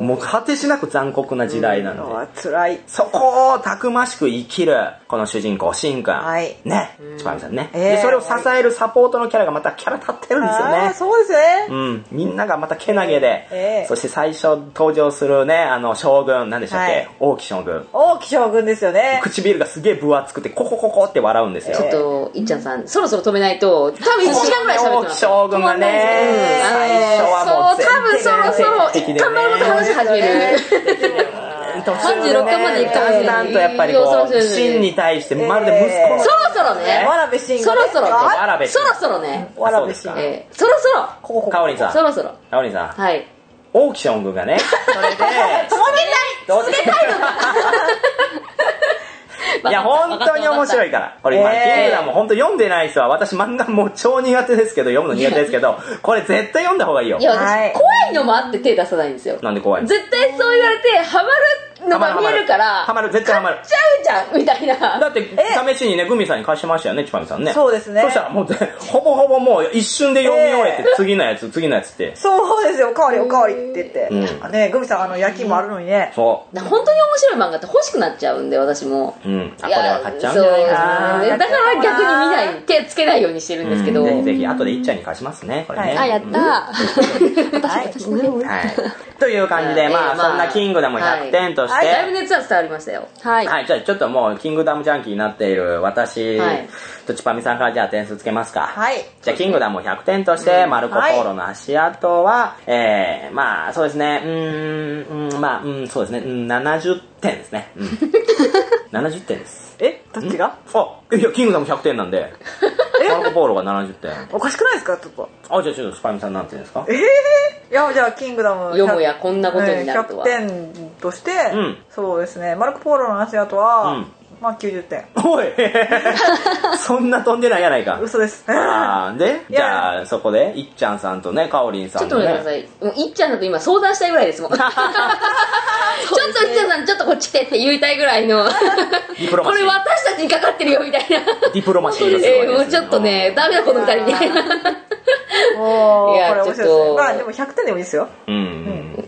B: もう果てしなく残酷な時代なんで、
C: うん、辛い。
B: そこをたくましく生きるこの主人公シンくん、はい、ね、ちぱみさんね、えー、でそれを支えるサポートのキャラがまたキャラ立ってるんですよね。
C: あ、そうですね、
B: うん、みんながまたけなげで、えー、そして最初登場するね、あの将軍何でしたっけ、はい、王毅将軍
C: 王毅将軍ですよね。
B: 唇がすげえ分厚くてココココって笑うんですよ。
D: ちょっといっちゃんさんそろそろ止めないと多分いちじかんぐらい喋ってます。
B: 王毅将軍がね、最初はもう
D: そう多分そろそろ一旦丸ごと話し始めるさんじゅうろっかんまでいくかもしれない。
B: だんだんとやっぱりこうシンに対してまるで息子の、
D: そろそろね、
C: わらべシン
D: そろそろね、
B: わらべ
D: そろそろね、
C: わらべシン、
D: えー、そろそろ
B: かおりんさん、
D: そろそろ
B: かおりんさん、
D: はい、
B: 王毅将軍がね、それで
D: 続けたい続けたいのか
B: いや本当に面白いから、これ今、えー、キングダム本当読んでない人は、私漫画もう超苦手ですけど、読むの苦手ですけど、これ絶対読んだ方がいいよ。
D: いや私怖いのもあって手出さないんですよ。
B: なんで怖いの？
D: 絶対そう言われてハマるのが見えるから、
B: ハマる、絶対ハマる、
D: 買っちゃうじゃんみたいな。
B: だって試しにねグミさんに貸してましたよね、ちぱみさんね。
C: そうですね。
B: そしたらもうほぼほぼもう一瞬で読み終えて、えー、次のやつ次のやつって。
C: そうですよ、おかわりおかわりって言って、うん、ね、グミさんあの焼きもあるのにね、
B: そう
D: 本当に面白い漫画って欲しくなっちゃうんで私も、
B: うん、あこれは買っちゃうんじゃないかな。
D: だから逆に見ない手つけないようにしてるんですけど、
B: うん、ぜひぜひ後でいっちゃんに貸しますねこれね、
D: はい、あやったー、うん、
C: はい、
B: という感じで、まあ、まあ、そんなキングダムひゃくてんとして、はい、
D: だいぶ熱は伝わりましたよ。
B: はい、はい、じゃあちょっともうキングダムジャンキーになっている私、はい、とちぱみさんからじゃあ点数つけますか。
C: はい、
B: じゃあキングダムひゃくてんとして、うん、マルコ・ポーロの足跡は、はい、えー、まあそうですね、うーん、まあ、うん、そうですね、うん、ななじゅってんですね、うん、ななじゅってんです。
C: え、どっちが？
B: あ、いやキングダムひゃくてんなんでマルコ・ポーロがななじゅってん。
C: おかしくないですかちょっと。
B: あ、じゃあちょっとスパイミさんなんて言うんですか？
C: えー、いやじゃあキングダム
D: よもやこんなことになるとは、
C: ひゃくてんとして、
B: うん、
C: そうですね、マルコ・ポーロの足跡は、うん、まあきゅうじゅってん。
B: おいそんな飛んでないやないか。
C: 嘘です。
B: あでじゃあそこでいっちゃんさんとねかおりんさんとね、
D: ちょっと待ってください、いっちゃんだと今相談したいぐらいですもんちょっといっちゃんさんちょっとこっち来てって言いたいぐらいのこれ私たちにかかってるよみたいな
B: ディプロマシーです
D: よ、えー、もうちょっとねダメだこのふたりみたいな
C: おー、いやこれ面白いですね。まあでもひゃくてんでもいいですよ。
B: うん、うん、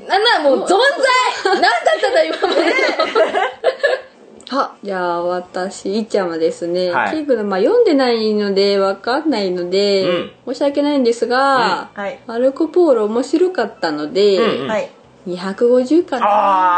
D: なんならもう存在何だったんだ今まで
E: あ、じゃあ私いっちゃんはですね、はい、キングダム、まあ、読んでないのでわかんないので、うん、申し訳ないんですが、うん、はい、マルコ・ポーロ面白かったので、うんうん、はい、にひゃくごじゅうかな。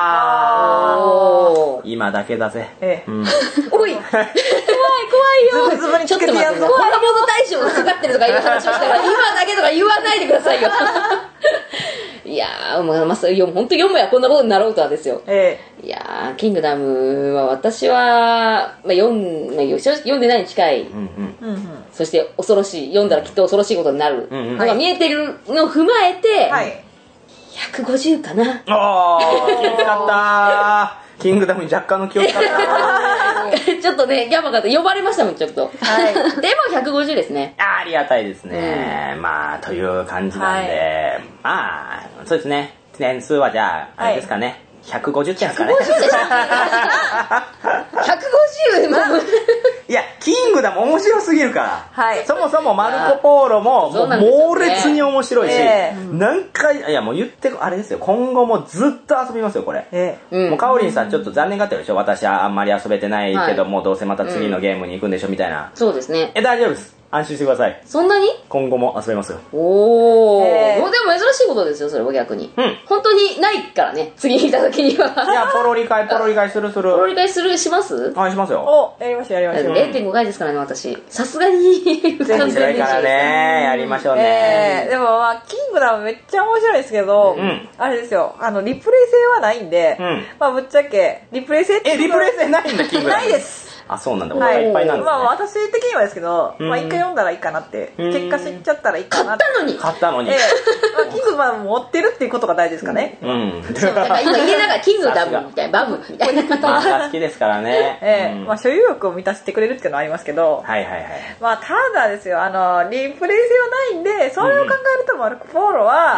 B: あー、今だけだぜ、
C: ええ、うん、
D: おい怖い怖いよ、
C: ズブズブにつけてやるぞ。
D: コアラボード大賞がかかってるとかいう話をしたら今だけとか言わないでくださいよいやー、まあ、まあ、本当よもやこんなことになろうとはですよ、ええ、いやーキングダムは私は、まあ、読ん、まあ、読んでないに近い、うんうん、そして恐ろしい、読んだらきっと恐ろしいことになるのが見えてるのを踏まえて、はい、ひゃくごじゅうかな。
B: あー、気を使ったーキングダムに若干の気を使った
D: ちょっとねギャバが呼ばれましたもんちょっと、はい、でもひゃくごじゅうですね。
B: あ, ありがたいですね、うん、まあという感じなんで、はい、まあそうですね、点数はじゃああれですかね、はい、ひゃくごじゅってんですかね。ひゃくごじゅうでしょひゃくごじゅういやキングダム面白すぎるから、はい、そもそもマルコ・ポーロももう猛烈に面白いし、えー、何回いやもう言ってあれですよ、今後もずっと遊びますよこれ、えー、もうかおりんさんちょっと残念がってるでしょ、私はあんまり遊べてないけど、はい、もうどうせまた次のゲームに行くんでしょみたいな、
D: うん、そうですね、
B: え大丈夫です、安心してください。
D: そんなに
B: 今後も遊べますよ。
D: おー、えー、もうでも珍しいことですよそれは逆に、うん、本当にないからね次にいた時には。
B: いやポロリ会ポロリ会するする
D: ポロリ会するします？
B: はいしますよ。
C: おやりましょうやりましょう。
D: れいてんご 回ですからね私さすがに
B: 面白いからねやりましょうね、
C: えー、でもまあキングダムめっちゃ面白いですけど、うん、あれですよ、あのリプレイ性はないんで、うん、まあぶっちゃけリプレイ性って
B: えリプレイ性ないんだキングダム
C: ないです。
B: あ、そうなんだ、お腹いっぱいなんですね。
C: まあ私的にはですけど、まあ一回読んだらいいかなって、結果知っちゃったらいいかなって。
D: 買ったのに
B: 買ったのに。
C: ええ、まあキングダム持ってるっていうことが大事ですかね。
B: うん。
D: そうだから今家の中キングダムみたいな、バムみたいな。
B: 漫画好きですからね。
C: ええ、まあ所有欲を満たしてくれるっていうのはありますけど、
B: はいはいはい。
C: まあただですよ、あのリプレイ性はないんで、それを考えるとマルコ・ポーロは、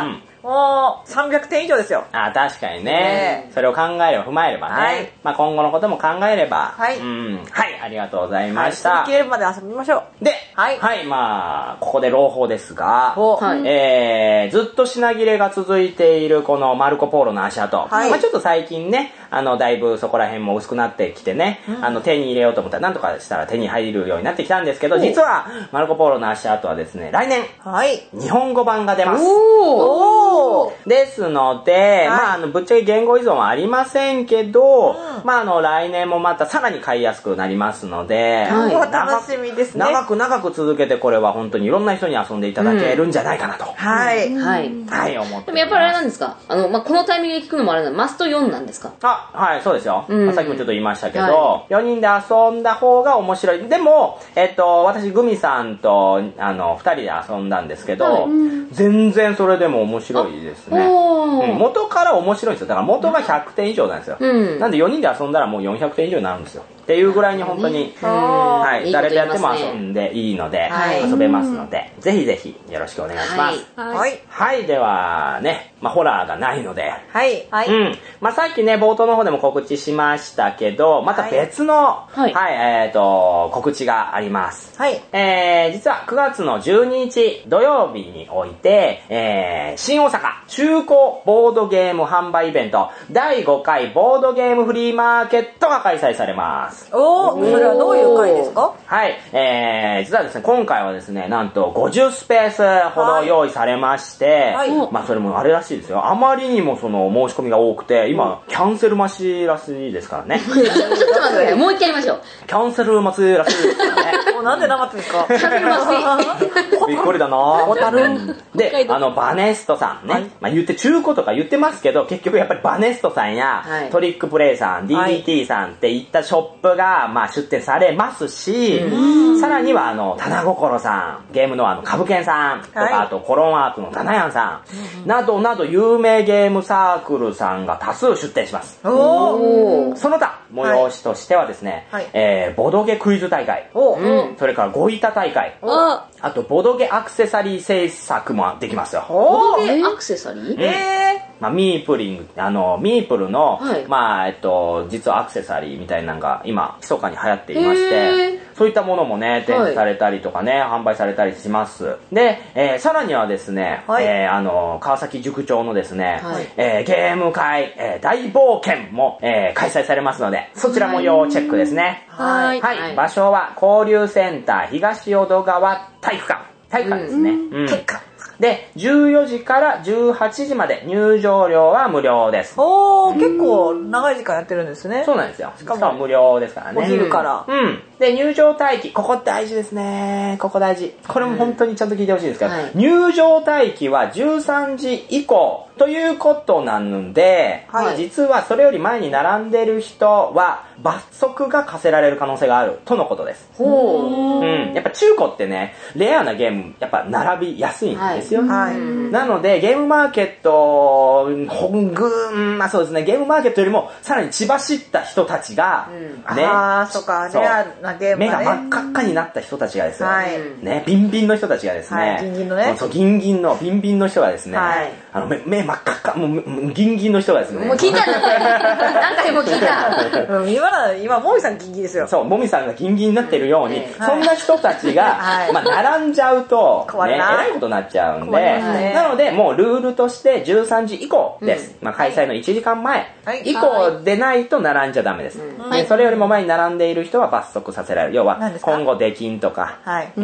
C: もうさんびゃくてん以上ですよ。
B: あ、確かにね。それを考えれば、踏まえればね。まあ今後のことも考えれば。はい。うん。はい、ありがとうございました。
C: 切れるまで遊びましょう。
B: で、はい。はい、まあ、ここで朗報ですが、えー、ずっと品切れが続いているこのマルコポーロの足跡。まあちょっと最近ね、あの、だいぶそこら辺も薄くなってきてね、あの、手に入れようと思ったら、なんとかしたら手に入るようになってきたんですけど、実は、マルコポーロの足跡はですね、来年、はい。日本語版が出ます。おーですので、まあ、あの、ぶっちゃけ言語依存はありませんけど、まあ、あの、来年もまたさらに買いやすくなりますので、
C: 楽しみですね。
B: 長く長く続けて、これは本当にいろんな人に遊んでいただけるんじゃないかなと。
C: はい。
D: はい。
B: はい、思って。
D: でもやっぱりあれなんですか、あの、まあ、このタイミングで聞くのもあれなんマストよんなんですか？
B: あ、はい、そうですよ。まあ、さっきもちょっと言いましたけど、よにんで遊んだ方が面白い。でも、えっと、私、グミさんと、あの、ふたりで遊んだんですけど、全然それでも面白いですね。うん、元から面白いんですよ。だから元がひゃくてん以上なんですよ。うん、なんでよにんで遊んだらもうよんひゃくてん以上になるんですよ。っていうぐらいに本当に、はい、誰でやっても遊んでいいので、遊べますので、ぜひぜひよろしくお願いします。はい。はい、ではね、まあホラーがないので、はい。はい。うん。まあさっきね、冒頭の方でも告知しましたけど、また別の、はい、はい、えっと、告知があります。はい。えー、実はくがつのじゅうににち土曜日において、えー、新大阪中古ボードゲーム販売イベントだいごかいボードゲームフリーマーケットが開催されます。
C: おー、それはどういう回ですか？
B: はい、えー、実はですね、今回はですね、なんとごじゅうスペースほど用意されまして、はい、まあそれもあれらしいですよ。あまりにもその申し込みが多くて、今、キャンセル待ちらしいですからね。
D: ちょっと待ってください、もう一回やりましょう。
B: キャンセル待ちらしいですからね。
C: もうなんでなまってんですか？
D: キャンセル待
B: ち。びっくりだなぁ。で、あの、バネストさんね、はい、まあ言って中古とか言ってますけど、結局やっぱりバネストさんや、はい、トリックプレイさん、ディービーティー さんっていったショップが、まあ出店されますし、さらにはあの、棚心さん、ゲームのあの、カブケンさんとか、はい、あとコロンアークのダナヤンさん、などなど有名ゲームサークルさんが多数出店します。おその他、催しとしてはですね、はい、えー、ボドゲクイズ大会、うん、それからゴイタ大会、あとボドゲアクセサリー制作もできますよ。
D: ボドゲアクセサリー、うん、
B: えーまあ、ミープリング、あの、ミープルの、はい、まあ、えっと、実はアクセサリーみたいなのが今、密かに流行っていまして、そういったものもね、展示されたりとかね、はい、販売されたりします。で、えー、さらにはですね、はい、えー、あの、川崎塾長のですね、はい、えー、ゲーム会、えー、大冒険も、えー、開催されますので、そちらも要チェックですね。はい。はい。はい、場所は、交流センター東淀川体育館。体育館ですね。うん。体育館。で、じゅうよじからじゅうはちじまで入場料は無料です。
C: おー、結構長い時間やってるんですね。
B: そうなんですよ。しかも無料ですからね。
C: お昼から。
B: うん。で、入場待機。ここ大事ですね。ここ大事。これも本当にちゃんと聞いてほしいんですけど、はい、入場待機はじゅうさんじ以降ということなので、はい、実はそれより前に並んでる人は罰則が課せられる可能性があるとのことです。ほう。うん。やっぱ中古ってね、レアなゲーム、やっぱ並びやすいんですよ。はい。なので、ゲームマーケット、本軍、まあそうですね、ゲームマーケットよりもさらに血走った人たちが、うん、ね。
C: ああ、そっか、レアなゲーム、ね、
B: 目が真っ赤っかになった人たちがですね、はい、ね、ビンビンの人たちがですね、
C: はい、ギンギンのね。
B: そう、ギンギンの、ビンビンの人がですね、はい、あの目、目真っ赤っか、もう、ギンギンの人がですね。
D: もう聞いた何回も聞いた。
C: 今な、今、もみさんギンギンですよ。
B: そう、もみさんがギンギンになってるように、うん、そんな人たちが、はい、まあ、並んじゃうと、ね、えらいことになっちゃうんで、ね、なので、もうルールとしてじゅうさんじ以降です。うん、まあ、開催のいちじかんまえ以降でないと並んじゃダメです。はい、それよりも前に並んでいる人は罰則させられる。要は、今後出禁とか、はい、うん、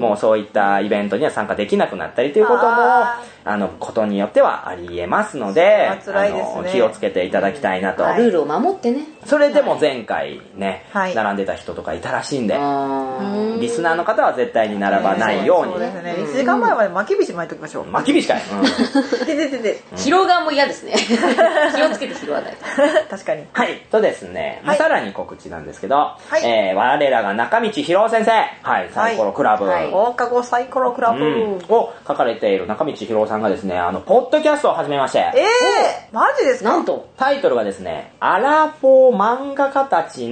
B: もうそういったイベントには参加できなくなったりということも、あ, あの、ことによってはあり得ますので、
C: 辛いですね、
B: あの気をつけていただきたいなと。
D: はい、ルールを守ってね。
B: それでも前回ね、はい、並んでた人とかいたらしいんで、はい、リスナーの方は絶対に並ばないように。
C: そうですね。いちじかんまえまで巻き菱巻いておきましょう。
B: 巻き菱かい。うん、
C: でででで。
D: 疲労がもう嫌ですね。気をつけて疲労はない。
C: 確かに。
B: はい。とですね、はい、さらに告知なんですけど、はい、えー、我らが中道博夫先生、はい、サイコロクラブ、はい、
C: 放課後サイコロクラブ、うん、
B: を書かれている中道博夫さんがですね、あの、ポッドキャストを始めまして。
C: えー、マジですか？
B: なんと、タイトルがですね、アラフォー漫画家たちの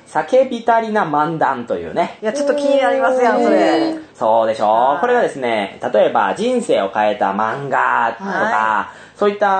B: 叫びたりな漫談というね。
C: いや、ちょっと気になりますやん、それ。
B: そうでしょう。これがですね、例えば人生を変えた漫画とか、はい、そういった、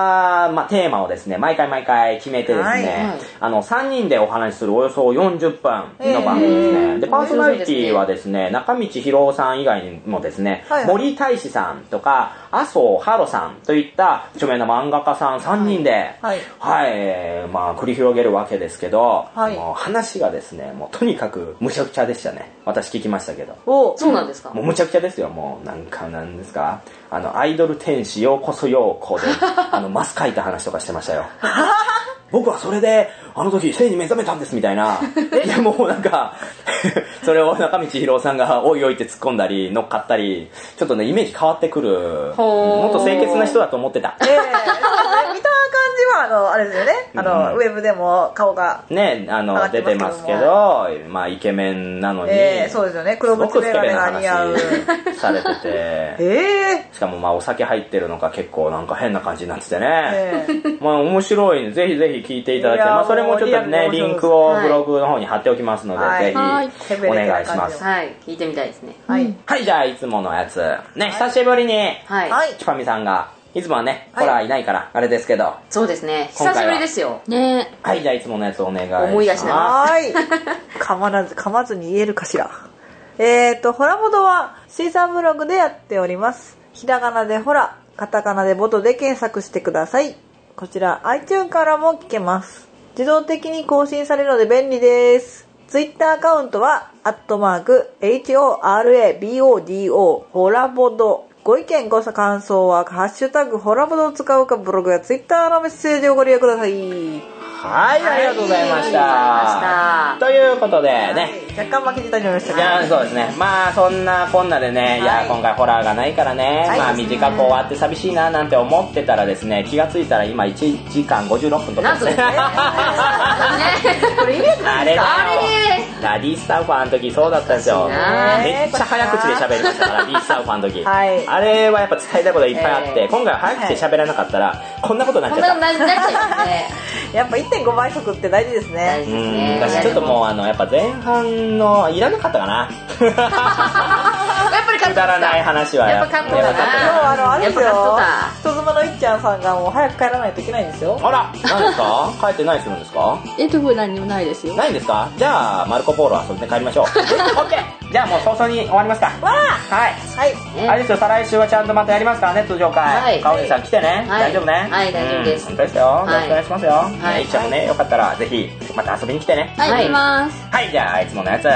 B: まあ、テーマをですね、毎回毎回決めてですね、はいはい、あの、さんにんでお話しするおよそよんじゅっぷんの番組ですね。で、パーソナリティはですね、中道博夫さん以外にもですね、はいはい、森大志さんとか、麻生ハロさんといった著名な漫画家さんさんにんで、はい、はい、まあ、繰り広げるわけですけど、はい、もう話がですね、もうとにかくむちゃくちゃでしたね。私聞きましたけど。
D: お、そうなんですか？
B: もうむちゃくちゃですよ。もう、なんかなんですか、あの、アイドル天使ようこそようこで、あの、マス描いた話とかしてましたよ。僕はそれで、あの時、性に目覚めたんですみたいな。いや、もうなんか、それを中道博夫さんがおいおいって突っ込んだり、乗っかったり、ちょっとね、イメージ変わってくる。もっと清潔な人だと思ってた。ええー、
C: 見た感じは、あの、あれですよね。あの、うん、ウェブでも顔が。
B: ね、あの、出てますけど、まあ、イケメンなのに。
C: えー、そうですよね。黒縁メガネが似合う。
B: されてて。
C: えー、
B: しかも、まあ、お酒入ってるのか結構なんか変な感じになっててね。えー、まあ、面白いんで、ぜひぜひ聞いていただきたい。まあ、それもちょっとね、リンクをブログの方に貼っておきますので、はい、ぜひお願いします。
D: はい、聞いてみたいですね。
B: はい。はい、じゃあ、いつものやつ。ね、久しぶりに、はい。チパミさんが、いつもはね、ホラーいないから、あれですけど。
D: そうですね。久しぶりですよ。
B: ね。はい、じゃあ、いつものやつお願いします。
D: 思い出しなが
C: ら。はい。噛まらず、噛まずに言えるかしら。えーと、ホラボドは、水産ブログでやっております。ひらがなでホラ、カタカナでボドで検索してください。こちら iTunes からも聞けます。自動的に更新されるので便利です。Twitter アカウントはアットマーク エイチオーアールエービーオーディーオー ホラボド。ご意見ご感想はハッシュタグホラボドを使うかブログや Twitter のメッセージをご利用ください。
B: はい、ありがとうございました。はい、ということでね、
C: はい、若干負けてたりましたね。
B: いや、そうですね。まあそんなこんなでね、はい、いや今回ホラーがないからね、はい、まあ短く終わって寂しいななんて思ってたらですね、気がついたら今いちじかんごじゅうろっぷんとかですね。
C: これイメージなんですか？
B: あれラディスタウファーの時そうだったんですよ。めっちゃ早口で喋りましたから、ラディスタウファーの時。はい、あれはやっぱ伝えたいこといっぱいあって、今回は早口で喋らなかったらこんなことになっちゃった。こんなことになっちゃいますね。
C: やっぱ いってんご 倍速って大事ですね。
D: 大事ですね。
B: 私ちょっともうあのやっぱ前半のいらなかったかな。
D: やっぱり
B: くだらない話は
D: やっぱカットだな。
C: あのあれですよ。人妻のいっちゃんさんがもう早く帰らないといけないんですよ。
B: あら、何ですか？帰って何するんですか？
E: えっと何にもないですよ。
B: ないんですか？じゃあマルコポーロ遊んで帰りましょう。オッケー。じゃあもう早々に終わりますか。
C: わ
B: あ。はい。はい。あれですよ、再来週はちゃんとまたやりますからね、通常回。はい。かおりさん来てね。大丈夫ね。
D: はい、大丈夫です。
B: 本当ですよ。よろしくお願いしますよ。はい。いっちゃんもね、よかったらぜひまた遊びに来てね。
E: はい、行きます。
B: はい、じゃあいつものやつ。はい。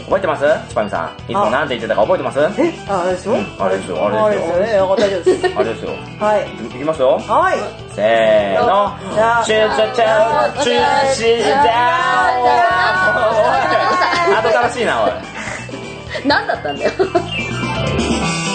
B: 覚えてます？チパミさん。いつもなんて言ってたか覚えてます？え？
C: あれですよ。
B: あれですよ。
C: あれですよね。大丈夫です。
B: あれですよ。
C: はい。
B: いきますよ。
C: はい。
B: せーの。チュチュチュチュチュダー。あと楽しいなおい。
D: 何だったんだよ。